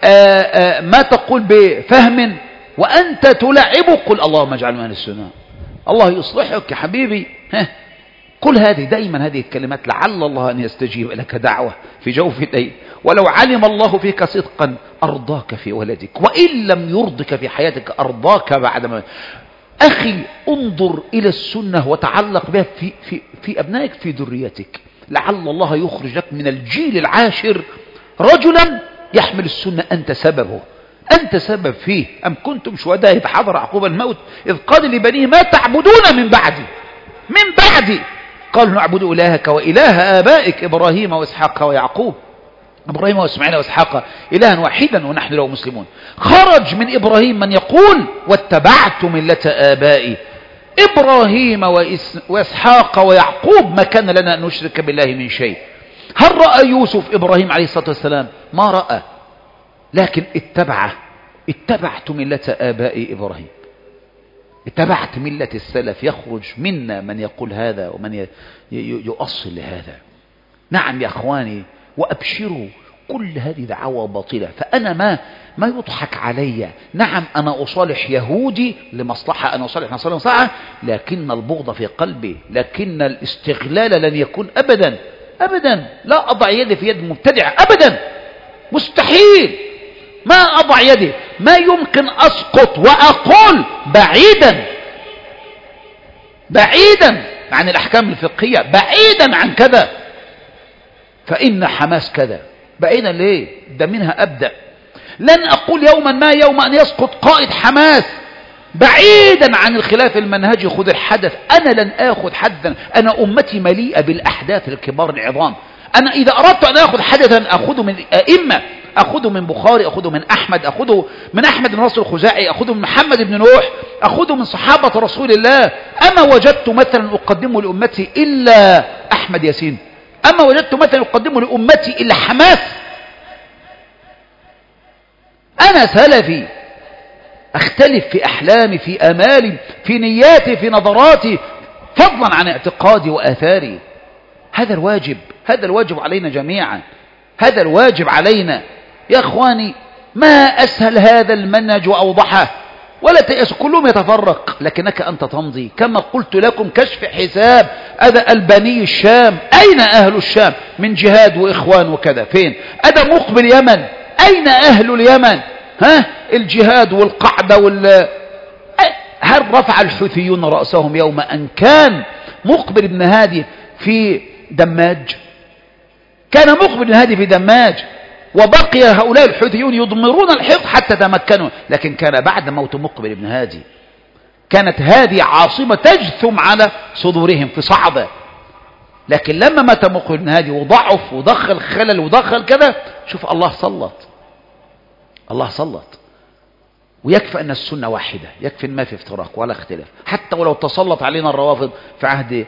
ما تقول بفهم، وأنت تلعبه. قل اللهم اجعل من السنة، الله يصلحك يا حبيبي. قل دائما هذه الكلمات، لعل الله أن يستجيب لك دعوة في جوف الليل. ولو علم الله فيك صدقا أرضاك في ولدك، وإن لم يرضك في حياتك أرضاك بعد ما. أخي، انظر إلى السنة وتعلق بها في أبنائك، في ذريتك. لعل الله يخرج لك من الجيل العاشر رجلا يحمل السنة، أنت سببه، أنت سبب فيه. أم كنتم شهداء إذ حضر يعقوب الموت إذ قال لبنيه ما تعبدون من بعدي قالوا نعبد إلهك وإله آبائك إبراهيم وإسحاق ويعقوب، إبراهيم وإسماعيل وإسحاق إلها واحدا ونحن له مسلمون. خرج من إبراهيم من يقول واتبعت ملة آبائي إبراهيم وإسحاق ويعقوب، ما كان لنا أن نشرك بالله من شيء. هل رأى يوسف إبراهيم عليه الصلاة والسلام؟ ما رأى، لكن اتبعت ملة آبائي إبراهيم، اتبعت ملة السلف. يخرج منا من يقول هذا ومن يؤصل لهذا. نعم يا أخواني، وأبشروا، كل هذه دعوة باطلة. فأنا ما يضحك علي. نعم أنا أصالح يهودي لمصلحة، أنا أصالح نصارى لمصلحة، لكن البغض في قلبي، لكن الاستغلال لن يكون أبدا أبدا. لا أضع يدي في يد مبتدع أبدا، مستحيل. ما أضع يدي، ما يمكن أسقط وأقول بعيدا عن الأحكام الفقهية، بعيدا عن كذا، فإن حماس كذا. بعيدا ليه؟ ده منها أبدأ. لن أقول يوم أن يسقط قائد حماس، بعيدا عن الخلاف المنهجي. خذ الحدث، أنا لن آخذ حدثا. أنا أمتي مليئة بالأحداث الكبار العظام. أنا إذا أردت أن آخذ حدثا أخذه من أئمة، أخذه من بخاري، أخذه من أحمد، أخذه من أحمد بن نصر الخزاعي، أخذه من محمد بن نوح، أخذه من صحابة رسول الله. أما وجدت مثلا أقدمه لأمتي إلا أحمد ياسين؟ أما وجدت مثلا أقدمه لأمتي إلا حماس؟ أنا سلفي، أختلف في أحلامي، في آمالي، في نياتي، في نظراتي، فضلا عن اعتقادي وآثاري. هذا الواجب علينا جميعا، هذا الواجب علينا يا أخواني. ما أسهل هذا المنهج وأوضحه، ولا تيأس، كلهم يتفرق، لكنك أنت تمضي. كما قلت لكم، كشف حساب أدا البني الشام، أين أهل الشام من جهاد وإخوان وكذا؟ فين؟ أدا مقبل اليمن، أين أهل اليمن؟ الجهاد والقعدة هل رفع الحوثيون رأسهم يوم أن كان مقبل بن هادي في دماج؟ كان مقبل بن هادي في دماج، وبقي هؤلاء الحوثيون يضمرون الحقد حتى تمكنوا. لكن كان بعد موت مقبل بن هادي، كانت هذه عاصمة تجثم على صدورهم في صعدة. لكن لما مات مقبل بن هادي وضعف ودخل خلل ودخل كذا، شوف الله سلط. ويكفي أن السنة واحدة، يكفي ما في افتراق ولا اختلاف. حتى ولو تسلط علينا الروافض في عهد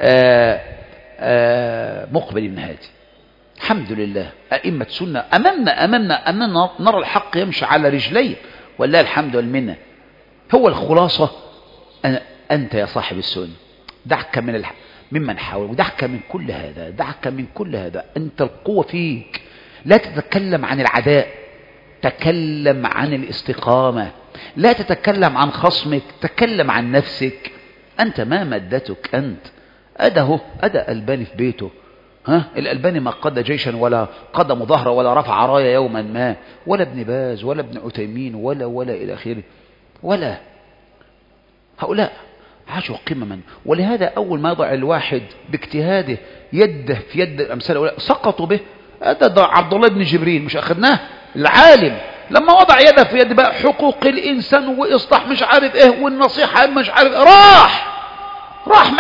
مقبل بن هادي، الحمد لله أئمة سنة أمامنا أننا نرى الحق يمشي على رجلين، والله الحمد والمنة. هو الخلاصة أنت يا صاحب السنة دعك ممن حاول، ودعك من كل هذا، دعك من كل هذا. أنت القوة فيك، لا تتكلم عن العداء، تكلم عن الاستقامة. لا تتكلم عن خصمك، تكلم عن نفسك. أنت ما مادتك أنت؟ أدى ألباني في بيته. الألباني ما قاد جيشا ولا قاد مظاهرة ولا رفع راية يوما ما، ولا ابن باز ولا ابن عثيمين ولا إلى آخره، ولا هؤلاء عاشوا قمما. ولهذا أول ما يضع الواحد باجتهاده يده في يد الأمثال هؤلاء سقطوا به. هذا عبد الله بن جبريل مش أخذناه العالم، لما وضع يده في يد بقى حقوق الإنسان وإصلاح مش عارف إيه والنصيحة مش عارف، راح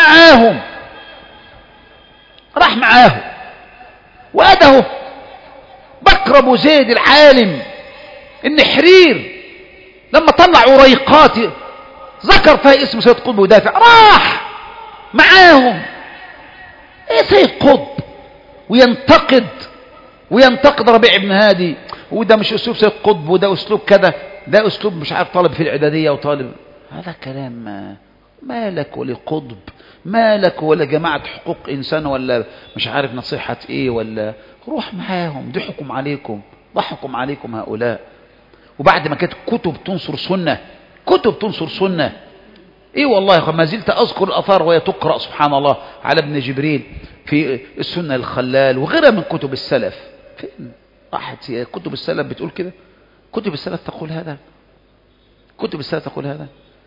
معاهم وأده بكر أبو زيد العالم النحرير لما طلع عريقات ذكر فيها اسم سيد قطب ودافع، راح معاهم. ايه سيد قطب وينتقد ربيع بن هادي، وده مش اسلوب سيد قطب، وده اسلوب كذا، ده اسلوب مش عارف طالب في الاعداديه وطالب. هذا كلام مالك ولقطب، مالك ولا جماعه حقوق انسان ولا مش عارف نصيحه ايه، ولا روح معاهم. ضحكم عليكم هؤلاء. وبعد ما كانت كتب تنصر سنة ايه والله ما زلت اذكر الاثار وهي تقرأ سبحان الله على ابن جبريل في السنة الخلال وغيرها من كتب السلف. فين راحت كتب السلف بتقول كده؟ كتب السلف تقول هذا.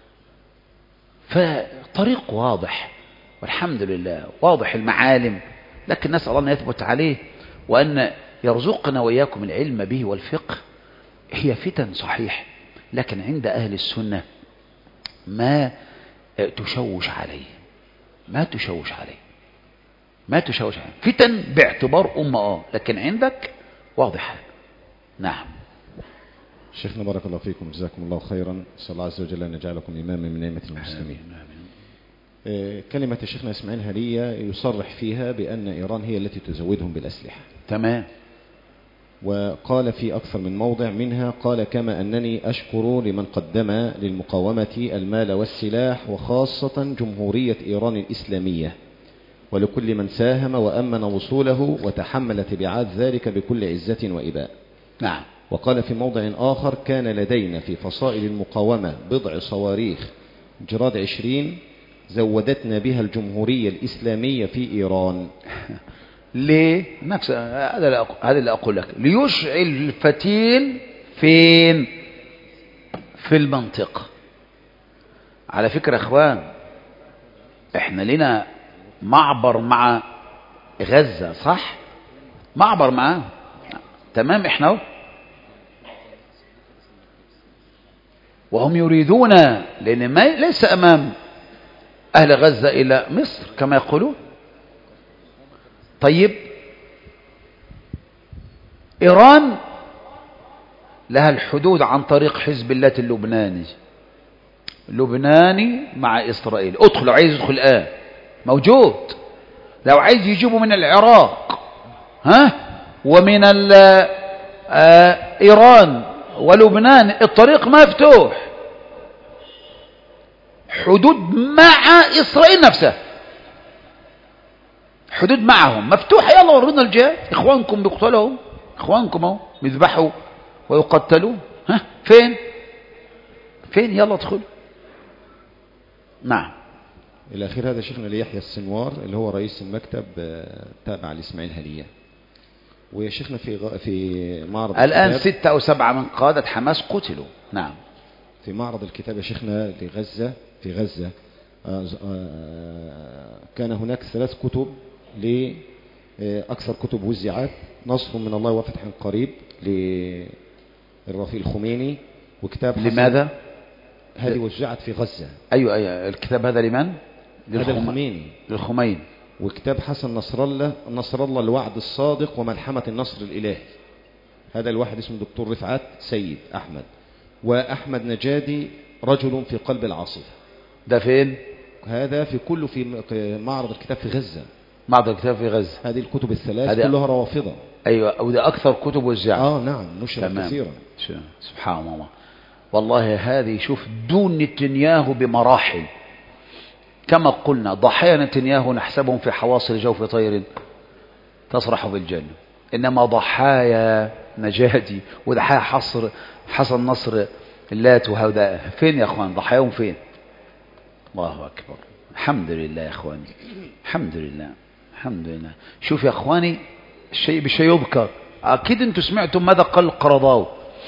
فطريق واضح والحمد لله، واضح المعالم، لكن نسأل الله أن يثبت عليه وأن يرزقنا وإياكم العلم به والفقه. هي فتن صحيح، لكن عند أهل السنة ما تشوش عليه. فتن باعتبار أمة لكن عندك واضحة. نعم. شيخنا بارك الله فيكم، جزاكم الله خيرا. أسأل الله عز وجل أن يجعلكم إماما من أئمة المسلمين. كلمة شيخنا إسماعيل هلية يصرح فيها بأن إيران هي التي تزودهم بالأسلحة. تمام. وقال في أكثر من موضع منها، قال كما أنني أشكر لمن قدم للمقاومة المال والسلاح، وخاصة جمهورية إيران الإسلامية، ولكل من ساهم وأمن وصوله وتحمل تبعات ذلك بكل عزة وإباء. نعم. وقال في موضع آخر كان لدينا في فصائل المقاومة بضع صواريخ جراد 20 زودتنا بها الجمهورية الإسلامية في إيران. ليه؟ نفس هذا اللي أقول لك، ليشعل الفتيل فين؟ في المنطقة. على فكرة أخوان، إحنا لنا معبر مع غزة، صح؟ معبر معاه، تمام. إحنا وهم يريدون، لأن ما ليس أمام أهل غزة إلى مصر كما يقولون. طيب، إيران لها الحدود عن طريق حزب الله اللبناني مع إسرائيل. ادخل، لو عايز يدخل الآن موجود. لو عايز يجيبوا من العراق ومن إيران ولبنان الطريق مفتوح. حدود مع إسرائيل نفسها، حدود معهم مفتوحة. يلا ورونا الجهاد، إخوانكم بيقتلوا، إخوانكم اهو بيذبحوا ويقتلوا. فين يلا ادخلوا. نعم. إلى آخر. هذا شيخنا ليحيى السنوار اللي هو رئيس المكتب تابع لإسماعيل هلية. وشيخنا في معرض الآن 6 أو 7 من قادة حماس قتلوا. نعم. في معرض الكتاب يا شيخنا في غزة كان هناك 3 كتب لأكثر كتب وزعت، نصر من الله وفتح قريب للرفيق الخميني، وكتاب لماذا؟ هذه وزعت في غزة. أيوة الكتاب هذا لمن؟ للخميني. وكتاب حسن نصر الله الوعد الصادق وملحمة النصر الإلهي، هذا الواحد اسمه دكتور رفعت سيد أحمد. وأحمد نجادي رجل في قلب العاصفة. ده فين؟ هذا في معرض الكتاب في غزة. معرض الكتاب في غزة. هذه الكتب الثلاث كلها روافضة. أيوة، وده أكثر كتب وزعت. نعم، نشر كثيرا. سبحان الله. والله هذه شوف دون نتنياهو بمراحل. كما قلنا ضحايا نتنياهو نحسبهم في حواصل جوف طير تصرح بالجنة، إنما ضحايا نجادي وضحايا حصن نصر اللات وهؤلاء فين يا أخوان؟ ضحاياهم فين؟ الله أكبر. الحمد لله يا أخواني، الحمد لله، الحمد لله. شوف يا أخواني، الشيء بالشيء يذكر. أكيد أنتم سمعتم ماذا قال القرضاوي.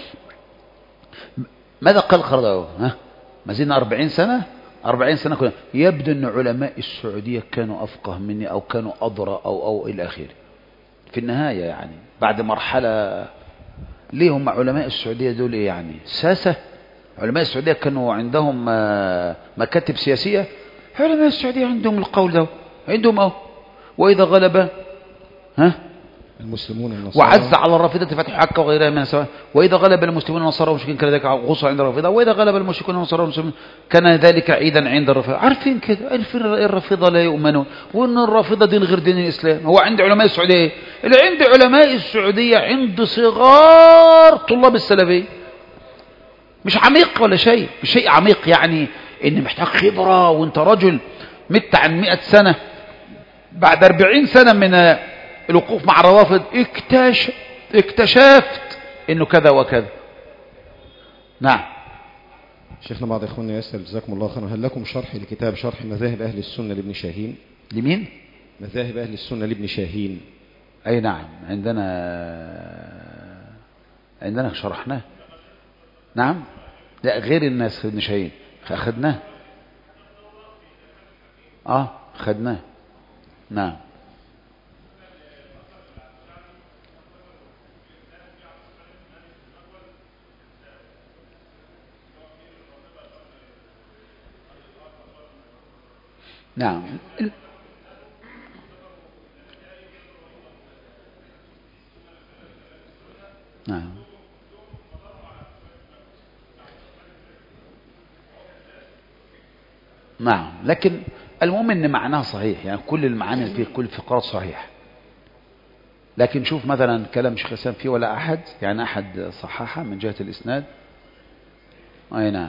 ماذا قال القرضاوي؟ ما زلنا 40 سنة 40 سنة كنا. يبدو أن علماء السعودية كانوا أفقه مني أو كانوا أضرى أو إلى آخره. في النهاية يعني بعد مرحلة، ليه هم علماء السعودية دول إيه يعني؟ ساسة؟ علماء السعودية كانوا عندهم مكاتب سياسية؟ علماء السعودية عندهم القول ده، عندهم وإذا غلب المسلمون النصارى وعز على الرافضة فتح حكة وغيرها من السواء، وإذا غلب المسلمون النصارى والمشركين كان ذلك غصة عند الرافضة، وإذا غلب المشركون النصارى والمسلمين كان ذلك عيدا عند الرافضة. عارفين كده، عارفين الرافضة لا يؤمنون، وأن الرافضة دين غير دين الإسلام. هو عند علماء السعودية اللي عند علماء السعودية عند صغار طلاب السلفية، مش عميق ولا شيء، مش شيء عميق يعني إن محتاج خبرة. وأنت رجل مت عن 100 سنة، بعد 40 سنة من الوقوف مع الروافض اكتشفت انه كذا وكذا. نعم. شيخنا بعض اخواننا يسأل جزاكم الله خيرا، هل لكم شرح لكتاب شرح مذاهب اهل السنة لابن شاهين؟ لمين؟ مذاهب اهل السنة لابن شاهين. اي نعم، عندنا شرحناه. نعم، لا غير الناس ابن شاهين اخذناه. اخذناه. نعم. نعم. نعم. نعم، لكن المهم ان معناه صحيح، يعني كل المعاني اللي فيه كل الفقرات صحيح. لكن شوف مثلا كلام شيخ الإسلام فيه ولا أحد، يعني أحد صححه من جهة الإسناد. أي نعم.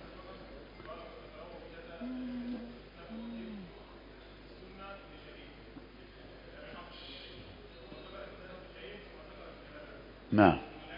نعم.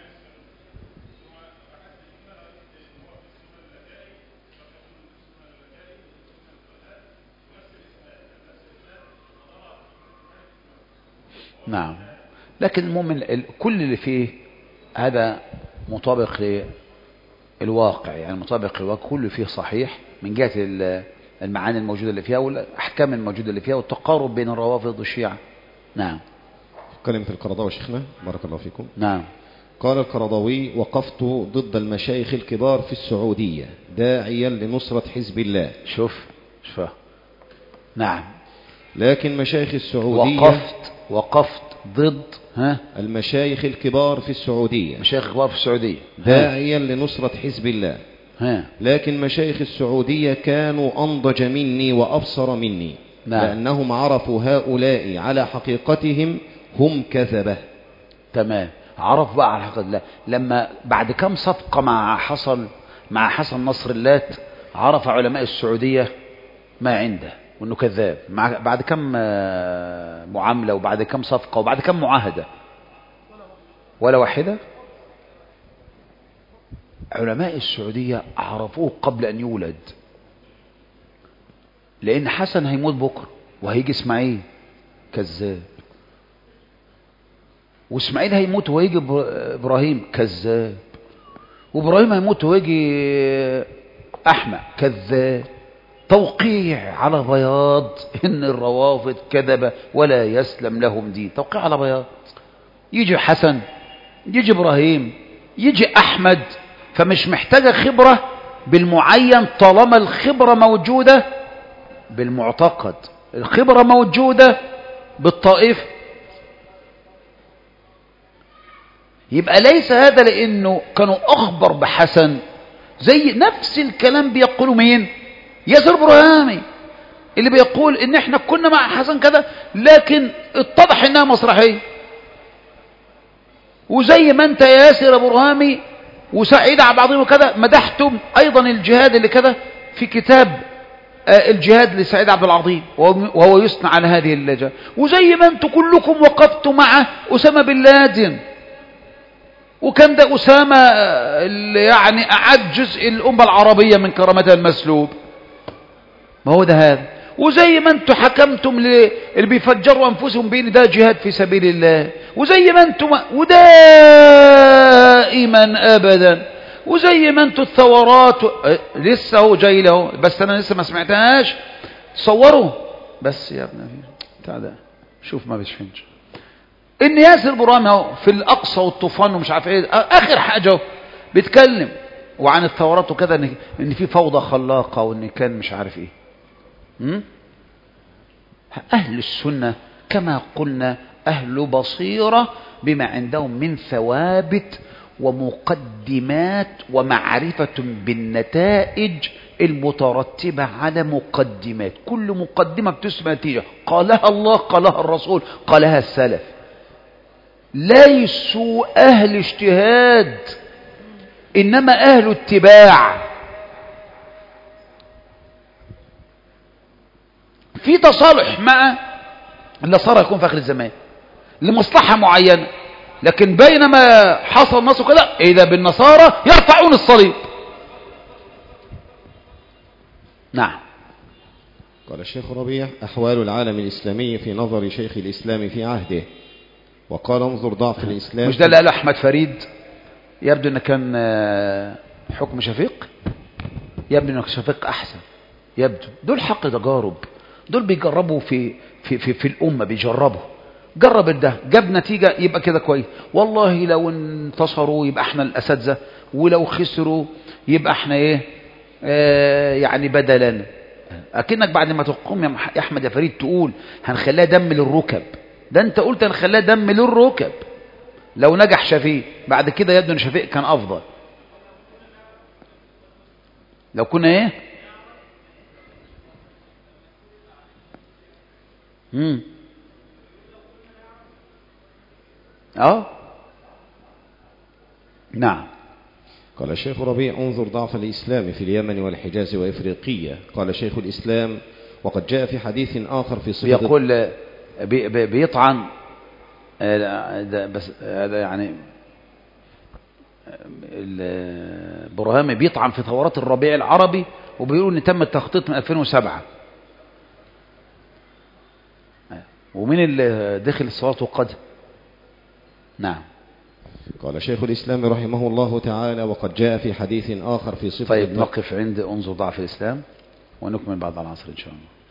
نعم، لكن المؤمن كل اللي فيه هذا مطابق للواقع، يعني مطابق للواقع، كله فيه صحيح من جهة المعاني الموجودة اللي فيها والأحكام الموجودة اللي فيها والتقارب بين الروافض والشيعة. نعم. كلمة القرضاوي شيخنا بارك الله فيكم. نعم. قال القرضاوي: وقفت ضد المشايخ الكبار في السعودية داعيا لنصرة حزب الله. شوف. نعم. لكن مشايخ السعودية وقفت ضد المشايخ الكبار في السعودية، مشايخ الكبار في السعودية داعيا لنصرة حزب الله. لكن مشايخ السعودية كانوا أنضج مني وأبصر مني. نعم. لأنهم عرفوا هؤلاء على حقيقتهم هم كذبة. تمام، عرف بقى على حقيقة الله. لما بعد كم صفقة مع حسن نصر اللات عرف علماء السعودية ما عنده وانه كذاب. بعد كم معاملة وبعد كم صفقة وبعد كم معاهدة؟ ولا واحدة. علماء السعودية عرفوه قبل أن يولد، لأن حسن هيموت بكرة وهيجي إسماعيل كذاب، وإسماعيل هيموت وهيجي إبراهيم كذاب، وإبراهيم هيموت وهيجي أحمد كذاب. توقيع على بياض إن الروافض كذبة ولا يسلم لهم دين. توقيع على بياض. يجي حسن، يجي إبراهيم، يجي أحمد. فمش محتاجة خبرة بالمعين طالما الخبرة موجودة بالمعتقد، الخبرة موجودة بالطائف. يبقى ليس هذا لأنه كانوا أخبر بحسن، زي نفس الكلام بيقولوا مين؟ ياسر برهامي اللي بيقول إن احنا كنا مع حسن كذا، لكن اتضح إنها مسرحية. وزي ما انت يا ياسر برهامي وسعيد على بعضهم وكذا. مدحتم أيضا الجهاد اللي كذا في كتاب الجهاد لسعيد عبد العظيم، وهو يثنى على هذه اللجنة. وزي ما أنتم كلكم وقفتوا مع أسامة بن لادن، وكان ده أسامة اللي يعني أعد جزء الأمة العربية من كرامتها المسلوب، ما هو ده هذا. وزي ما أنتم حكمتم اللي بيفجروا أنفسهم بين ده جهاد في سبيل الله، وزي ما أنتم ودائما أبدا، وزي ما أنتم الثورات لسه هو جاي له، بس أنا لسه ما سمعتهاش. صوروا بس يا ابني تعال شوف ما بيشفنش ان ياسر برهامي اهو في الاقصى والطوفان ومش عارف ايه، اخر حاجه بيتكلم وعن الثورات وكذا، ان في فوضى خلاقه وان كان مش عارف ايه. اهل السنه كما قلنا اهل بصيره بما عندهم من ثوابت ومقدمات ومعرفه بالنتائج المترتبة على مقدمات. كل مقدمة بتسمى نتيجة، قالها الله، قالها الرسول، قالها السلف. ليسوا أهل اجتهاد، إنما أهل اتباع. في تصالح مع اللي صار يكون في آخر الزمان لمصلحة معينة، لكن بينما حصل نصر كده إذا بالنصارى يرفعون الصليب. نعم. قال الشيخ ربيع: أحوال العالم الإسلامي في نظر شيخ الإسلام في عهده. وقال: انظر ضعف الإسلام. مش ده اللي قاله أحمد فريد؟ يبدو أن كان حكم شفيق، يبدو أن شفيق أحسن، يبدو دول حق تجارب، دول بيجربوا في الأمة، بيجربوا. جرب ده جاب نتيجة يبقى كده كويس، والله لو انتصروا يبقى احنا الأساتذة، ولو خسروا يبقى احنا ايه يعني بدلا. أكنك بعد ما تقوم يا أحمد يا فريد تقول هنخليها دم للركب، ده أنت قلت هنخليها دم للركب. لو نجح شفيق بعد كده يبدو أن شفيق كان أفضل. لو كنا إيه نعم. قال الشيخ ربيع: انظر ضعف الإسلام في اليمن والحجاز وإفريقية. قال شيخ الإسلام: وقد جاء في حديث آخر في صفة، يقول بيطعن بس هذا يعني البرهامي بيطعن في ثورات الربيع العربي، وبيقول ان تم التخطيط من 2007. ومين اللي دخل الصلاة وقد؟ نعم. قال شيخ الإسلام رحمه الله تعالى: وقد جاء في حديث آخر في صفة. طيب نقف عند انظر ضعف الإسلام ونكمل بعد العصر إن شاء الله.